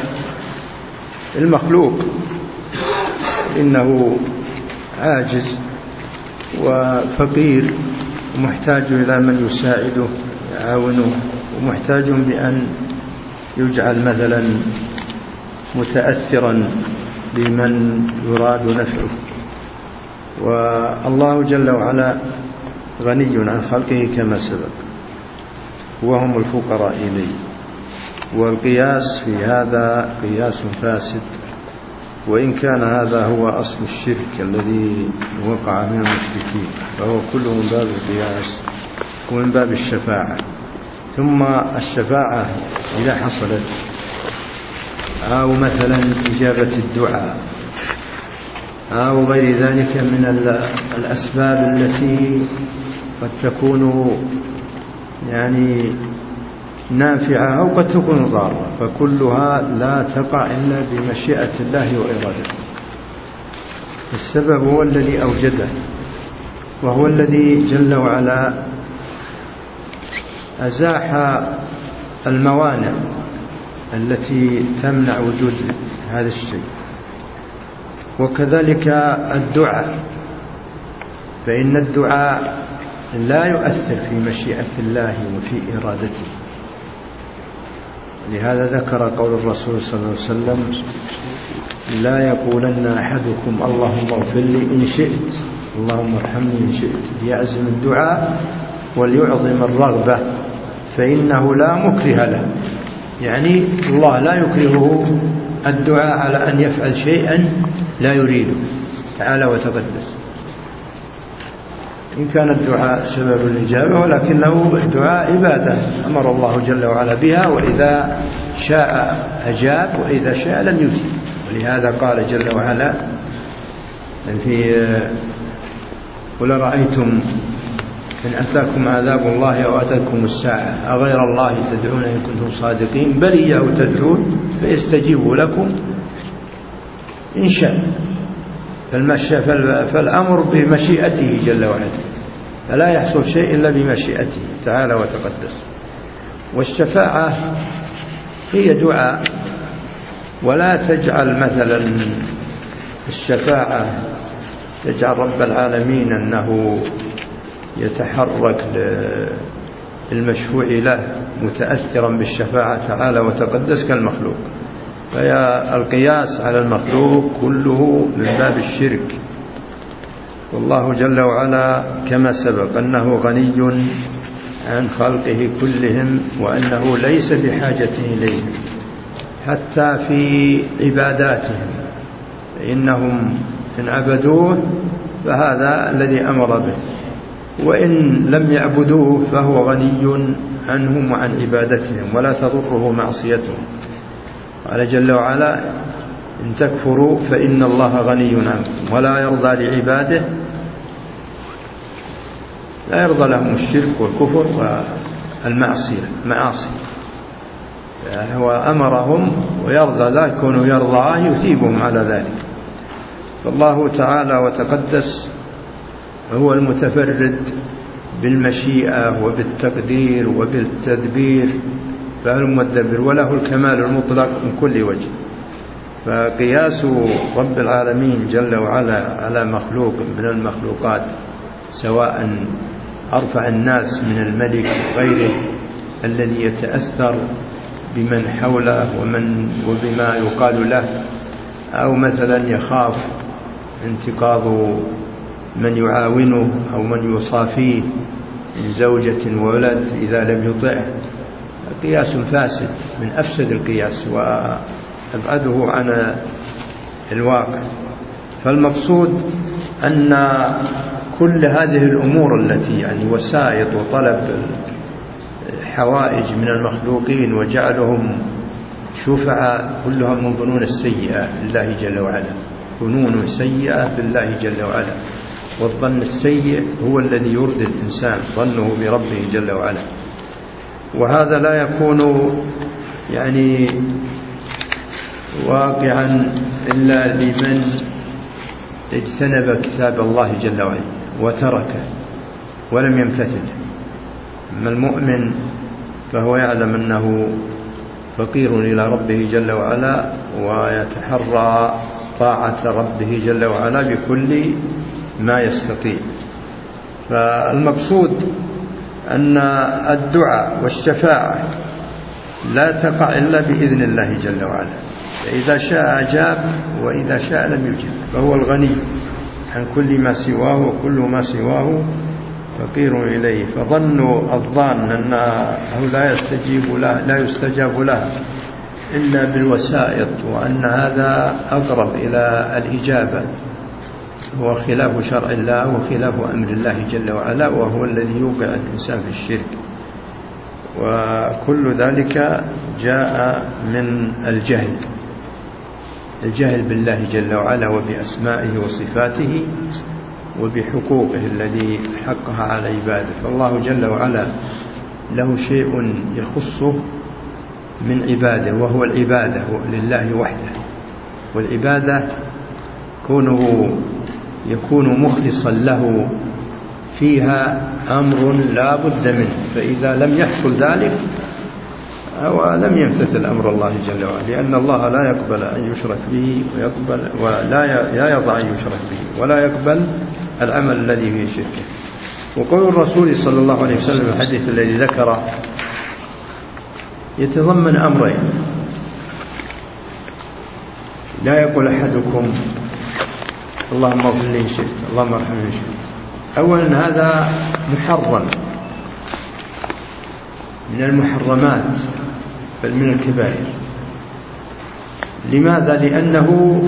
المخلوق إنه عاجز وفقير ومحتاج إلى من يساعده يعاونه، ومحتاج بأن يجعل مثلا متأثرا بمن يراد نفعه. والله جل وعلا غني عن خلقه كما سبق، وهم الفقراء إليه. والقياس في هذا قياس فاسد، وإن كان هذا هو أصل الشرك الذي وقع من المشركين، فهو كله من باب القياس ومن باب الشفاعة. ثم الشفاعة إذا حصلت أو مثلا إجابة الدعاء أو غير ذلك من الأسباب التي قد تكون يعني نافعة أو قد تكون ضارة، فكلها لا تقع إلا بمشيئة الله وإرادته. السبب هو الذي أوجده، وهو الذي جل وعلا أزاح الموانع التي تمنع وجود هذا الشيء. وكذلك الدعاء، فإن الدعاء لا يؤثر في مشيئة الله وفي إرادته. لهذا ذكر قول الرسول صلى الله عليه وسلم: لا يقولن أحدكم اللهم اغفر لي إن شئت اللهم ارحمني إن شئت، ليعزم الدعاء وليعظم الرغبة، فإنه لا مكره له. يعني الله لا يكرهه الدعاء على أن يفعل شيئا لا يريده تعالى وتقدس، إن كان الدعاء سبب الإجابة، ولكنه الدعاء عبادة أمر الله جل وعلا بها، وإذا شاء أجاب وإذا شاء لم يجب. ولهذا قال جل وعلا في قل رأيتم إن أتاكم عذاب الله أو أتاكم الساعة أغير الله تدعون إن كنتم صادقين بل إياه تدعون فيستجيب لكم إن شاء. فالأمر بمشيئته جل وعلا، فلا يحصل شيء إلا بمشيئته تعالى وتقدس. والشفاعة هي دعاء، ولا تجعل مثلا الشفاعة تجعل رب العالمين أنه يتحرك للمشفوع له متأثرا بالشفاعة تعالى وتقدس كالمخلوق. فهي القياس على المخلوق كله من باب الشرك. والله جل وعلا كما سبق أنه غني عن خلقه كلهم، وأنه ليس بحاجة إليهم حتى في عباداتهم، فإنهم إن عبدوه فهذا الذي أمر به، وإن لم يعبدوه فهو غني عنهم وعن عبادتهم ولا تضره معصيتهم. قال جل وعلا: إن تكفروا فإن الله غني عنكم ولا يرضى لعباده، لا يرضى لهم الشرك والكفر والمعاصي، هو أمرهم ويرضى ذلك، كونه يرضى يثيبهم على ذلك. فالله تعالى وتقدس هو المتفرد بالمشيئة وبالتقدير وبالتدبير، فهو المدبر وله الكمال المطلق من كل وجه. فقياس رب العالمين جل وعلا على مخلوق من المخلوقات، سواء أرفع الناس من الملك وغيره الذي يتأثر بمن حوله وبما يقال له، أو مثلا يخاف انتقاض من يعاونه أو من يصافيه من زوجة وولد إذا لم يطعه، قياس فاسد من أفسد القياس وأبعده عن الواقع. فالمقصود أن كل هذه الأمور التي يعني وسائط وطلب حوائج من المخلوقين وجعلهم شفعاء كلها من ظنون السيئة بالله جل وعلا، ظنون سيئة بالله جل وعلا. والظن السيء هو الذي يرضي الإنسان ظنه بربه جل وعلا، وهذا لا يكون يعني واقعا إلا لمن اجتنب كتاب الله جل وعلا وتركه ولم يمتثله. أما المؤمن فهو يعلم أنه فقير إلى ربه جل وعلا ويتحرى طاعة ربه جل وعلا بكل ما يستطيع. فالمقصود أن الدعاء والشفاعة لا تقع إلا بإذن الله جل وعلا، فإذا شاء أجاب وإذا شاء لم يجب، فهو الغني عن كل ما سواه وكل ما سواه فقير إليه. فظن الظان أنه لا يستجاب له إلا بالوسائط، وأن هذا أقرب إلى الإجابة، هو خلاف شرع الله وخلاف أمر الله جل وعلا، وهو الذي يوقع الإنسان في الشرك. وكل ذلك جاء من الجهل بالله جل وعلا وبأسمائه وصفاته وبحقوقه الذي حقها على عباده. فالله جل وعلا له شيء يخصه من عباده، وهو العبادة لله وحده. والعبادة كونه يكون مخلصا له فيها أمر لا بد منه، فإذا لم يحصل ذلك أو لم يمتثل أمر الله جل وعلا، لأن الله لا يقبل أن يشرك به ولا يضع أن يشرك به، ولا يقبل العمل الذي فيه شرك. وقول الرسول صلى الله عليه وسلم الحديث الذي ذكره يتضمن أمرين: لا يقول أحدكم اللهم اغفر لي إن شئت، اللهم ارحمني إن شئت. أولا هذا محرم من المحرمات بل من الكبائر. لماذا؟ لأنه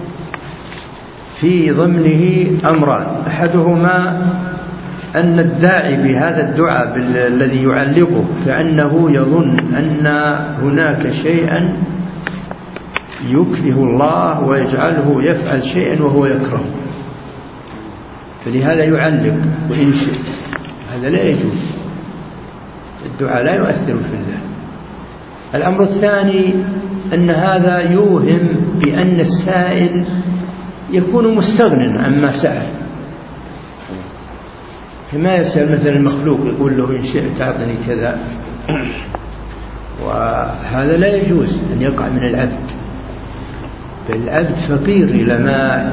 في ضمنه أمران: أحدهما أن الداعي بهذا الدعاء الذي يعلقه كأنه يظن أن هناك شيئا يكره الله ويجعله يفعل شيئا وهو يكره، فلهذا يعلق وإن شئت. هذا لا يجوز، الدعاء لا يؤثر في الله. الأمر الثاني أن هذا يوهم بأن السائل يكون مستغنى عما سأل، كما يسأل مثلا المخلوق يقول له إن شئت أعطني كذا، وهذا لا يجوز أن يقع من العبد. فالعبد فقير إلى ما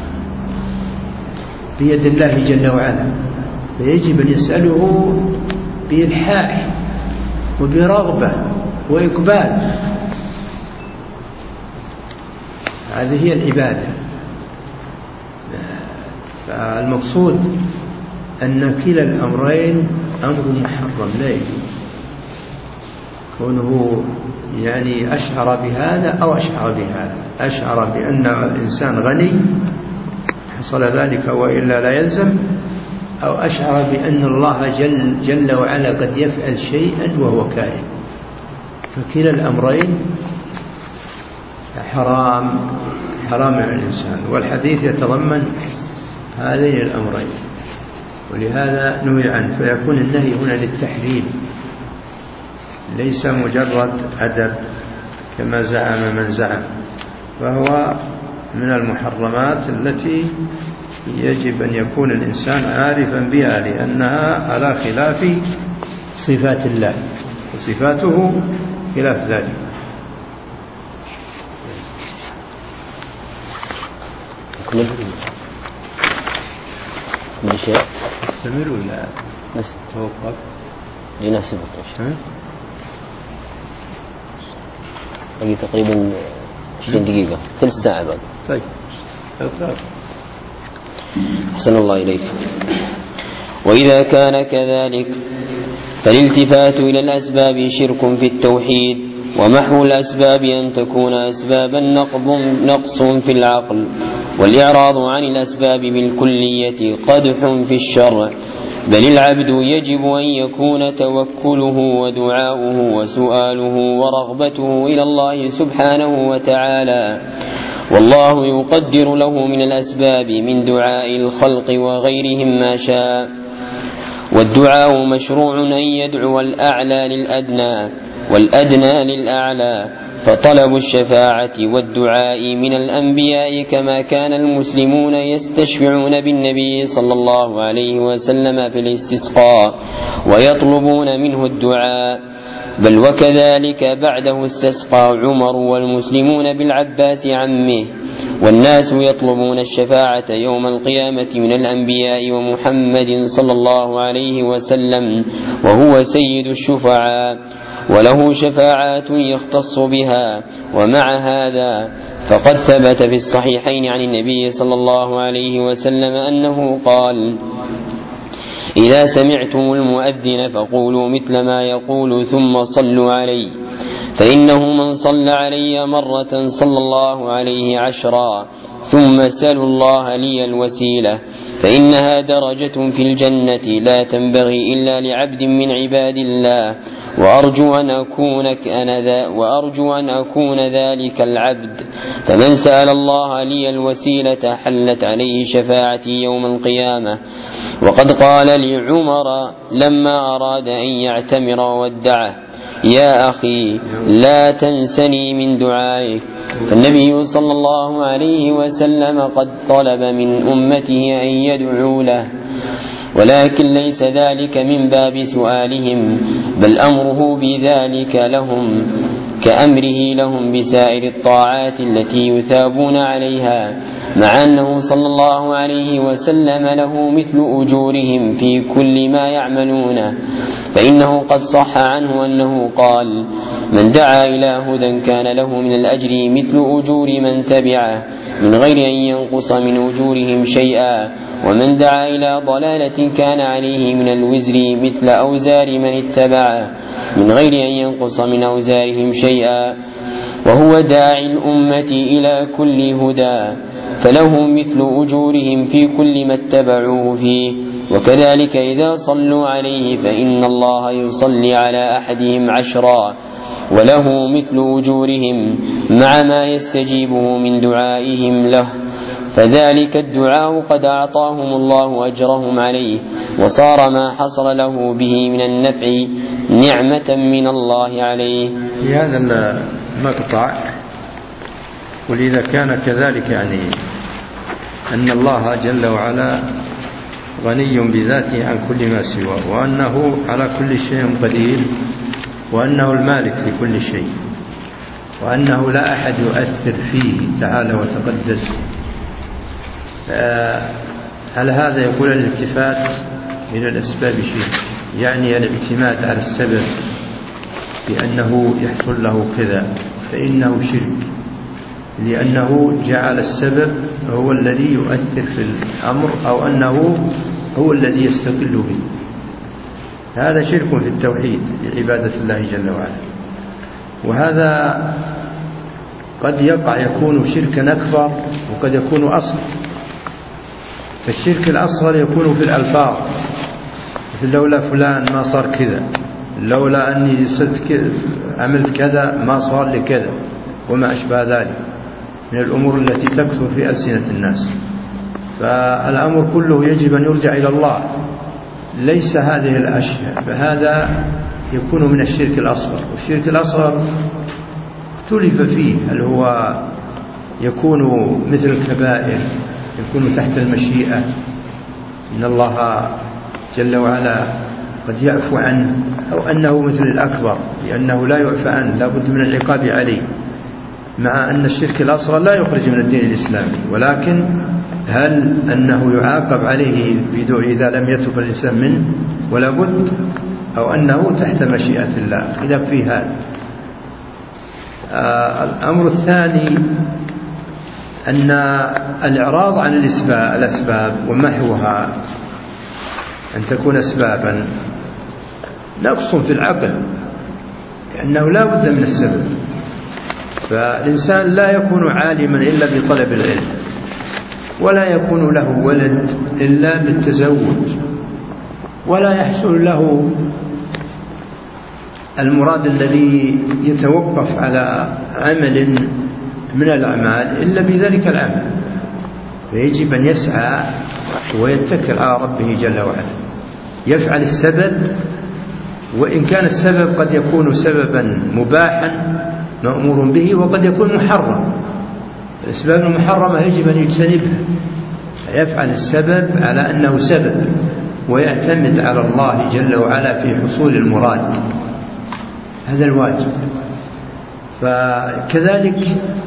بيد الله جل وعلا، فيجب أن يسأله بإلحاح وبرغبة وإقبال. هذه هي العبادة. فالمقصود أن كلا الأمرين أمر محرم لا يجوز، كونه يعني أشعر بهذا أو أشعر بهذا، أشعر بأن الإنسان غني حصل ذلك وإلا لا يلزم، أو أشعر بأن الله جل وعلا قد يفعل شيئا وهو كائن، فكلا الأمرين حرام على الإنسان، والحديث يتضمن هذين الأمرين، ولهذا نهي عنه، فيكون النهي هنا للتحريم ليس مجرد أدب كما زعم من زعم، فهو من المحرمات التي يجب أن يكون الإنسان عارفا بها، لأنها على خلاف صفات الله، وصفاته خلاف ذلك. كل شيء استمر ولا توقف لنحسب باقي تقريبا 20 دقيقة، ثلث ساعة بعد. طيب أحسن الله إليك. وإذا كان كذلك فالالتفات إلى الأسباب شرك في التوحيد، ومحو الأسباب أن تكون أسبابا نقص في العقل، والإعراض عن الأسباب بالكلية قدح في الشرع، بل العبد يجب أن يكون توكله ودعاؤه وسؤاله ورغبته إلى الله سبحانه وتعالى، والله يقدر له من الأسباب من دعاء الخلق وغيرهم ما شاء. والدعاء مشروع أن يدعو الأعلى للأدنى والأدنى للأعلى، فطلب الشفاعة والدعاء من الأنبياء، كما كان المسلمون يستشفعون بالنبي صلى الله عليه وسلم في الاستسقاء ويطلبون منه الدعاء، بل وكذلك بعده استسقى عمر والمسلمون بالعباس عمه، والناس يطلبون الشفاعة يوم القيامة من الأنبياء ومحمد صلى الله عليه وسلم وهو سيد الشفعاء، وله شفاعات يختص بها. ومع هذا فقد ثبت في الصحيحين عن النبي صلى الله عليه وسلم أنه قال: إذا سمعتم المؤذن فقولوا مثل ما يقول ثم صلوا علي، فإنه من صلى علي مرة صلى الله عليه 10، ثم سلوا الله لي الوسيلة، فإنها درجة في الجنة لا تنبغي إلا لعبد من عباد الله، وأرجو أن أكون ذلك العبد، فمن سأل الله لي الوسيلة حلت عليه شفاعتي يوم القيامة. وقد قال لعمر لما أراد أن يعتمر وودعه: يا أخي لا تنسني من دعائك. فالنبي صلى الله عليه وسلم قد طلب من أمته أن يدعوا له، ولكن ليس ذلك من باب سؤالهم، بل أمره بذلك لهم كأمره لهم بسائر الطاعات التي يثابون عليها، مع أنه صلى الله عليه وسلم له مثل أجورهم في كل ما يعملونه، فإنه قد صح عنه أنه قال: من دعا إلى هدى كان له من الأجر مثل أجور من تبعه من غير أن ينقص من أجورهم شيئا، ومن دعا إلى ضلالة كان عليه من الوزر مثل أوزار من اتبعه من غير أن ينقص من أوزارهم شيئا، وهو داعي الأمة إلى كل هدى، فله مثل أجورهم في كل ما اتبعوه فيه. وكذلك إذا صلوا عليه فإن الله يصلي على أحدهم 10، وله مثل أجورهم مع ما يستجيبه من دعائهم له، فذلك الدعاء قد أعطاهم الله أجرهم عليه، وصار ما حصل له به من النفع نعمة من الله عليه. في هذا المقطع: ولذا كان كذلك، يعني أن الله جل وعلا غني بذاته عن كل ما سواه، وأنه على كل شيء قدير، وأنه المالك لكل شيء، وأنه لا أحد يؤثر فيه تعالى وتقدس. على هذا يقول الالتفات إلى الأسباب شرك، يعني الاعتماد على السبب بأنه يحصل له كذا، فإنه شرك، لأنه جعل السبب هو الذي يؤثر في الأمر، أو أنه هو الذي يستقل به. هذا شرك في التوحيد لعبادة الله جل وعلا، وهذا قد يكون شركا أكبر، وقد يكون أصل. فالشرك الأصغر يكون في الألفاظ، مثل لولا فلان ما صار كذا، لولا أني عملت كذا ما صار لي كذا، وما أشبه ذلك من الأمور التي تكثر في ألسنة الناس. فالأمر كله يجب أن يرجع إلى الله، ليس هذه الأشياء، فهذا يكون من الشرك الأصغر. والشرك الأصغر اختلف فيه، هل هو يكون مثل الكبائر، يكون تحت المشيئة، إن الله جل وعلا قد يعفو عنه، أو أنه مثل الأكبر لأنه لا يعفى عنه، لا بد من العقاب عليه، مع أن الشرك الأصغر لا يخرج من الدين الإسلامي، ولكن هل أنه يعاقب عليه إذا لم يتب الإنسان منه ولا بد، أو أنه تحت مشيئة الله؟ خلاف في هذا. الأمر الثاني أن الإعراض عن الأسباب ومحوها، أن تكون أسبابا، نقص في العقل، لأنه لا بد من السبب. فالإنسان لا يكون عالما إلا بطلب العلم، ولا يكون له ولد إلا بالتزوج، ولا يحصل له المراد الذي يتوقف على عمل من الأعمال إلا بذلك العمل. فيجب أن يسعى ويتكل على ربه جل وعلا، يفعل السبب، وإن كان السبب قد يكون سببا مباحا مأمور به، وقد يكون محرم. الأسباب المحرمة يجب أن يجتنبها، يفعل السبب على أنه سبب، ويعتمد على الله جل وعلا في حصول المراد، هذا الواجب. فكذلك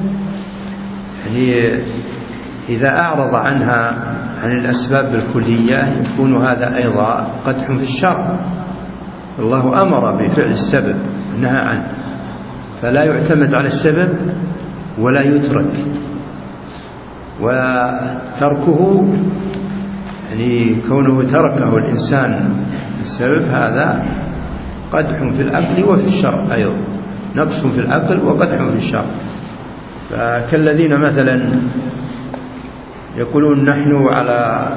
يعني إذا أعرض عنها عن الأسباب الكلية يكون هذا أيضا قدح في الشرع. الله أمر بفعل السبب نهى عنه، فلا يعتمد على السبب ولا يترك، وتركه يعني كونه تركه الإنسان السبب هذا قدح في العقل وفي الشرع أيضا، نقص في العقل وقدح في الشرع. فكالذين مثلا يقولون نحن على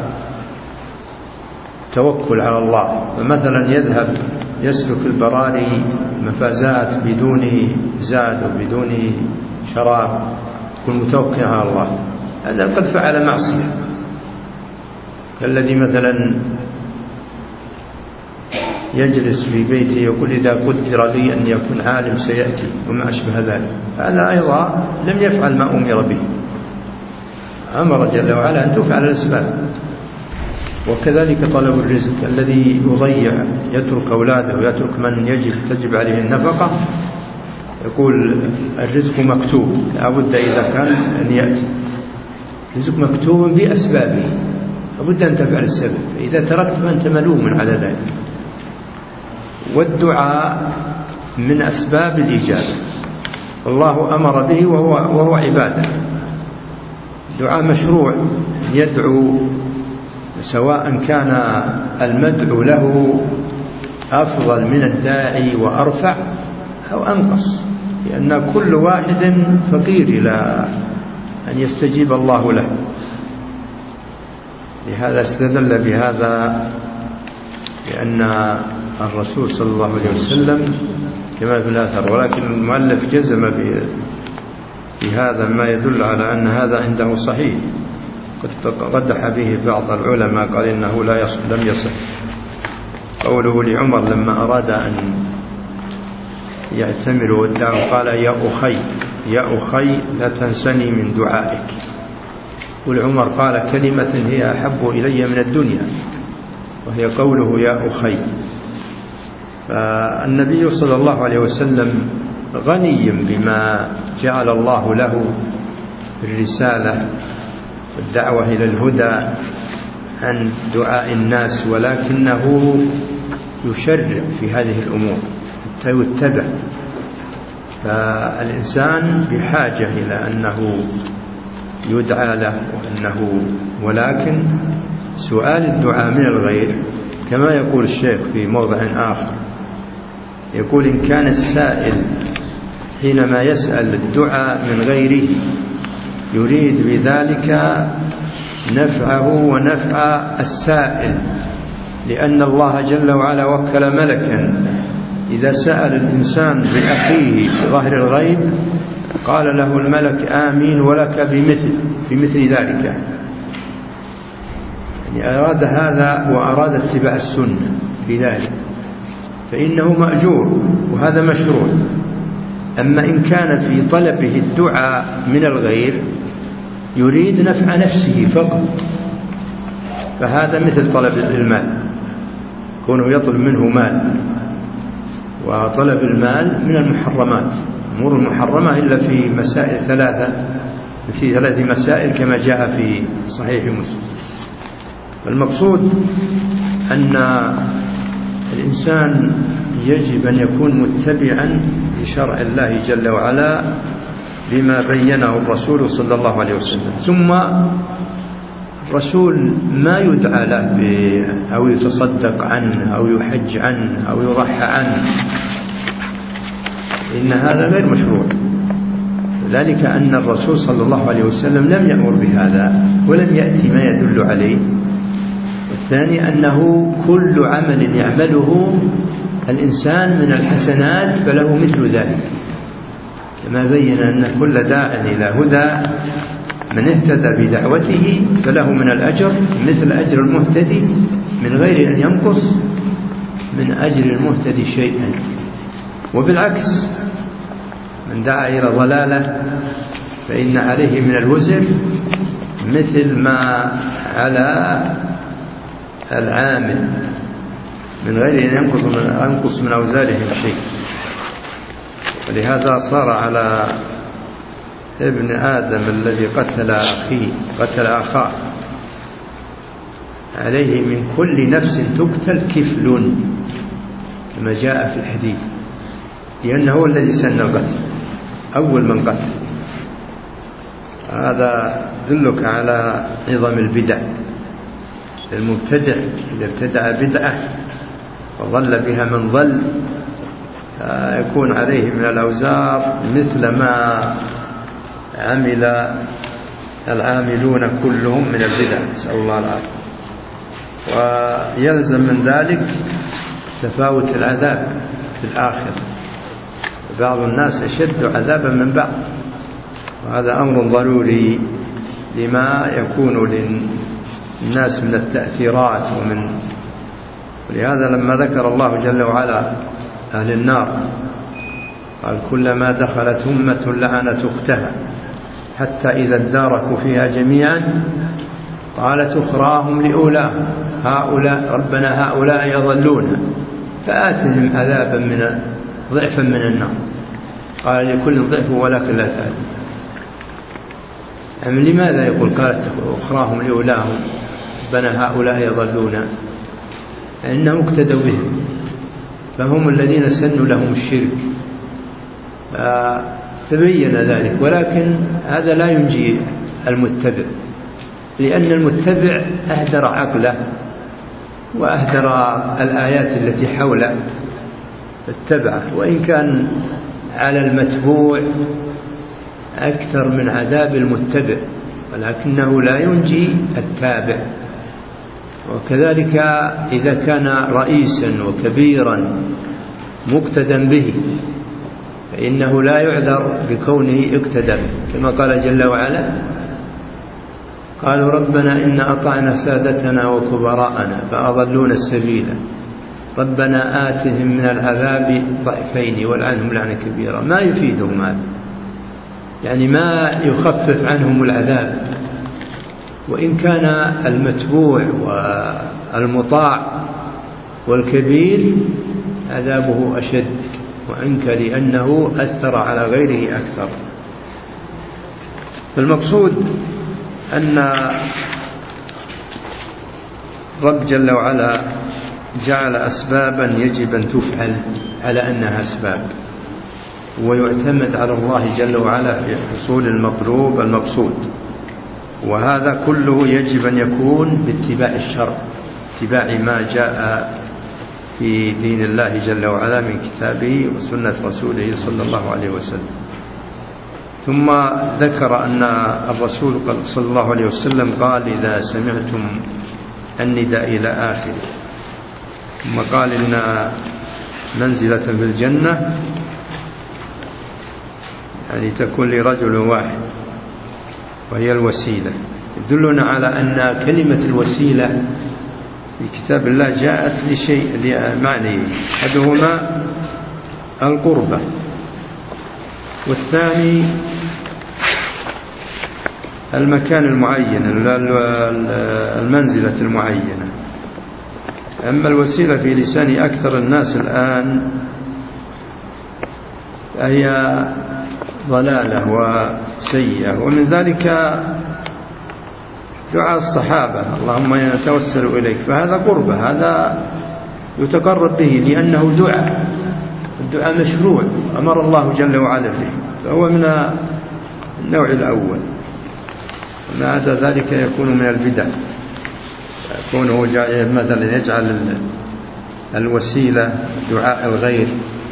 توكل على الله، فمثلا يذهب يسلك البراري مفازات بدون زاد وبدون شراب، يكون متوكل على الله، هذا قد فعل معصية. كالذي مثلا يجلس في بيته يقول إذا قدر لي أن يكون عالم سيأتي وما أشبه ذلك، هذا أيضا لم يفعل ما أمر به. أمر جل وعلا أن تفعل الأسباب. وكذلك طلب الرزق، الذي يضيع يترك أولاده ويترك من تجب عليه النفقة، يقول الرزق مكتوب، لا بد إذا كان أن يأتي. الرزق مكتوب بأسبابه، لا بد أن تفعل السبب، إذا تركت فأنت ملوم على ذلك. والدعاء من أسباب الإجابة، الله أمر به وهو عبادة. الدعاء مشروع، يدعو سواء كان المدعو له أفضل من الداعي وأرفع أو أنقص، لأن كل واحد فقير إلى أن يستجيب الله له. لهذا استدل بهذا لأن الرسول صلى الله عليه وسلم كما في الآثر، ولكن المؤلف جزم بهذا ما يدل على أن هذا عنده صحيح، قد قدح به بعض العلماء قال إنه لم يصح. قوله لعمر لما أراد أن يعتمر ودعه قال يا أخي لا تنسني من دعائك. والعمر قال كلمة هي أحب إلي من الدنيا، وهي قوله يا أخي. فالنبي صلى الله عليه وسلم غني بما جعل الله له الرسالة والدعوة إلى الهدى عن دعاء الناس، ولكنه يشرع في هذه الأمور حتى يتبع. فالإنسان بحاجة إلى أنه يدعى له ولكن سؤال الدعاء من الغير كما يقول الشيخ في موضع آخر، يقول إن كان السائل حينما يسأل الدعاء من غيره يريد بذلك نفعه ونفع السائل، لأن الله جل وعلا وكل ملكا إذا سأل الإنسان بأخيه في ظهر الغيب قال له الملك آمين ولك بمثل ذلك. يعني أراد هذا وأراد اتباع السنة في ذلك فإنه مأجور وهذا مشروع. أما إن كان في طلبه الدعاء من الغير يريد نفع نفسه فقط فهذا مثل طلب المال، كونه يطلب منه مال، وطلب المال من المحرمات، أمور المحرمة إلا في مسائل في 3 مسائل كما جاء في صحيح مسلم. المقصود أن الإنسان يجب أن يكون متبعا لشرع الله جل وعلا بما بينه الرسول صلى الله عليه وسلم. ثم الرسول ما يدعى له أو يتصدق عنه أو يحج عنه أو يضحى عنه، إن هذا غير مشروع. ذلك أن الرسول صلى الله عليه وسلم لم يأمر بهذا ولم يأتي ما يدل عليه. والثاني أنه كل عمل يعمله الإنسان من الحسنات فله مثل ذلك، كما بين أن كل داع إلى هدى من اهتدى بدعوته فله من الأجر مثل أجر المهتدي من غير أن ينقص من أجر المهتدي شيئا. وبالعكس من دعا إلى ضلالة فإن عليه من الوزر مثل ما على العامل من غير أن ينقص من أوزارهم شيء. ولهذا صار على ابن آدم الذي قتل أخاه عليه من كل نفس تقتل كفل كما جاء في الحديث، لأنه هو الذي سن القتل أول من قتل. هذا يدلك على عظم البدع. المبتدع إذا ابتدع بدعة وظل بها من ظل يكون عليه من الأوزار مثل ما عمل العاملون كلهم من البدع، نسأل الله العافية. ويلزم من ذلك تفاوت العذاب في الآخرة، بعض الناس أشد عذابا من بعض، وهذا أمر ضروري لما يكون للناس من التأثيرات ولهذا لما ذكر الله جل وعلا أهل النار قال كلما دخلت أمة لعنت أختها حتى إذا اداركوا فيها جميعا قالت أخراهم لأولاهم ربنا هؤلاء يضلون فآتهم عذابا ضعفا من النار قال لكل ضعف ولكن لا تعلم. يعني لماذا يقول قالت أخراهم لأولاهم ربنا هؤلاء يضلون؟ لأنهم اقتدوا بهم فهم الذين سنوا لهم الشرك فتبين ذلك. ولكن هذا لا ينجي المتبع، لأن المتبع أهدر عقله وأهدر الآيات التي حوله فاتبعه، وإن كان على المتبوع أكثر من عذاب المتبع ولكنه لا ينجي التابع. وكذلك إذا كان رئيسا وكبيرا مقتدى به فإنه لا يعذر بكونه اقتدى به، كما قال جل وعلا قالوا ربنا إن أطعنا سادتنا وكبراءنا فأضلونا السبيل ربنا آتهم من العذاب ضعفين والعنهم لعنة كبيرة. ما يفيدهم هذا، يعني ما يخفف عنهم العذاب. وإن كان المتبوع والمطاع والكبير عذابه أشد وعنك لأنه أثر على غيره أكثر. فالمقصود أن رب جل وعلا جعل أسبابا يجب أن تفعل على أنها أسباب، ويعتمد على الله جل وعلا في حصول المطلوب المقصود. وهذا كله يجب أن يكون باتباع الشرع، اتباع ما جاء في دين الله جل وعلا من كتابه وسنة رسوله صلى الله عليه وسلم. ثم ذكر أن الرسول صلى الله عليه وسلم قال إذا سمعتم النداء إلى آخره، ثم قال إن منزلة في الجنة يعني تكون لرجل واحد وهي الوسيلة، يدلنا على أن كلمة الوسيلة في كتاب الله جاءت لمعنى أحدهما القربة، والثاني المكان المعين المنزلة المعينة. أما الوسيلة في لسان أكثر الناس الآن فهي ضلالة وسيئة، ومن ذلك دعاء الصحابة اللهم إنا نتوسل إليك، فهذا قربة، هذا يتقرب به لأنه دعاء، الدعاء مشروع أمر الله جل وعلا فيه، فهو من النوع الأول. وما عدا ذلك يكون من البدع، يكون مثلا يجعل الوسيلة دعاء الغير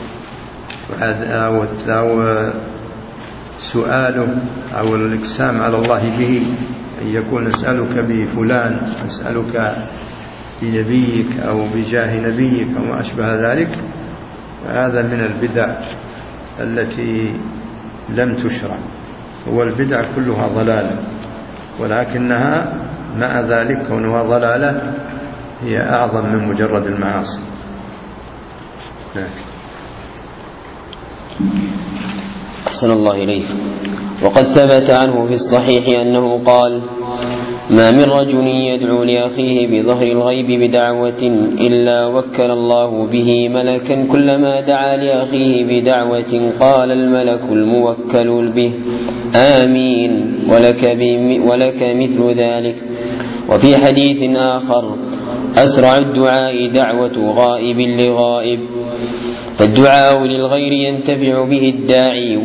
أو سؤاله أو الإقسام على الله به، أن يكون نسألك بفلان، نسألك بنبيك أو بجاه نبيك أو ما أشبه ذلك، هذا من البدع التي لم تشرع، والبدع كلها ضلالة، ولكنها مع ذلك كونها ضلالة هي أعظم من مجرد المعاصي. أحسن الله إليك. وقد ثبت عنه في الصحيح أنه قال: ما من رجل يدعو لأخيه بظهر الغيب بدعوة إلا وكل الله به ملكا، كلما دعا لأخيه بدعوة قال الملك الموكل به: آمين ولك مثل ذلك. وفي حديث آخر: أسرع الدعاء دعوة غائب لغائب. فالدعاء للغير ينتفع به الداعي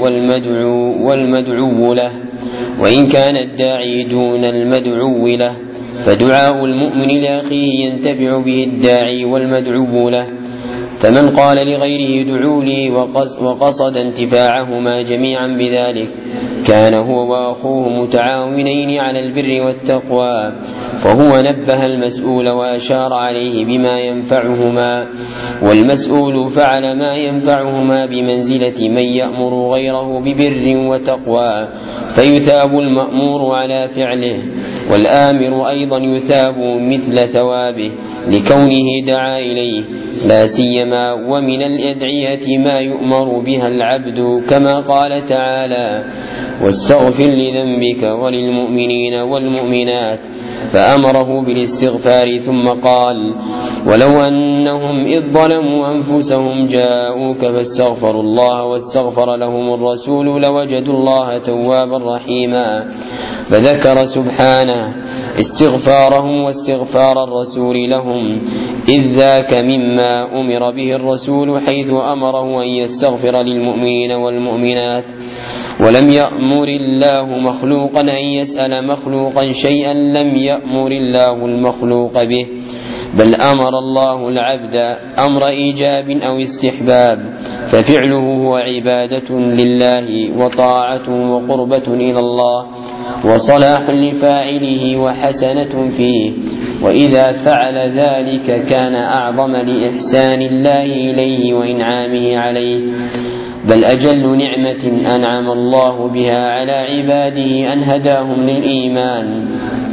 والمدعو له، وإن كان الداعي دون المدعو له، فدعاء المؤمن لأخيه ينتفع به الداعي والمدعو له. فمن قال لغيره ادعوا لي وقصد انتفاعهما جميعا بذلك، كان هو وأخوه متعاونين على البر والتقوى، فهو نبه المسؤول وأشار عليه بما ينفعهما، والمسؤول فعل ما ينفعهما بمنزلة من يأمر غيره ببر وتقوى، فيثاب المأمور على فعله، والآمر أيضا يثاب مثل ثوابه لكونه دعا إليه، لا سيما ومن الأدعية ما يؤمر بها العبد، كما قال تعالى: واستغفر لذنبك وللمؤمنين والمؤمنات، فأمره بالاستغفار، ثم قال: ولو أنهم إذ ظلموا أنفسهم جاءوك فاستغفروا الله واستغفر لهم الرسول لوجدوا الله توابا رحيما. فذكر سبحانه استغفارهم واستغفار الرسول لهم، إذ ذاك مما أمر به الرسول، حيث أمره أن يستغفر للمؤمنين والمؤمنات. ولم يأمر الله مخلوقا أن يسأل مخلوقا شيئا لم يأمر الله المخلوق به، بل أمر الله العبد أمر إيجاب أو استحباب، ففعله هو عبادة لله وطاعة وقربة إلى الله وصلاح لفاعله وحسنة فيه، وإذا فعل ذلك كان أعظم لإحسان الله إليه وإنعامه عليه، بل أجل نعمة أنعم الله بها على عباده أن هداهم للإيمان،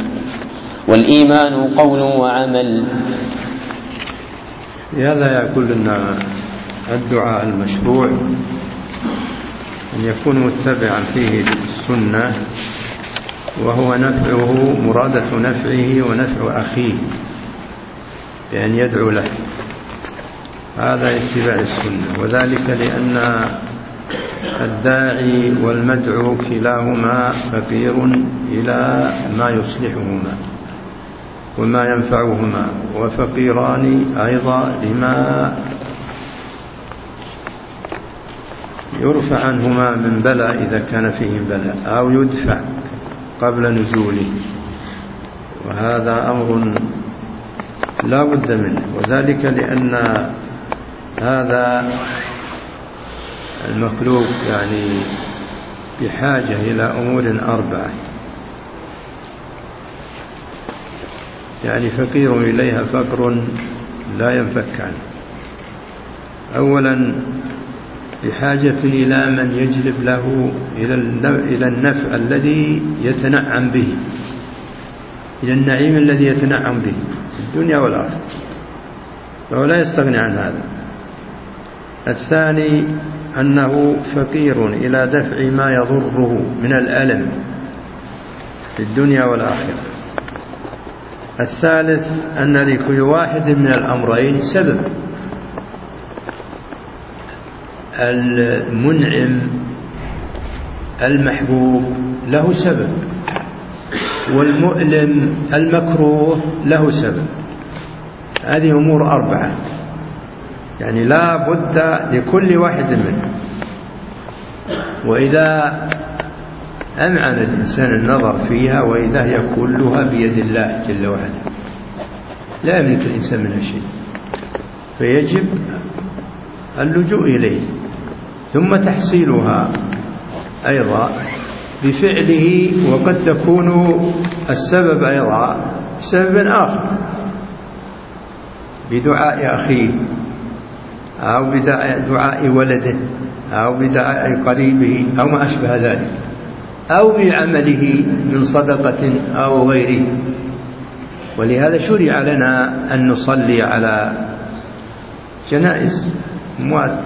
والإيمان قول وعمل. هذا يقول لنا الدعاء المشروع أن يكون متبعا فيه السنة، وهو نفعه مرادة نفعه ونفع أخيه بأن يدعو له، هذا اتباع السنة، وذلك لأن الداعي والمدعو كلاهما فقير إلى ما يصلحهما وما ينفعهما، وفقيران أيضا لما يرفع عنهما من بلاء إذا كان فيه بلاء أو يدفع قبل نزوله، وهذا أمر لا بد منه، وذلك لأن هذا المخلوق يعني بحاجة إلى أمور 4، يعني فقير إليها فقر لا ينفك عنه. أولا بحاجة إلى من يجلب له إلى النفع الذي يتنعم به، إلى النعيم الذي يتنعم به في الدنيا والآخرة، فهو لا يستغني عن هذا. الثاني أنه فقير إلى دفع ما يضره من الألم في الدنيا والآخرة. الثالث أن لكل واحد من الأمرين سبب. المنعم المحبوب له سبب، والمؤلم المكروه له سبب. هذه أمور 4، يعني لا بد لكل واحد منه. وإذا أمعن الإنسان النظر فيها وإذا هي كلها بيد الله جل وعلا، لا يملك الإنسان منها شيء، فيجب اللجوء إليه، ثم تحصيلها أيضا بفعله. وقد تكون السبب أيضا سبب آخر، بدعاء أخيه، أو بدعاء ولده، أو بدعاء قريبه، أو ما أشبه ذلك، أو بعمله من صدقة أو غيره. ولهذا شرع لنا أن نصلي على جنائز أموات،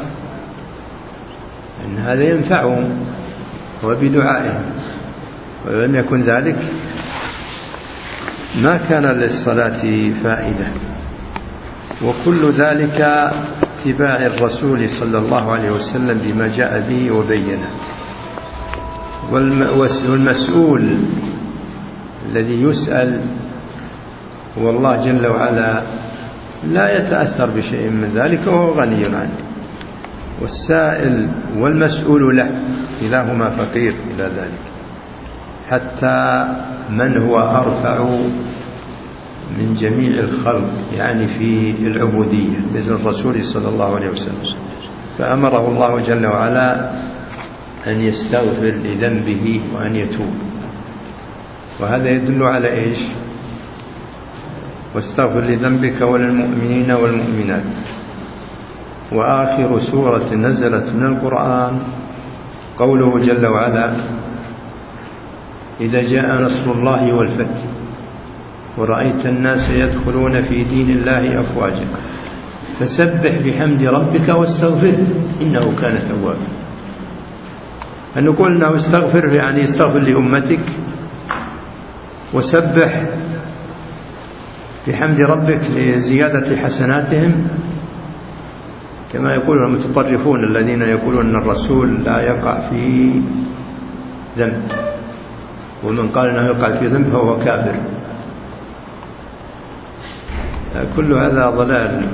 أن هذا ينفعهم وبدعائهم. ولم يكن ذلك ما كان للصلاة فائدة. وكل ذلك اتباع الرسول صلى الله عليه وسلم بما جاء به وبينه. والمسؤول الذي يسأل هو الله جل وعلا، لا يتأثر بشيء من ذلك وهو غني عنه. والسائل والمسؤول له كلاهما فقير إلى ذلك، حتى من هو أرفع من جميع الخلق، يعني في العبودية، مثل الرسول صلى الله عليه وسلم، فأمره الله جل وعلا أن يستغفر لذنبه وأن يتوب. وهذا يدل على إيش؟ واستغفر لذنبك وللمؤمنين والمؤمنات. وآخر سورة نزلت من القرآن قوله جل وعلا: إذا جاء نصر الله والفتح ورأيت الناس يدخلون في دين الله أفواجا فسبح بحمد ربك واستغفره إنه كان توابا. أن نقول أنه استغفر يعني استغفر لأمتك، وسبح بحمد ربك لزيادة حسناتهم، كما يقول المتطرفون الذين يقولون أن الرسول لا يقع في ذنب، ومن قال أنه يقع في ذنب فهو كافر. كل هذا ضلال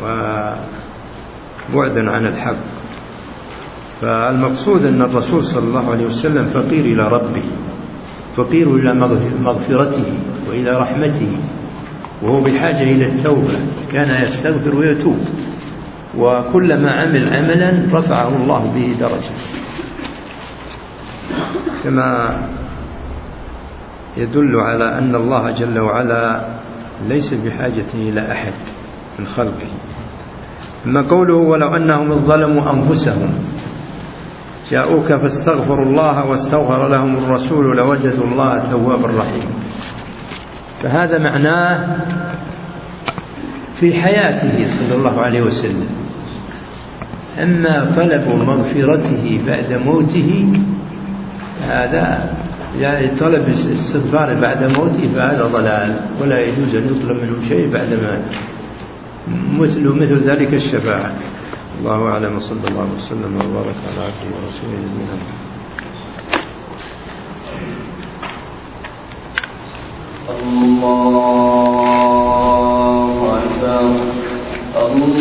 وبعد عن الحق. فالمقصود أن الرسول صلى الله عليه وسلم فقير إلى ربه، فقير إلى مغفرته وإلى رحمته، وهو بحاجة إلى التوبة. كان يستغفر ويتوب، وكلما عمل عملا رفعه الله به درجة، كما يدل على أن الله جل وعلا ليس بحاجة إلى أحد من خلقه. أما قوله: ولو أنهم ظلموا أنفسهم جاءوك فاستغفروا الله واستغفر لهم الرسول لوجدوا الله توابا رحيما، فهذا معناه في حياته صلى الله عليه وسلم. أما طلب مغفرته بعد موته هذا، يعني طلب استغفار بعد موته فهذا ضلال، ولا يجوز أن يطلب منه شيء بعد ما مثل ذلك الشفاعة. الله أعلم، صلى الله وسلم وبارك على عبده ورسوله نبينا محمد. الله أكبر.